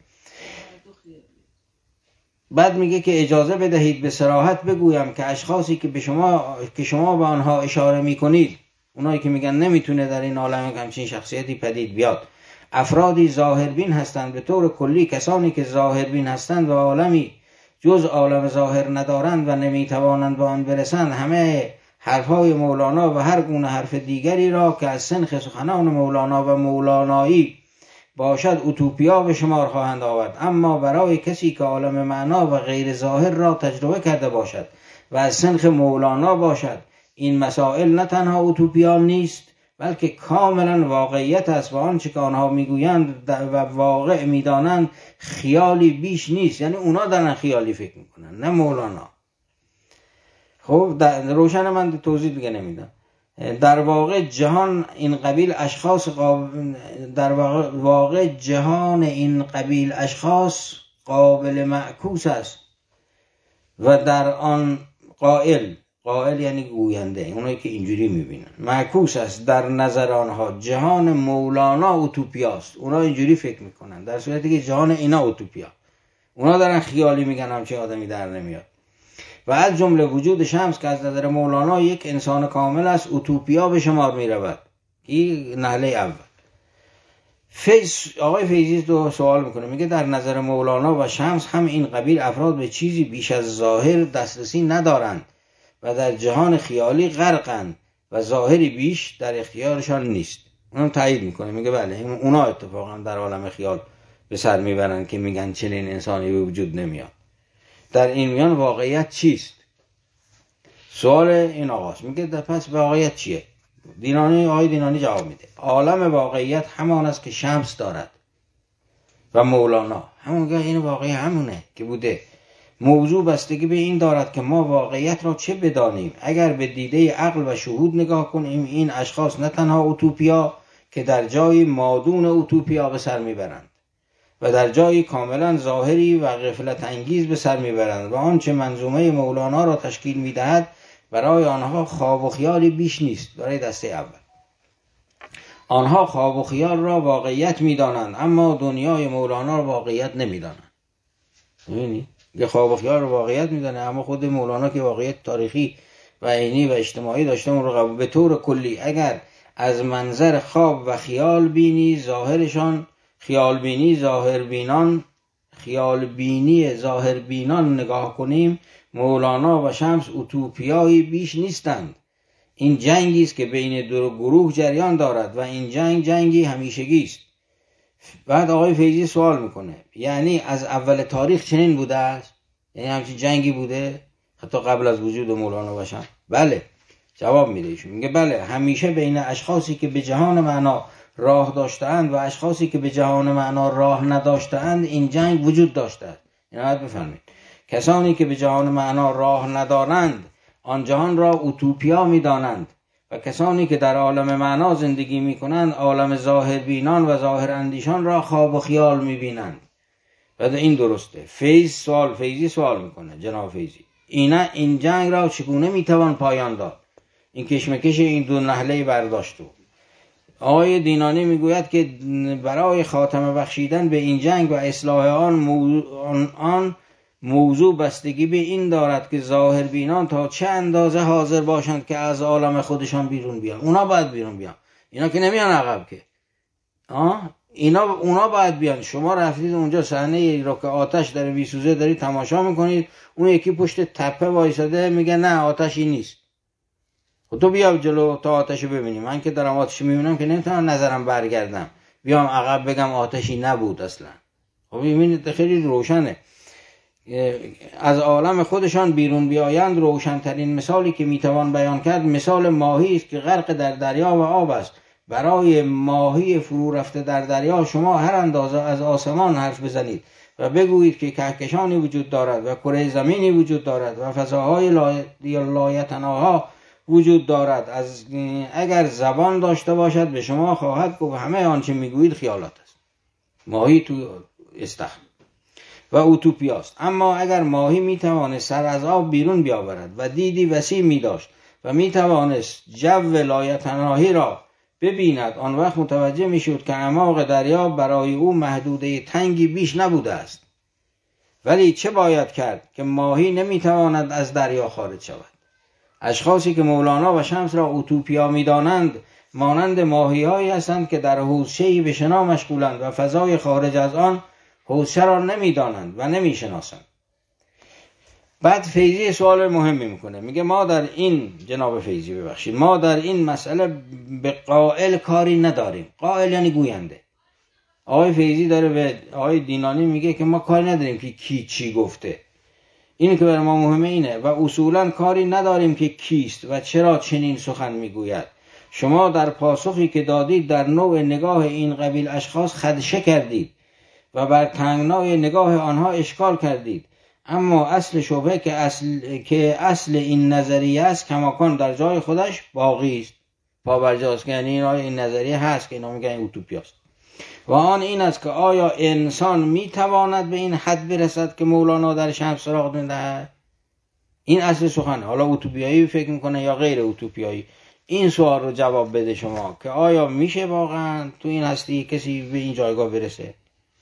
بعد میگه که اجازه بدهید به صراحت بگویم که اشخاصی که به شما که شما به آنها اشاره میکنید، اونایی که میگن نمیتونه در این عالم همچین شخصیتی پدید بیاد، افرادی ظاهربین هستند. به طور کلی کسانی که ظاهربین هستند و عالمی جز عالم ظاهر ندارند و نمیتوانند به آن برسند، همه حرفهای مولانا و هر گونه حرف دیگری را که از سنخ سخنان مولانا و مولانایی باشد اوتوپیا به شمار خواهند آورد. اما برای کسی که عالم معنا و غیر ظاهر را تجربه کرده باشد و از سنخ مولانا باشد، این مسائل نه تنها اوتوپیا نیست بلکه کاملا واقعیت است و آنچه که آنها میگویند و واقع میدانند خیالی بیش نیست. یعنی اونا دارن خیالی فکر میکنن، نه مولانا. خب روشن من توضیح دیگه نمیدم. در واقع جهان این قبیل اشخاص قابل در واقع جهان این قبیل اشخاص قابل معکوس است و در آن قائل قائل یعنی گوینده، اونایی که اینجوری میبینن. معکوس است در نظر آنها جهان مولانا اوتوپیاست. اونا اینجوری فکر میکنن، در صورتی که جهان اینا اوتوپیا. اونا دارن خیالی میگن همچه آدمی در نمیاد. و از جمله وجود شمس که از نظر مولانا یک انسان کامل است، اوتوپیا به شمار میرود. این نهله اول. فیض آقای فیضی دو سوال میکنه، میگه در نظر مولانا و شمس هم این قبیل افراد به چیزی بیش از ظاهر دسترسی ندارند و در جهان خیالی غرقند و ظاهری بیش در اختیارشان نیست. اونم تایید میکنه، میگه بله اونا اتفاقا در عالم خیال به سر میبرند که میگن چنین انسانی به وجود نمیاد. در این میان واقعیت چیست؟ سوال این آقاست. میگه در پس واقعیت چیه؟ دینانی آقای دینانی جواب میده عالم واقعیت همان است که شمس دارد و مولانا همون این واقعی همونه که بوده. موضوع بستگی به این دارد که ما واقعیت را چه بدانیم. اگر به دیده عقل و شهود نگاه کنیم، این اشخاص نه تنها اوتوپیا که در جای مادون اوتوپیا به سر میبرند و در جای کاملا ظاهری و غفلت انگیز به سر میبرند و آنچه منظومه مولانا را تشکیل میدهد برای آنها خواب و خیالی بیش نیست. برای دسته اول آنها خواب و خیال را واقعیت میدانند، اما دنیای مولانا را واقعیت نمیدانند. ببینید یه خواب و خیال را واقعیت میدانه، اما خود مولانا که واقعیت تاریخی و عینی و اجتماعی داشته اون رو قبول. به طور کلی اگر از منظر خواب و خیال بینی ظاهرشان خیال بینی ظاهر بینان خیال بینی ظاهر بینان نگاه کنیم، مولانا و شمس اوتوپیایی بیش نیستند. این جنگی است که بین دو گروه جریان دارد و این جنگ جنگی همیشگی است. بعد آقای فیضی سوال میکنه یعنی از اول تاریخ چنین بوده است؟ یعنی همچین جنگی بوده حتی قبل از وجود مولانا و شمس؟ بله. جواب میده ایشون، میگه بله، همیشه بین اشخاصی که به جهان معنا راه داشتند و اشخاصی که به جهان معنا راه نداشتند این جنگ وجود داشته است. اینو باید بفهمید. کسانی که به جهان معنا راه ندارند آن جهان را اوتوپیا میدانند و کسانی که در عالم معنا زندگی میکنند عالم ظاهر بینان و ظاهر اندیشان را خواب و خیال میبینند. و این درسته. فیض سوال فیضی سوال میکنه، جناب فیضی اینا این جنگ را چگونه میتوان پایان داد؟ این کشمکش این دو نهله برداشتو. آقای دینانی میگوید که برای خاتمه بخشیدن به این جنگ و اصلاح آن موضوع, آن موضوع بستگی به این دارد که ظاهر بینان تا چه اندازه حاضر باشند که از عالم خودشان بیرون بیان. اونا باید بیرون بیان، اینا که نمیان عقب که. آه اینا اونا باید بیان. شما رفتید اونجا صحنه ای رو که آتش داره میسوزه دارید تماشا میکنید، اون یکی پشت تپه وایساده میگه نه آتشی نیست. خب تو بیا جلو تا آتشو ببینی. من که دارم آتش میبینم که نمیتونم نظرم برگردم بیام عقب بگم آتشی نبود اصلا. خب ببینید خیلی روشنه. از عالم خودشان بیرون بیایند. روشنترین مثالی که میتوان بیان کرد مثال ماهی است که غرق در دریا و آب است. برای ماهی فرو رفته در دریا شما هر اندازه از آسمان حرف بزنید و بگویید که کهکشانی وجود دارد و کره زمینی وجود دارد و فضاهای لایتناها وجود دارد، از اگر زبان داشته باشد به شما خواهد گفت همه آنچه میگویید خیالات است. ماهی تو استخر و اوتوپیاست. اما اگر ماهی میتوانست سر از آب بیرون بیاورد و دیدی وسیع میداشت و میتوانست جو لایتناهی را ببیند، آن وقت متوجه میشد که اعماق دریا برای او محدوده تنگی بیش نبوده است. ولی چه باید کرد که ماهی نمیتواند از دریا خارج شود؟ اشخاصی که مولانا و شمس را اوتوپیا میدانند مانند ماهی هایی هستند که در حوضچه‌ای به شنا مشغولند و فضای خارج از آن حوضچه را نمیدانند و نمیشناسند. بعد فیضی سوال مهمی میکنه، میگه ما در این جناب فیضی ببخشید ما در این مسئله به قائل کاری نداریم. قائل یعنی گوینده. آقای فیضی داره به آقای دینانی میگه که ما کاری نداریم که کی چی گفته. اینی که برای ما مهمه اینه و اصولا کاری نداریم که کیست و چرا چنین سخن میگوید. شما در پاسخی که دادید در نوع نگاه این قبیل اشخاص خدشه کردید و بر تنگنای نگاه آنها اشکال کردید. اما اصل شبهه که اصل که اصل این نظریه است کماکان در جای خودش باقی است. پابرجاست که یعنی این نظریه هست که اینا میگن اوتوپیاست. و آن این است که آیا انسان میتواند به این حد برسد که مولانا در شمس سراغ میدهد؟ این اصل سخنه. حالا اوتوپیایی فکر میکنه یا غیر اوتوپیایی، این سوال رو جواب بده شما که آیا میشه واقعا تو این هستی کسی به این جایگاه برسه؟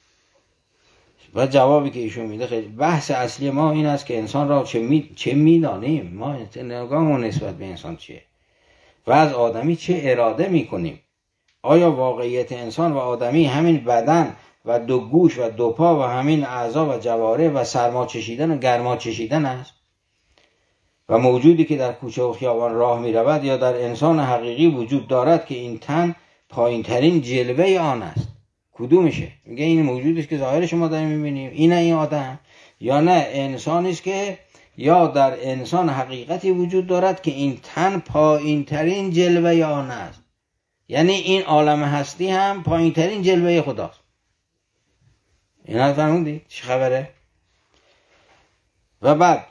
و جوابی که ایشون میده خیلی بحث اصلی ما این است که انسان را چه می چه میدانیم، ما نگاهمون نسبت به انسان چیه و از آدمی چه اراده میکنیم. آیا واقعیت انسان و آدمی همین بدن و دو گوش و دو پا و همین اعضا و جواره و سرما چشیدن و گرما چشیدن است و موجودی که در کوچه و خیابان راه می رود یا در انسان حقیقی وجود دارد که این تن پایین ترین جلوه آن است؟ کدومشه؟ میگه این موجودی که ظاهر شما داریم میبینیم اینه این آدم، یا نه انسانی است که یا در انسان حقیقتی وجود دارد که این تن پایین ترین جلوه آن است؟ یعنی این عالم هستی هم پایین ترین جلوه خداست. اینا فهمیدید چه خبره؟ و بعد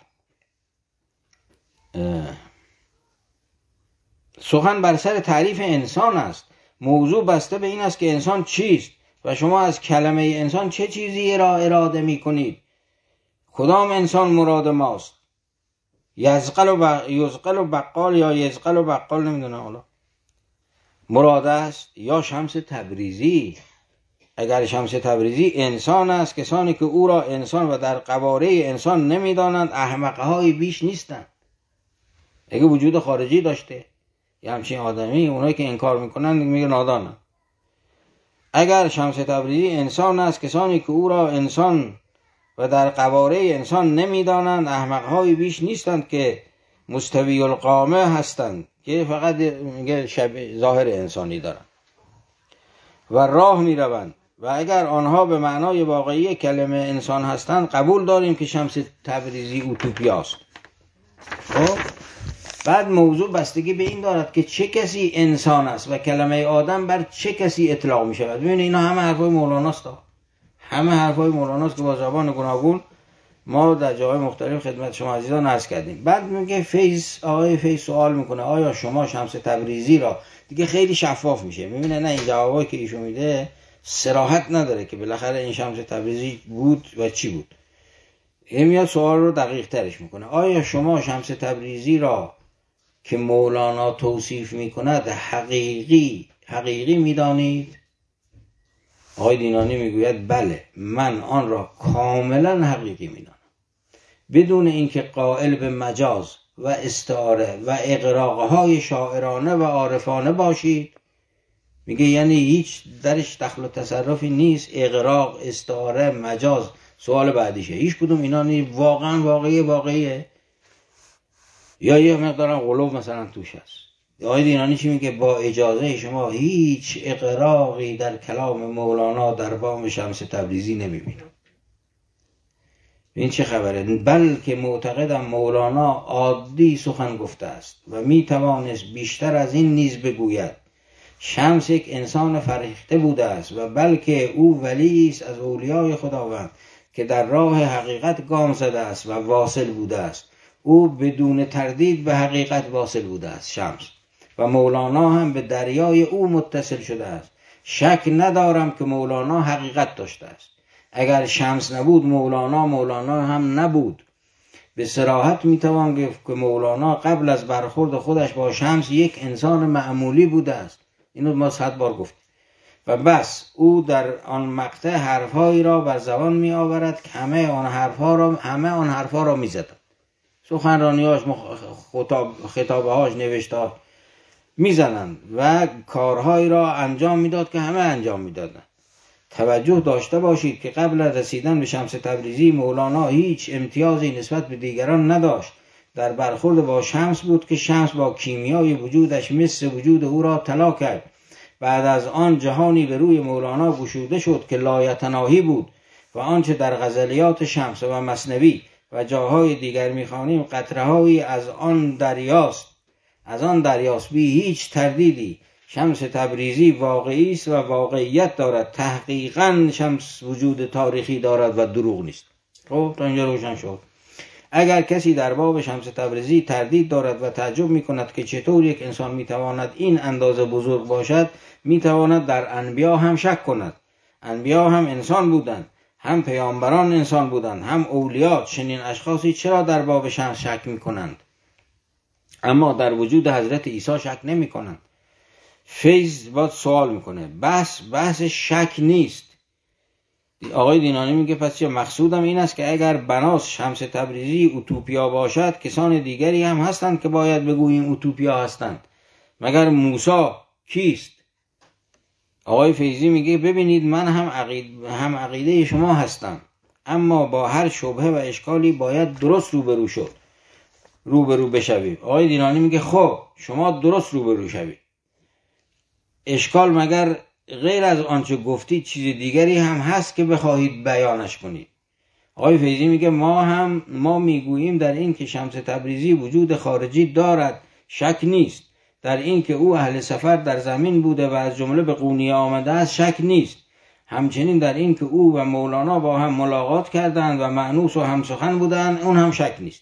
سخن بر سر تعریف انسان است. موضوع بسته به این است که انسان چیست و شما از کلمه انسان چه چیزی را اراده می کنید. کدام انسان مراد ماست؟ یزقل و, ب... یزقل و بقال یا یزقل و بقال نمیدونم حالا مراد است یا شمس تبریزی؟ اگر شمس تبریزی انسان است، کسانی که او را انسان و در قواره انسان نمیدانند احمقهای بیش نیستند. اگه وجود خارجی داشته یه همچین آدمی، اونایی که انکار میکنن میگه نادانه. اگر شمس تبریزی انسان است، کسانی که او را انسان و در قواره انسان نمیدانند احمقهای بیش نیستند که مستوی القامه هستند، که فقط میگه شب ظاهر انسانی دارند و راه میروند. و اگر آنها به معنای واقعی کلمه انسان هستند قبول داریم که شمس تبریزی اوتوپیاست. خب بعد موضوع بستگی به این دارد که چه کسی انسان است و کلمه آدم بر چه کسی اطلاق می شود. ببینید اینا همه حرفای مولاناست، همه حرفای مولاناست که با زبان گوناگون ما در جاهای مختلف خدمت شما عزیزان عرض کردیم. بعد میگه فیض، آقای فیض سوال میکنه آیا شما شمس تبریزی را، دیگه خیلی شفاف میشه، میبینه نه این جوابایی که ایشون میده صراحت نداره که بالاخره این شمس تبریزی بود و چی بود. این میاد سوال رو دقیق ترش میکنه. آیا شما شمس تبریزی را که مولانا توصیف میکند حقیقی حقیقی میدانید؟ آقای دینانی میگوید بله، من آن را کاملا حقیقی میدانم، بدون اینکه قائل به مجاز و استعاره و اغراقهای شاعرانه و عارفانه باشید. میگه یعنی هیچ درش دخل و تصرفی نیست، اغراق، استعاره، مجاز. سوال بعدیشه هیچ کدوم اینا نیست، واقعا واقعی واقعیه یا یه مقدارم غلو مثلا توش هست. آقای دینانی چی میگه؟ با اجازه شما هیچ اغراقی در کلام مولانا در بام شمس تبریزی نمیبینم. این چه خبره؟ بلکه معتقدم مولانا عادی سخن گفته است و میتوانست بیشتر از این نیز بگوید. شمس یک انسان فرهیخته بوده است و بلکه او ولی است از اولیای خداوند که در راه حقیقت گام زده است و واصل بوده است. او بدون تردید به حقیقت واصل بوده است شمس، و مولانا هم به دریای او متصل شده است. شک ندارم که مولانا حقیقت داشته است. اگر شمس نبود مولانا مولانا هم نبود. به صراحت میتوان گفت که مولانا قبل از برخورد خودش با شمس یک انسان معمولی بوده است. اینو ما صد بار گفتیم. و بس او در آن مقطع حرفهایی را بر زبان می آورد که همه آن حرفها را همه آن حرفها را می زدند. سخنرانی‌هاش، خطاب خطابهاش، نوشته‌هاش می زنند و کارهایی را انجام میداد که همه انجام میدادند. توجه داشته باشید که قبل از رسیدن به شمس تبریزی مولانا هیچ امتیازی نسبت به دیگران نداشت. در برخورد با شمس بود که شمس با کیمیای وجودش مثل وجود او را طلا کرد. بعد از آن جهانی به روی مولانا گشوده شد که لایتناهی بود و آنچه در غزلیات شمس و مثنوی و جاهای دیگر می‌خوانیم قطره‌هایی از آن دریاست. از آن دریاست بی هیچ تردیدی. شمس تبریزی واقعی است و واقعیت دارد. تحقیقاً شمس وجود تاریخی دارد و دروغ نیست. خب تا اینجا روشن شد. اگر کسی در باب شمس تبریزی تردید دارد و تعجب می‌کند که چطور یک انسان می‌تواند این اندازه بزرگ باشد، می‌تواند در انبیا هم شک کند. انبیا هم انسان بودند. هم پیامبران انسان بودند، هم اولیا. چنین اشخاصی چرا در باب شمس شک میکنند اما در وجود حضرت عیسی شک نمیکنند؟ فیض باید سوال میکنه. بحث بحث شک نیست. آقای دینانی میگه پس چه؟ مقصودم این است که اگر بناس شمس تبریزی اوتوپیا باشد، کسان دیگری هم هستند که باید بگوییم اوتوپیا هستند. مگر موسی کیست؟ آقای فیضی میگه ببینید من هم عقیده, هم عقیده شما هستم، اما با هر شبهه و اشکالی باید درست روبرو شد، روبرو بشوید. آقای دینانی میگه خب شما درست روبرو شوید. اشکال مگر غیر از آنچه گفتید چیز دیگری هم هست که بخواهید بیانش کنید؟ آقای فیضی میگه ما هم ما میگوییم در این که شمس تبریزی وجود خارجی دارد شک نیست، در این که او اهل سفر در زمین بوده و از جمله به قونیه آمده است شک نیست، همچنین در این که او و مولانا با هم ملاقات کردند و مأنوس و همسخن بودند اون هم شک نیست.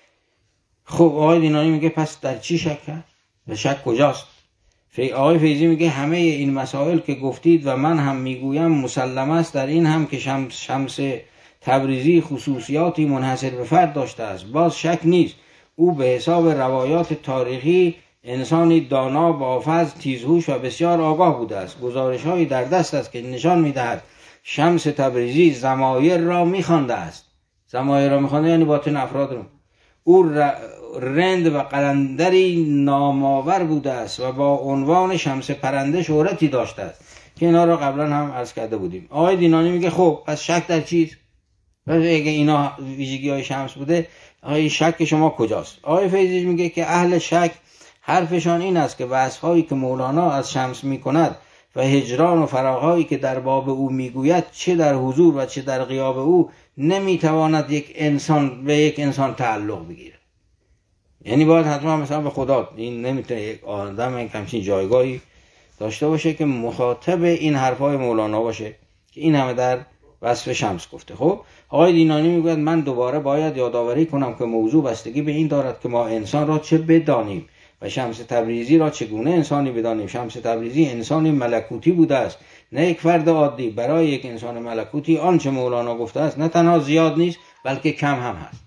خب آقای دینانی میگه پس در چی شک کرد؟ و شک کجاست؟ آقای فیضی میگه همه این مسائل که گفتید و من هم میگویم مسلم است در این هم که شمس, شمس تبریزی خصوصیاتی منحصر به فرد داشته است. باز شک نیست او به حساب روایات تاریخی انسانی دانا، بافز، تیزهوش و بسیار آگاه بوده است. گزارش هایی در دست است که نشان میدهد شمس تبریزی ضمایر را میخوانده است. ضمایر را میخوانده یعنی باطن افراد را. او رند و قلندری نامآور بوده است و با عنوان شمس پرنده شهرتی داشته است که اینا را قبلا هم عرض کرده بودیم. آقای دینانی میگه خب پس شک در چیست؟ پس اگه اینا ویژگی های شمس بوده آقای شک شما کجاست؟ آقای فیضی میگه که اهل شک حرفشان این است که وصفهایی که مولانا از شمس میکند و هجران و فراغهایی که در باب او میگوید چه در حضور و چه در غیاب او نمیتواند یک انسان به یک انسان تعلق بگیره. یعنی باید حتما مثلا به خدا، این نمیتونه یک آدم یک همچین جایگاهی داشته باشه که مخاطب این حرفای مولانا باشه که این همه در وصف شمس گفته. خب آقای دینانی میگوید من دوباره باید یادآوری کنم که موضوع بستگی به این دارد که ما انسان را چه بدانیم و شمس تبریزی را چگونه انسانی بدانیم. شمس تبریزی انسانی ملکوتی بوده است، نه یک فرد عادی. برای یک انسان ملکوتی آنچه مولانا گفته است نه تنها زیاد نیست بلکه کم هم هست.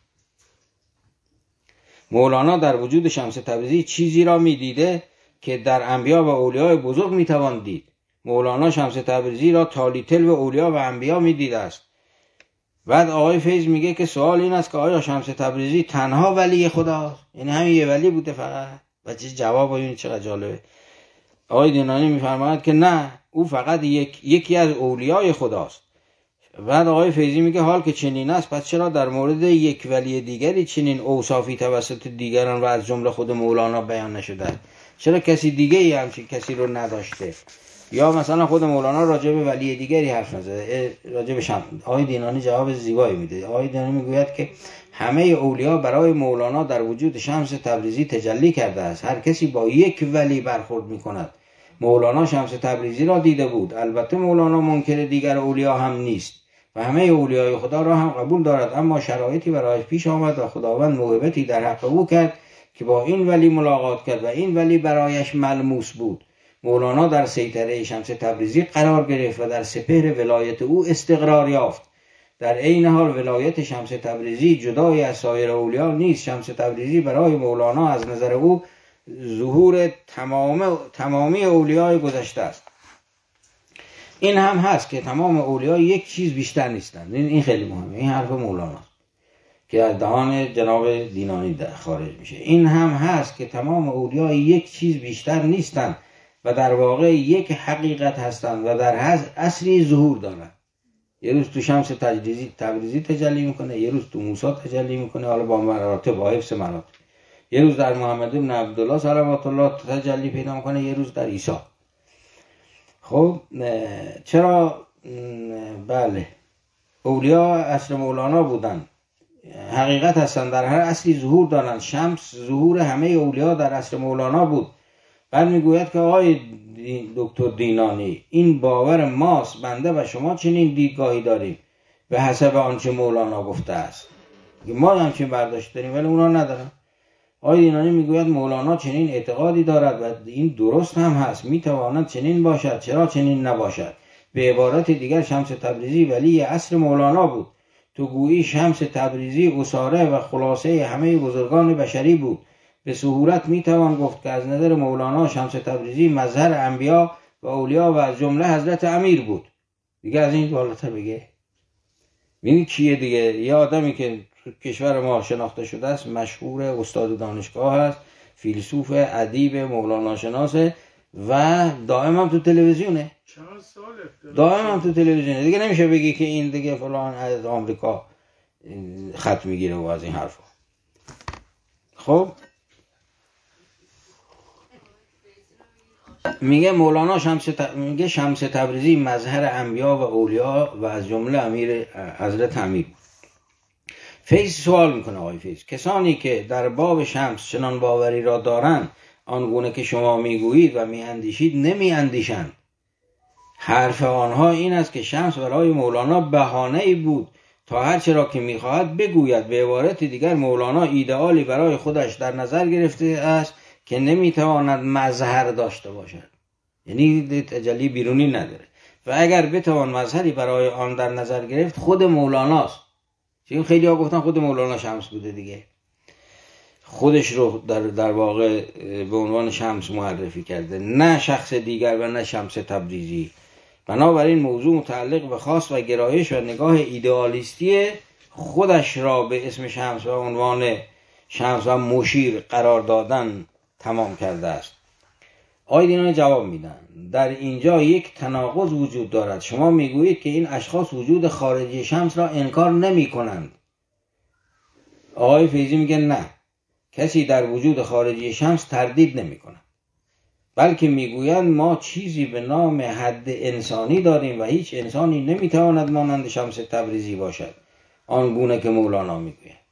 مولانا در وجود شمس تبریزی چیزی را میدیده که در انبیا و اولیاء بزرگ میتوان دید. مولانا شمس تبریزی را تالیتل و اولیاء و انبیا میدیده است. بعد آقای فیض میگه که سوال این است که آیا شمس تبریزی تنها ولی خداست؟ یعنی همین یه ولی بوده فقط؟ و چه جواب این چقدر جالبه. آقای دینانی میفرماید که نه، او فقط یک یکی از اولیای خداست. بعد آقای فیضی میگه حال که چنین است پس چرا در مورد یک ولی دیگری چنین اوصافی توسط دیگران و از جمله خود مولانا بیان نشده؟ چرا کسی دیگه ای همچین کسی رو نداشته؟ یا مثلا خود مولانا راجع به ولی دیگری حرف نزده، راجع به شمس. آقای دینانی جواب زیبایی میده. آقای دینانی میگوید که همه اولیاء برای مولانا در وجود شمس تبریزی تجلی کرده است. هر کسی با یک ولی برخورد میکند. مولانا شمس تبریزی را دیده بود. البته مولانا منکر دیگر اولیاء هم نیست و همه اولیای خدا را هم قبول دارد، اما شرایطی برایش پیش آمد و خداوند موهبتی در حق او کرد که با این ولی ملاقات کرد و این ولی برایش ملموس بود. مولانا در سیطره شمس تبریزی قرار گرفت و در سپهر ولایت او استقرار یافت. در عین حال ولایت شمس تبریزی جدای از سایر اولیاء نیست. شمس تبریزی برای مولانا از نظر او ظهور تمام تمامی اولیاء گذشته است. این هم هست که تمام اولیاء یک چیز بیشتر نیستند. این خیلی مهمه. این حرف مولانا که از دهان جناب دینانی خارج میشه. این هم هست که تمام اولیاء یک چیز بیشتر نیستند و در واقع یک حقیقت هستند و در اصلی ظهور دارند. یه روز تو شمس تبریزی تبریزی تجلی میکنه، یه روز تو موسی تجلی میکنه، حالا با مراتب با حفظ مراتب. یه روز در محمد بن عبدالله صلوات الله تجلی پیدا میکنه، یه روز در عیسی. خب چرا؟ بله، اولیاء اصل مولانا بودن، حقیقت هستن، در هر اصلی ظهور دارن. شمس ظهور همه اولیاء در اصل مولانا بود. بعد میگوید که آقای دکتر دینانی این باور ماست، بنده و شما چنین دیدگاهی داریم به حسب آنچه مولانا گفته است. ما همچین برداشت داریم ولی اونا ندارن. آقای دینانی میگوید مولانا چنین اعتقادی دارد و این درست هم هست، میتواند چنین باشد، چرا چنین نباشد؟ به عبارت دیگر شمس تبریزی ولی عصر مولانا بود. تو گویی شمس تبریزی اساره و خلاصه همه بزرگان بشری بود. به سهولت میتوان گفت که از نظر مولانا شمس تبریزی مظهر انبیا و اولیا و از جمله حضرت امیر بود. دیگه از این بالاتر بگه؟ ببینید کیه دیگه؟ یه آدمی که تو کشور ما شناخته شده است، مشهور، استاد دانشگاه است، فیلسوف، ادیب، مولانا شناسه و دائم هم تو تلویزیونه. چند ساله دائم هم تو تلویزیونه. دیگه نمیشه بگی که این دیگه فلان از آمریکا خط میگیره و از این حرفا. خب میگه مولانا شمس ت... میگه شمس تبریزی مظهر انبیا و اولیا و از جمله امیر حضرت امیر. فیض سوال میکنه آقای فیض، کسانی که در باب شمس چنان باوری را دارند آنگونه که شما میگویید و میاندیشید نمیاندیشند. حرف آنها این است که شمس برای مولانا بهانه‌ای بود تا هر چرا که میخواهد بگوید. به عبارت دیگر مولانا ایدئالی برای خودش در نظر گرفته است که نمیتواند مظهر داشته باشد، یعنی تجلی بیرونی نداره، و اگر بتوان مظهری برای آن در نظر گرفت خود مولاناست. چون خیلی ها گفتن خود مولانا شمس بوده دیگه، خودش رو در, در واقع به عنوان شمس معرفی کرده، نه شخص دیگر و نه شمس تبریزی. بنابراین موضوع متعلق به خاص و گرایش و نگاه ایدئالیستی خودش را به اسم شمس و عنوان شمس و مشیر قرار دادن تمام کرده است. آیدینان جواب میدن در اینجا یک تناقض وجود دارد. شما میگویید که این اشخاص وجود خارجی شمس را انکار نمی کنند. آقای فیضی میگه نه، کسی در وجود خارجی شمس تردید نمی کند، بلکه میگویند ما چیزی به نام حد انسانی داریم و هیچ انسانی نمیتواند مانند شمس تبریزی باشد آنگونه که مولانا میگوید.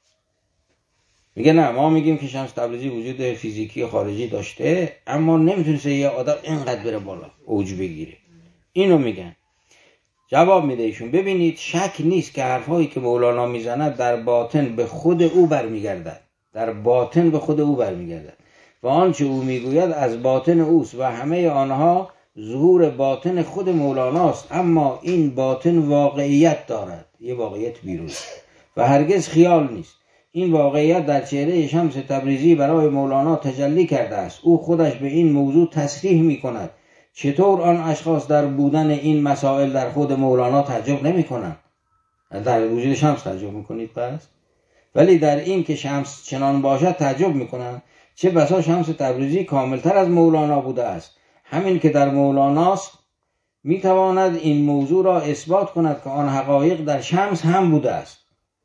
میگه نه، ما میگیم که شمس تبریزی وجود فیزیکی خارجی داشته اما نمیتونسته یه آدم اینقدر بره بالا اوج بگیره. اینو میگن. جواب میده ایشون ببینید شک نیست که حرفایی که مولانا میزند در باطن به خود او برمیگردد، در باطن به خود او برمیگردد و آنچه او میگوید از باطن اوست و همه آنها ظهور باطن خود مولاناست. اما این باطن واقعیت دارد، یه واقعیت بیرونی و هرگز خیال نیست. این واقعیت در چهره شمس تبریزی برای مولانا تجلی کرده است. او خودش به این موضوع تصریح می کند. چطور آن اشخاص در بودن این مسائل در خود مولانا تعجب نمی کنند؟ در وجود شمس تعجب می کنید پس؟ ولی در این که شمس چنان باشد تعجب می کنند. چه بسا شمس تبریزی کاملتر از مولانا بوده است. همین که در مولاناست می تواند این موضوع را اثبات کند که آن حقایق در شمس هم بوده است.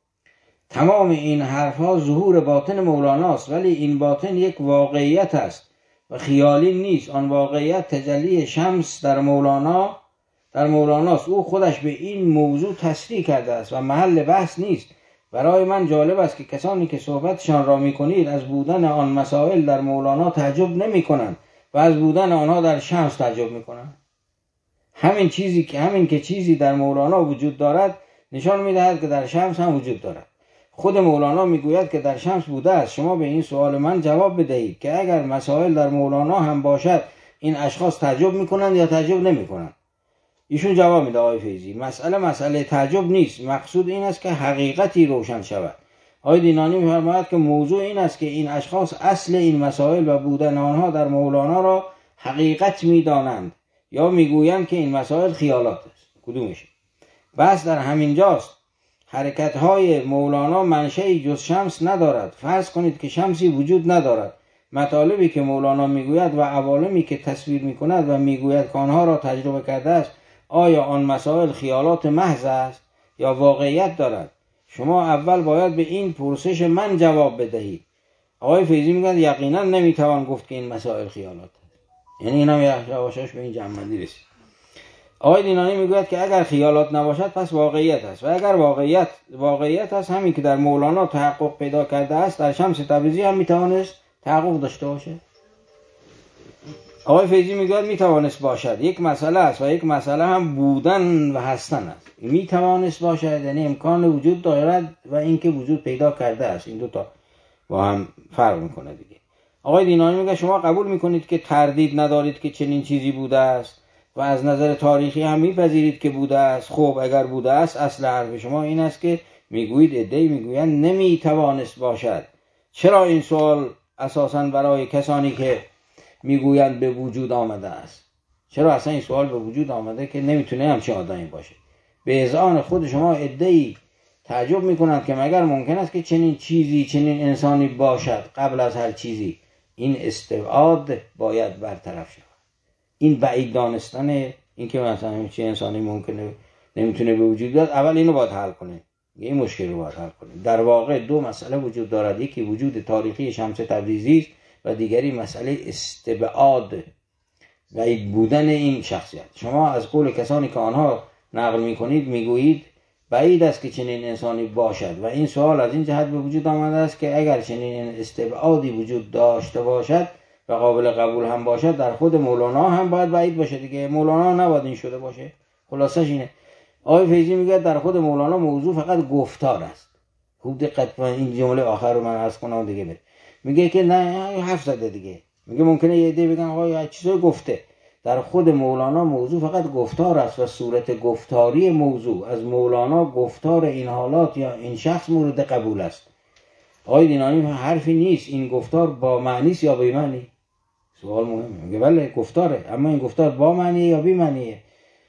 تمام این حرفها ظهور باطن مولاناست، ولی این باطن یک واقعیت است و خیالی نیست. آن واقعیت تجلی شمس در مولانا در مولاناست. او خودش به این موضوع تصریح کرده است و محل بحث نیست. برای من جالب است که کسانی که صحبتشان را می‌کنید از بودن آن مسائل در مولانا تعجب نمی‌کنند و از بودن آنها در شمس تعجب می‌کنند. همین چیزی که همین که چیزی در مولانا وجود دارد نشان می‌دهد که در شمس هم وجود دارد. خود مولانا میگوید که در شمس بوده است. شما به این سوال من جواب بدهید که اگر مسائل در مولانا هم باشد این اشخاص تعجب میکنند یا تعجب نمیکنند؟ ایشون جواب میده آقای فیضی مسئله مسئله تعجب نیست، مقصود این است که حقیقتی روشن شود. آقای دینانی میفرماید که موضوع این است که این اشخاص اصل این مسائل و بودن آنها در مولانا را حقیقت میدانند یا میگویند که این مسائل خیالات است. کدومشه؟ بس در همین جاست. حرکت‌های مولانا منشأی جز شمس ندارد. فرض کنید که شمسی وجود ندارد. مطالبی که مولانا میگوید و عوالمی که تصویر میکند و میگوید که آنها را تجربه کرده است، آیا آن مسائل خیالات محض است یا واقعیت دارد؟ شما اول باید به این پرسش من جواب بدهید. آقای فیضی میگن یقینا نمیتوان گفت که این مسائل خیالات است. یعنی اینا یواشاش به این جمع‌بندی رسید. آقای دینانی میگوید که اگر خیالات نباشد پس واقعیت است و اگر واقعیت واقعیت است همین که در مولانا تحقق پیدا کرده است در شمس تبریزی هم میتوانست تحقق داشته باشه. آقای فیضی میگوید میتوانست باشد، یک مسئله است و یک مسئله هم بودن و هستن است. میتوانست باشد یعنی امکان وجود دارد و اینکه وجود پیدا کرده است. این دو تا با هم فرق میکنه دیگه. آقای دینانی میگه شما قبول میکنید که تردید ندارید که چنین چیزی بوده است و از نظر تاریخی هم میپذیرید که بوده است. خب اگر بوده است اصل حرف شما این است که میگویید عده‌ای میگویند نمیتوانست باشد. چرا این سوال اساساً برای کسانی که میگویند به وجود آمده است؟ چرا اصلا این سوال به وجود آمده که نمیتونه همچین آدمی باشه؟ به اذعان خود شما عده‌ای تعجب میکنند که مگر ممکن است که چنین چیزی، چنین انسانی باشد قبل از هر چیزی؟ این استبعاد باید برطرف شود. این بعید دانستن این که مثلا همچین انسانی ممکنه نمیتونه به وجود بیاد، اول اینو باید حل کنه. این مشکل رو باید حل کنه. در واقع دو مسئله وجود دارد، یکی وجود تاریخی شمس تبریزی است و دیگری مسئله استبعاد، بعید بودن این شخصیت. شما از قول کسانی که آنها نقل میکنید میگویید بعید است که چنین انسانی باشد و این سوال از این جهت به وجود آمده است که اگر چنین استبعادی وجود داشته باشد و قابل قبول هم باشد، در خود مولانا هم باید بعید باشه دیگه. مولانا نباید این شده باشه. خلاصش اینه. آقای فیضی میگه در خود مولانا موضوع فقط گفتار است. خوب دقت کنید این جمله آخر رو من عرض کنم دیگه بره. میگه که نه حرف زده دیگه. میگه ممکنه یه عده بگن آقا چیزای گفته. در خود مولانا موضوع فقط گفتار است و صورت گفتاری موضوع از مولانا گفتار این حالات یا این شخص مورد قبول است. آقای دینانی حرفی نیست. این گفتار با معنی است یا بی معنی؟ سوال مهمه. میگه بله گفتاره، اما این گفتار با معنی یا بی معنیه؟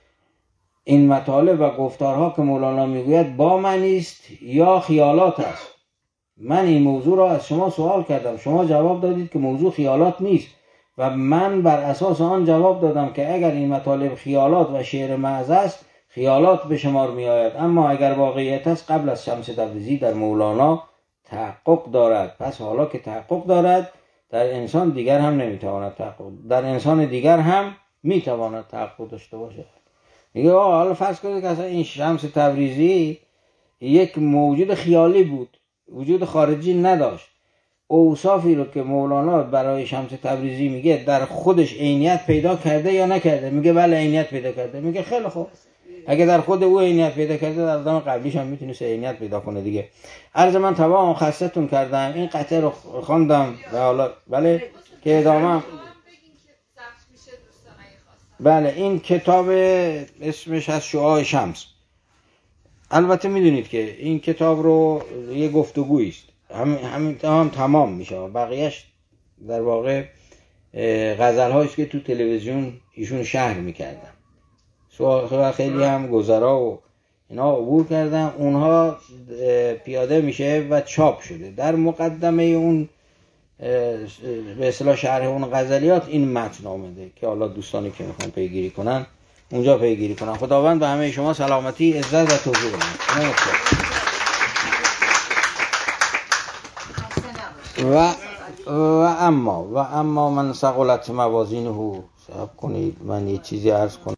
این مطالب و گفتارها که مولانا میگوید با معنی است یا خیالات است؟ من این موضوع را از شما سوال کردم، شما جواب دادید که موضوع خیالات نیست و من بر اساس آن جواب دادم که اگر این مطالب خیالات و شعر محض است خیالات به شمار می آید، اما اگر واقعیت است قبل از شمس تبریزی در مولانا تحقق دارد. پس حالا که تحقق دارد در انسان دیگر هم نمیتواند تحقق در انسان دیگر هم میتواند تحقق داشته باشه. میگه آقا حالا فرض کنید که اصلا این شمس تبریزی یک موجود خیالی بود، وجود خارجی نداشت. اوصافی رو که مولانا برای شمس تبریزی میگه در خودش عینیت پیدا کرده یا نکرده؟ میگه بله عینیت پیدا کرده. میگه خیلی خوب، اگه در خود او عینیت پیدا کرده در آدم قبلیش هم میتونه عینیت پیدا کنه دیگه. عرض من تمام خستتون کردم، این قطعه رو خواندم و حالا بله که ادامه. بله این کتاب اسمش از شعاع شمس. البته میدونید که این کتاب رو یه گفتگویی است، همین همین هم تمام میشه، بقیهش در واقع غزل هاییست که تو تلویزیون ایشون شرح میکردن. سوال خیلی هم گذرا و اینا عبور کردن، اونها پیاده میشه و چاپ شده. در مقدمه اون به اصطلاح شرح اون غزلیات این متن آمده که حالا دوستانی که میخوان پیگیری کنن اونجا پیگیری کنن. خداوند به همه شما سلامتی، عزت و توفیق بده. و و اما و اما من ثقلت موازینه، صبر کنید من یه چیزی عرض کنم.